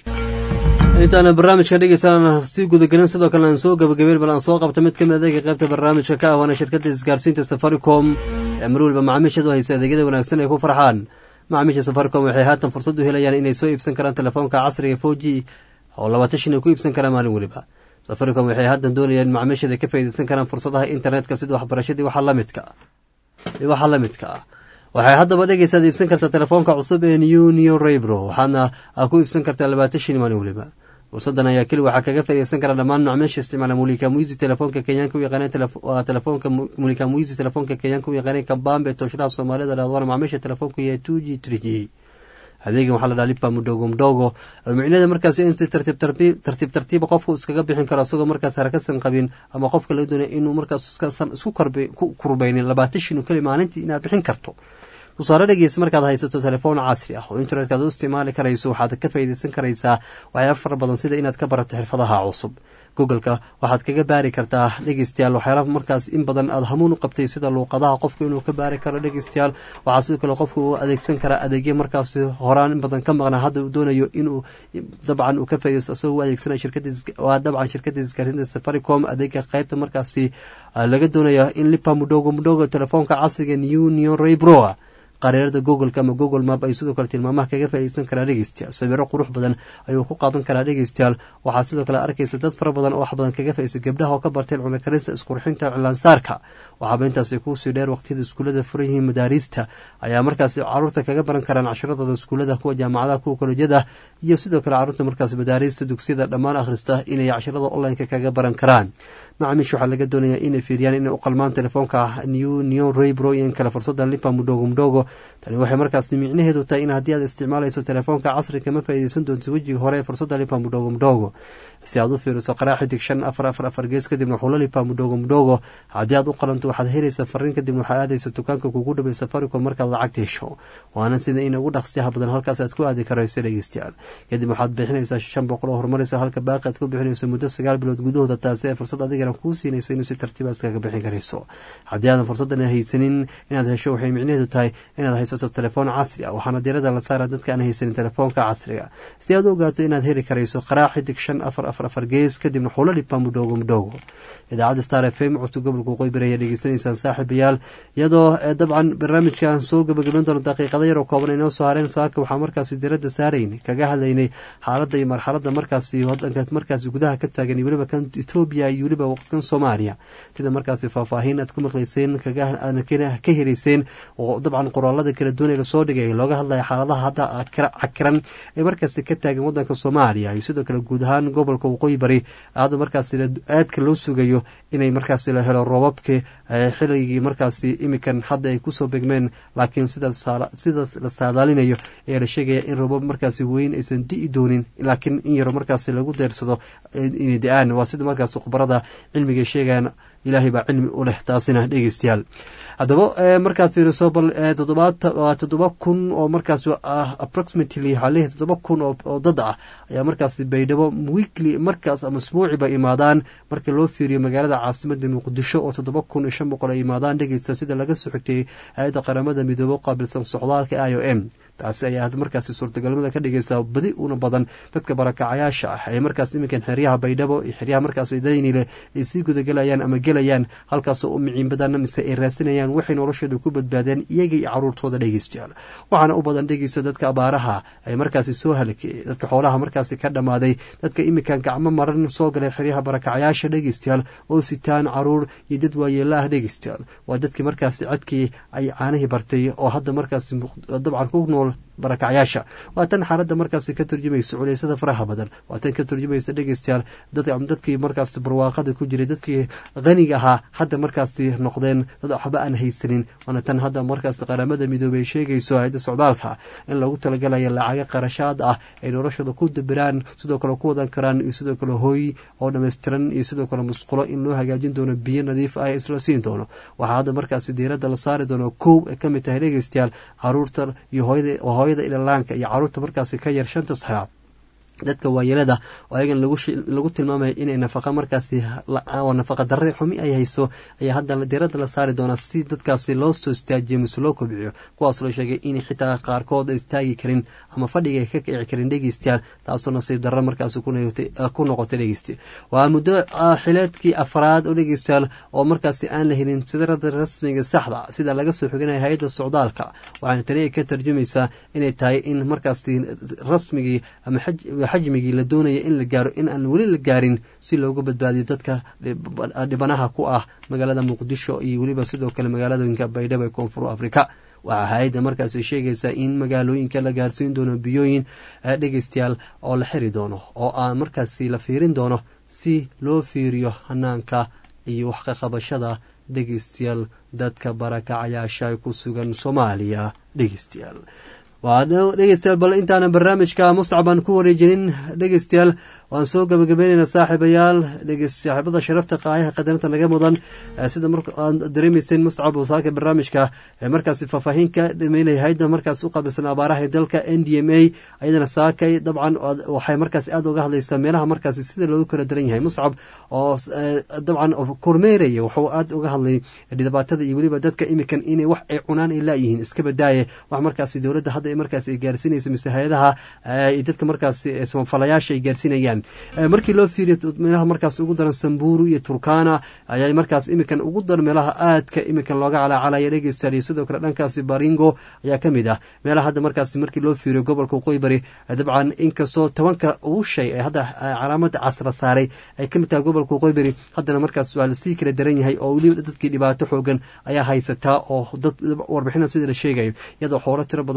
intaana barnaamijka dhegeysanana si gudagelin sidoo kale aan soo gabagabeen bal aan soo qabta mid kamid adeega qaybta barnaamijka ka ahwaana shirkadda isgaarsiinta Safaricom ee mar walba macaamiishadu haysa adeegyada wanaagsan ay ku farxaan. macaamiisha Safaricom waxay haatan fursad u helayaan inay soo iibsan karaan telefoonka casriga four G oo labaatan shan ay ku iibsan karaan maalin waliba. Safaricom waxay haddan doonayaan macaamiishada ka faa'iideysan karaan fursadaha internetka sida waxbarashadii waxa la midka ah waxa la midka ah waxay haddaba dhegeysaad iibsan kartaa telefoonka cusub ee New Neo Raybro waxaana ku iibsan kartaa labaatan shan maalin waliba. fursadan ayaa keli waxaa kaga faa'iideysan kara dhammaan macaamiisha isticmaala Mulika Muizi telefoonka Kenyaanka u yaqaaneen telefoonka Mulika Muizi telefoonka Kenyaanka u yaqaaneen Kabambe Toshra Soomaalida dhaadwana macaamiisha telefoonka yahay two G three G. adeegan waxaa la dhaha lipa mudhogo mudhogo micnaheeda markaas in si tartiib tartiib tartiib tartiib qofku iskaga bixin karo isagoo markaas harakasan qabin ama qofka laga doonayo inuu markaas isku karbe ku kurbaynin labaatan shan kali maalintii inaad bixin karto. tusaale dhegeysa markaad haysato telefoon casri ah oo internetka aad u isticmaali karayso waxaad ka faa'iideysan karaysaa waxyaabo fara badan sida inaad ka barato xirfadaha cusub. google-ka waxaad kaga baari kartaa dhegeystayaal waxyaalaha markaas in badan aad hamuun u qabtay sida luuqadaha qofku inuu ka baari karo dhegeystayaal. waxaa sidoo kale qofku uu adeegsan karaa adeegyo markaas horaan in badan ka maqnaa hadda uu doonayo inuu dabcan uu ka faa'iideysto asagoo u adeegsanayo shirkadda waa dabcan shirkadda isgaarsiinta Safaricom adeega qaybta markaasi laga doonayo in lipa mudhogo mudhogo telefoonka casriga New Neo Raybro qareerada google-ka ama google map ay sidoo kale tilmaamaha kaga faa'iideysan karaa dhegeystayaal. sawirro qurux badan ayuu ku qaadan karaa dhegeystayaal. waxaa sidoo kale arkaysa dad fara badan oo wax badan kaga faa'iideysan gabdhaha oo ka barteen cunno karinta isqurxinta cilaansaarka. waxaaba intaasi ku sii dheer waqtiyada iskuulada furan yihiin madaarista ayaa markaasi caruurta kaga baran karaan casharadooda iskuulada kuwa jaamacadaha kuwa kolejyada iyo sidoo kale caruurta markaasi madaarista dugsiyada dhammaan akhrista inay casharada online-ka kaga baran karaan. macaamiisha waxaa laga doonayaa inay fiiriyaan inay u qalmaan telefoonka New Neo Raybro iyo in kale fursadan lipa mudhogo mudhogo tani waxay markaasi micnaheedu tahay in haddii aad isticmaalayso telefoonka casri kama faa'iidaysan doonto wejiga hore ee fursadda lipa mudhogo mudhogo si aad u fiiriso qaraa xidig shan afar afar afar gees kadibna xulo lipa mudhogo mudhogo haddii aad u qalanto waxaad helaysaa fariin kadibna waxaad aadaysa dukaanka kugu dhaway safaricom markaad lacagta hesho waana sida in ugu dhaqsiyaha badan halkaas aad ku aadi karayso dhegeystayaal kadib waxaad bixinaysaa shan boqol oo horumaraysa halka baaqi aad ku bixinayso muddo sagaal bilood gudahooda taasi ee fursad adigana kuu siinaysa in si tartiiba iskaga bixin karayso haddii aadan fursaddan haysanin inaad hesho waxay micnaheedu tahay inaad haysato telefoon casri ah waxaana diirada la saara dadka aan haysanin telefoonka casriga si aad u ogaato inaad heli karayso qaraa xidig shan afar afar afar gees kadibna xulo lipa mudhogo mudhogo idaacadda star f m codka gobolka qoybir ayaa dhegeysanaysaan saaxiibayaal iyadoo dabcan barnaamijkan soo gabagaban doona daqiiqada yaroo kooban inoo soo hareen saaka waxaa markaasi diirada saaraynay kaga hadlaynay xaaladda iyo marxaladda markaasi wadanka markaasi gudaha ka taagan iyo weliba kan etoobiya iyo weliba waqtigan soomaaliya sida markaasi faahfaahin aad ku maqlayseen ka helayseen oo dabcan qoraalada kala duwan ee lasoo dhigay looga hadlaya xaaladaha hadda cakiran ee markaasi ka taagan wadanka soomaaliya iyo sidoo kale guud ahaan gobolka waqooyi bari aada markaasi aadka loo sugayo inay markaasi la helo roobabkii xilligii markaasi imikan hadda ay kusoo begmeen laakiin sidaas la saadaalinayo ayaa la sheegaya in roobab markaasi weyn aysan di'i doonin laakiin in yaro markaasi lagu deersado inay da-aan waa sida markaasi khubarada cilmiga sheegaan ilaahay baa cilmi u leh taasina dhegeystayaal haddaba markaad fiiriso bal toddoba kun oo markaas approximately waxaa leeyahay toddoba kun oo dad ah ayaa markaasi baydhabo weekly markaas ama isbuuciba imaadaan marka loo fiiriyo magaalada caasimada muqdisho oo toddoba kun iyo shan boqol ay imaadaan dhegeysta sida laga soo xigtay hay-adda qaramada midoobe u qaabilsan socdaalka i o m taasi ayaa had markaasi suurtagalnimada ka dhigaysaa badi una badan dadka barakacayaasha ah ee markaas iminkan xeryaha baydhabo iyo xeryaha markaas daynile ay sii gudagelayaan ama gelayaan halkaasoo u miciinbadana mise ay raasinayaan waxay noloshooda ku badbaadeen iyaga iyo caruurtooda dhegeystayaal waxaana u badan dhegeysta dadka abaaraha ay markaasi soo halakeyey dadka xoolaha markaasi ka dhammaaday dadka iminkan gacmo maran soo galay xeryaha barakacayaasha dhegeystayaal oo sitaan caruur iyo dad waayeela ah dhegeystayaal waa dadkii markaasi codkii ay caanihii bartay oo hadda markaasi dabcan ku nool barakacyaasha waa tan xaaladda markaasi ka turjumaysa culeysada faraha badan waa tan ka turjumaysa dhegeystayaal dadkii markaas barwaaqada ku jiray dadkii qaniga ahaa hadda markaasi noqdeen dad waxba aan haysanin waana tan hadda markaas qaramada midoobey sheegayso hay-adda socdaalka in lagu talagalaya lacaga qarashaad ah ay noloshooda ku dabiraan sidoo kale ku wadan karaan iyo sidoo kale hooy oo dhammaystiran iyo sidoo kale musqulo in loo hagaajin doono biyo nadiif ah isla siin doono waxaa hadda markaasi diiradda la saari doono kow ay ka mid tahay dhegeystayaal caruurta iyo hooyada ilalaanka iyo caruurta markaasi ka yar shanta sana dadka waayeelada oo ayagan lagu tilmaamaya inay nafaqa markaasi oo nafaqa darre xumi ay hayso ayaa hadda diiradda la saari doonaa si dadkaasi loo soo istaajiyo mise loo kobciyo kuwaas loo sheegay in xitaa qaarkood ay istaagi karin ama fadhiga ay ka kici karin dhegeystayaal taasoo nasiib darro markaasi ku noqotay dhegeysta waa muddo xileedkii afraad oo dhegeystayaal oo markaasi aan la helin sidarada rasmiga saxda sida laga soo xoganaya hay-adda socdaalka waxaana tani ay ka tarjumaysaa inay tahay in markaasi rasmigii ama xajmigii la doonaya in la gaaro in aan weli la gaarin si loogu badbaadiyo dadka dhibanaha ku ah magaalada muqdisho iyo weliba sidoo kale magaaladooyinka baydhabo ee koonfur afrika waxaa hay-adda markaasi sheegaysaa in magaalooyinka la gaarsiin doono biyooyin dhegeystayaal oo la xiri doono oo aan markaasi la fiirin doono si loo fiiriyo hanaanka iyo wax ka qabashada dhegeystayaal dadka barakacayaasha ku sugan soomaaliya dhegeystayaal waa dhegeystayaal bal intaanan barnaamijka mustacbaan ku wareejinin dhegeystayaal waan soo gabagabeynayna saaxiibayaal saaxiibada sharafta qaayaha qadarinta naga mudan sida maraan dareemayseen mustacab wasaaka barnaamijka markaasi faahfaahin ka dhameynaya hayda markaas u qaabilsan abaaraha ee dalka n d m a ayadana saakay dabcan waxay markaasi aada uga hadlaysaa meelaha markaasi sida loogu kala daran yahay muscab oo dabcan kormeeraya wuxuu aada uga hadlay dhibaatada iyo weliba dadka imikan inay wax ay cunaan ay laayihiin iska badaaye wax markaasi dowladda hadda markaasi ay gaarsiinaysa mise hay-adaha dadka markaasi samafalayaasha ay gaarsiinayaan markii loo fiiriyo meelaha markaas ugu daran samburu iyo turkana ayaa markaas imikan ugu daran meelaha aadka imikan looga calaacalaya dhegeystayaal iyo sidoo kale dhankaasi baringo ayaa ka mid ah meelaha hadda markaas markii loo fiiriyo gobolka waqooyi bari dabcan inkastoo tobanka ugu shay ee hadda calaamada casra saaray ay ka mid tahay gobolka waqooyi bari haddana markaas waa lasii kala daran yahay oo weliba dadkii dhibaato xoogan ayaa haysataa oo dad warbixina sida la sheegayo iyadoo xoolo tiro badan oo weliba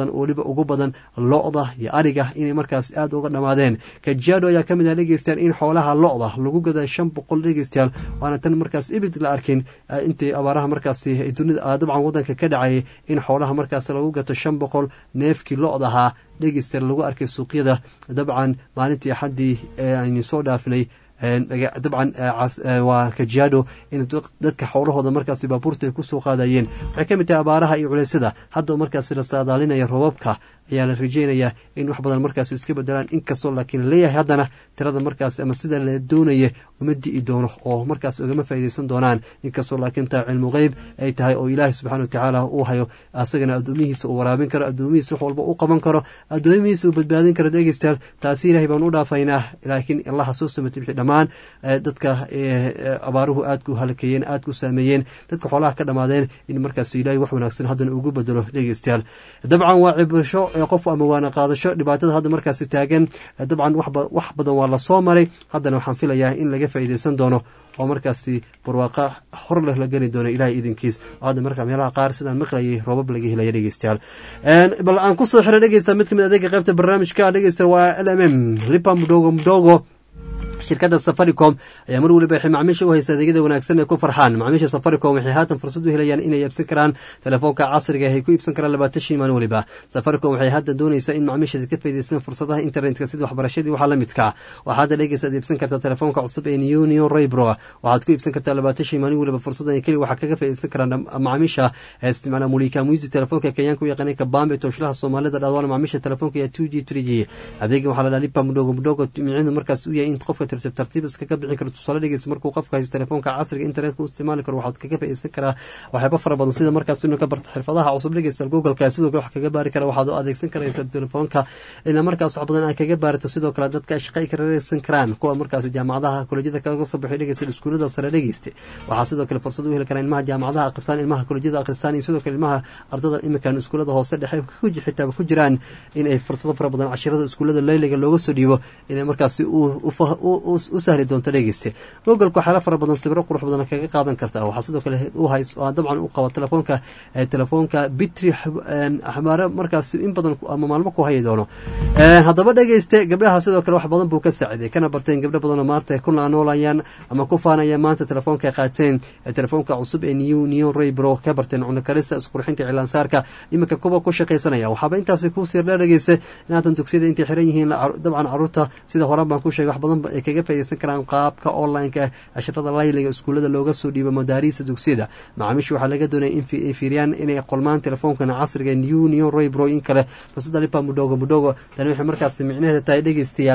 weliba ugu badan lo-da iyo ariga inay markaas aad uga dhamaadeen. Kajiado ayaa kamid ah dhegeystayaal in xoolaha lo-da lagu gada shan boqol dhegeystayaal waana tan markaas ibid la arkin intii abaaraha markaasi dunida dabcan wadanka ka dhacay in xoolaha markaas lagu gato shan boqol neefkii lo-da ahaa dhegeystayaal lagu arkay suuqyada dabcan maalintii axaddii ee aynu soo dhaafnay dabcan waa Kajiado in dadka xoolahooda markaasi baabuurta ay ku soo qaadayeen waxay kamid tahay abaaraha iyo culeysada hadda markaasi la saadaalinaya roobabka ayaa la rajeynayaa in wax badan markaasi iska bedelaan inkastoo laakiin leeyahay haddana tirada markaasi ama sida la doonaya uma di'i doono oo markaas ugama faa'iidaysan doonaan inkastoo laakiin taa cilmu qeyb ay tahay oo ilaahay subxaana watacaala uu hayo asagana addoomihiisa uu waraabin karo addoomihiisa wax walba u qaban karo addoomihiisa uu badbaadin karo dhegeystayaal taasi ilaahay baan u dhaafaynaa laakiin allaha soo samatay bixi dhammaan dadka abaaruhu aad ku halkeeyeen aad ku saameeyeen dadka xoolaha ka dhamaadeen in markaas ilaahay wax wanaagsan haddana ugu bedelo dhegeystayaal dabcan waa cibasho qof ama waana qaadasho dhibaatada hadda markaasi taagan dabcan wax badan waa la soo maray haddana waxaan filayaa in laga faa'iidaysan doono oo markaasi barwaaqa hor leh la geli doono ilaahay idinkiis hadda markaa meelaha qaar sidaan maqlayay roobab laga helaya dhegeystayaal bal aan ku soo xiro dhegeysta mid kamid adeega qaybta barnaamijka dhegeysta waa L M M lipa mdogo mdogo shirkadda Safaricom ayaa mar waliba waxay macaamiisha u haysaa adeegyada wanaagsan ee ku farxaan macaamiisha Safaricom waxay haatan fursad u helayaan inay iibsan karaan telefoonka casriga ah ay ku iibsan karaan labaatan shilin maalin waliba Safaricom waxay hadda doonaysaa in macaamiisha ka faa'iideystaan fursadaha internetka sida waxbarashadii waxa la midka waxaad dhegeysaad iibsan kartaa telefoonka cusub ee Union Raybro waxaad ku iibsan kartaa labaatan shilin maalin waliba fursadan kali waxa kaga faa'iideysan karaan macaamiisha isticmaala mulika muisi telefoonka Kenyanka u yaqaan ka Bambe Toshlaha Soomaalida dhawaan macaamiisha telefoonka two G three G adeega waxa la lipa mdogo mdogo micno markaas u yahay in qofka tartiib iskaga bixin karo tusaale dhegeysa markuu qofka haysto telefoonka casriga internetka u isticmaali karo waxaad kaga faa'iideysan karaa waxyaabo fara badan sida markaas inuu ka barto xirfadaha cusub dhegeysta Google-ka sidoo kale wax kaga baari kara waxaad u adeegsan karaysaa telefoonka in markaas wax badan ay kaga baarto sidoo kale dadka shaqay ka raadsan karaan kuwa markaas jaamacadaha kollejyada kaga soo baxay dhegeysta iskuulada sare dhegeysta waxaa sidoo kale fursad u heli karaan ilmaha jaamacadaha aqrisaan ilmaha kollejyada aqrisaan iyo sidoo kale ilmaha ardada imika iskuulada hoose dhexe ku xitaa ku jiraan in ay fursado fara badan casharada iskuulada layliga looga soo dhiibo in markaas uu u sahli doonto dhegeyste Google-ku waxa la fara badan sawiro qurux badan kaga qaadan kartaa waxa sidoo kale uu haysto dabcan uu qabo telefoonka telefoonka battery xamaara markaas in badan ama maalmo ku hayi doono ee hadaba dhegeyste gabdhaha sidoo kale wax badan buu ka saaciday kana barteen gabdho badan oo maartay ku noolayaan ama ku faanayaan maanta telefoonka qaateen telefoonka cusub ee New New Raybro ka barteen cunno karisa isqurxinta cilaan saarka imika kuba ku shaqeysanaya waxaba intaas ku sii dhageyse inaadan dugsiyada inta xiran yihiin dabcan caruurta sida hore baan ku sheegay wax badan ay kaga faa'iideysan karaan qaabka online-ka casharada layliga iskuulada looga soo dhiibo madaarista dugsiyada macaamiisha waxaa laga doonaya in fiiriyaan inay qolmaan telefoonkan casriga New New Raybro in kale fursada lipa mdogo mdogo tani waxay markaas micnaheeda tahay dhegeystayaal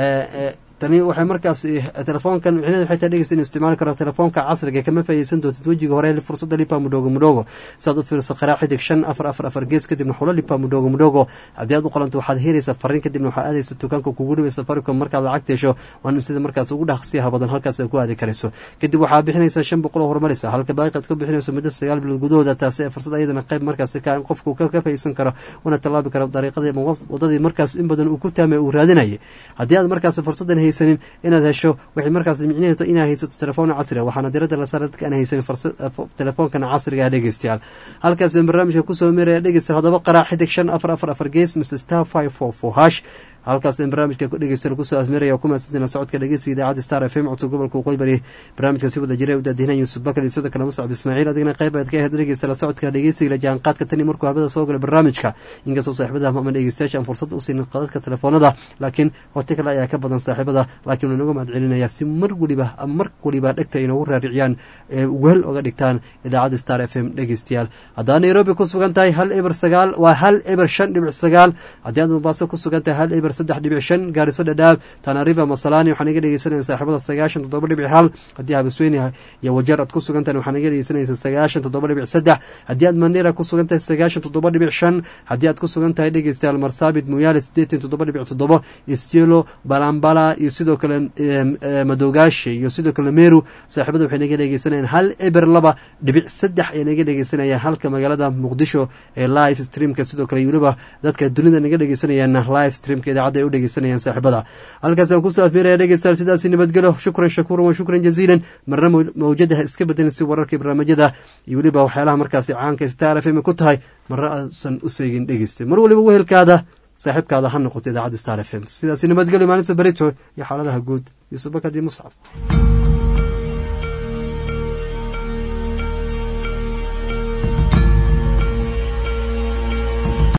ee tani waxay markaas telefoonkan micnaheedu waxay tahay dhegeysan isticmaal karo telefoonka casriga kama faa'iideysan doonto wajiga hore fursada lipa mdogo mdogo saad u fiirso qaraaxid shan afar afar afar gees kadibna xulo lipa mdogo mdogo haddii aad u qoranto waxaad helaysaa fariin kadibna waxaad aadaysaa dukaanka kugu dhaway Safaricom markaad lacag teesho waan sida markaas ugu dhaqsiyaha badan halkaas ay ku aadi karayso kadib waxaad bixinaysaa shan boqol oo horumaraysa halka baaqad ku bixinayso muddo sagaal bilood gudahooda taasi fursad ayadana qayb markaas ka qofku ka faa'iideysan karo una talaabi karo dariiqadii wadadii markaas in badan uu ku taamay uu raadinayay haddii aad markaas fursadan haysanin inaad hesho wixii markaas micnaheedu inaad haysato telefoon casri ah waxaana diradda la saaray dadka aan haysan telefoonkan casriga ah dhegeystayaal halkaas barnaamijka ku soo meeraya dhegeysta hadaba qaraac xidig shan afar afar afar gees mister star five four four hash halkaas barnaamijka ku dhegeysan ku soo asmeeraya kuma sidina socodka dhegeysiga idaacada Star F M codka gobolka Qoybari barnaamijka si wada jiray u daadinay Yusuf Bakar iyo sidoo kale Musab Ismaaciil adigna qayb aad ka ahayd dhegeysta la socodka dhegeysiga la jaan qaadka tani markuu habada soo galay barnaamijka inkastoo saaxiibada ama dhegeystayaasha fursad u siin qadadka telefoonada laakiin waqti kale ayaa ka badan saaxiibada laakiin uu inagu madcelinaya si mar waliba ama mar waliba dhagta inuu raariciyaan weel uga dhigtaan idaacada Star F M dhegeystayaal haddii Nairobi ku sugan tahay hal eber sagaal waa hal eber shan dhibic sagaal haddii aad Mombasa ku sugan tahay hal eber saddex dhibic shan Gaariso Dhadhaab Tanariva Masalani waxaan iga dhegeysanaysaa saaxiibada sagaashan toddoba dhibic hal haddii Habasweyne iyo Wajeer aad ku sugan tahay waxaan iga dhegeysanaysaa sagaashan toddoba dhibic saddex haddii aad Mandera ku sugan tahay sagaashan toddoba dhibic shan haddii aad ku sugan tahay dhegeystayaal Marsabit Moyale siddeetan toddoba dhibic toddoba Isiolo Balambala iyo sidoo kale Madoogaashe iyo sidoo kale Meru saaxiibada waxay iga dhegeysanayaan hal eber laba dhibic saddex ay iga dhegeysanayaan halka magaalada Muqdisho ee live streamka sidoo kale Yuruba dadka dunida iga dhegeysanayaan live streamka idaacadda ay u dhegeysanayaan saaxiibada halkaas aan kusoo afmeeraya dhegeystayaal sidaasi nabadgelo shukran shakuuran wa shukran jaziilan marna mawjadaha iska bedelin si wararkii barnaamijyada iyo weliba waxyaalaha markaasi caanka star f m ku tahay marna aasan u seegin dhegeystay mar waliba wehelkaada saaxiibkaada ha noqoto idaacadda star f m sidaasi nabadgelo maalinta berito iyo xaaladaha guud yuusuf bakadi muscab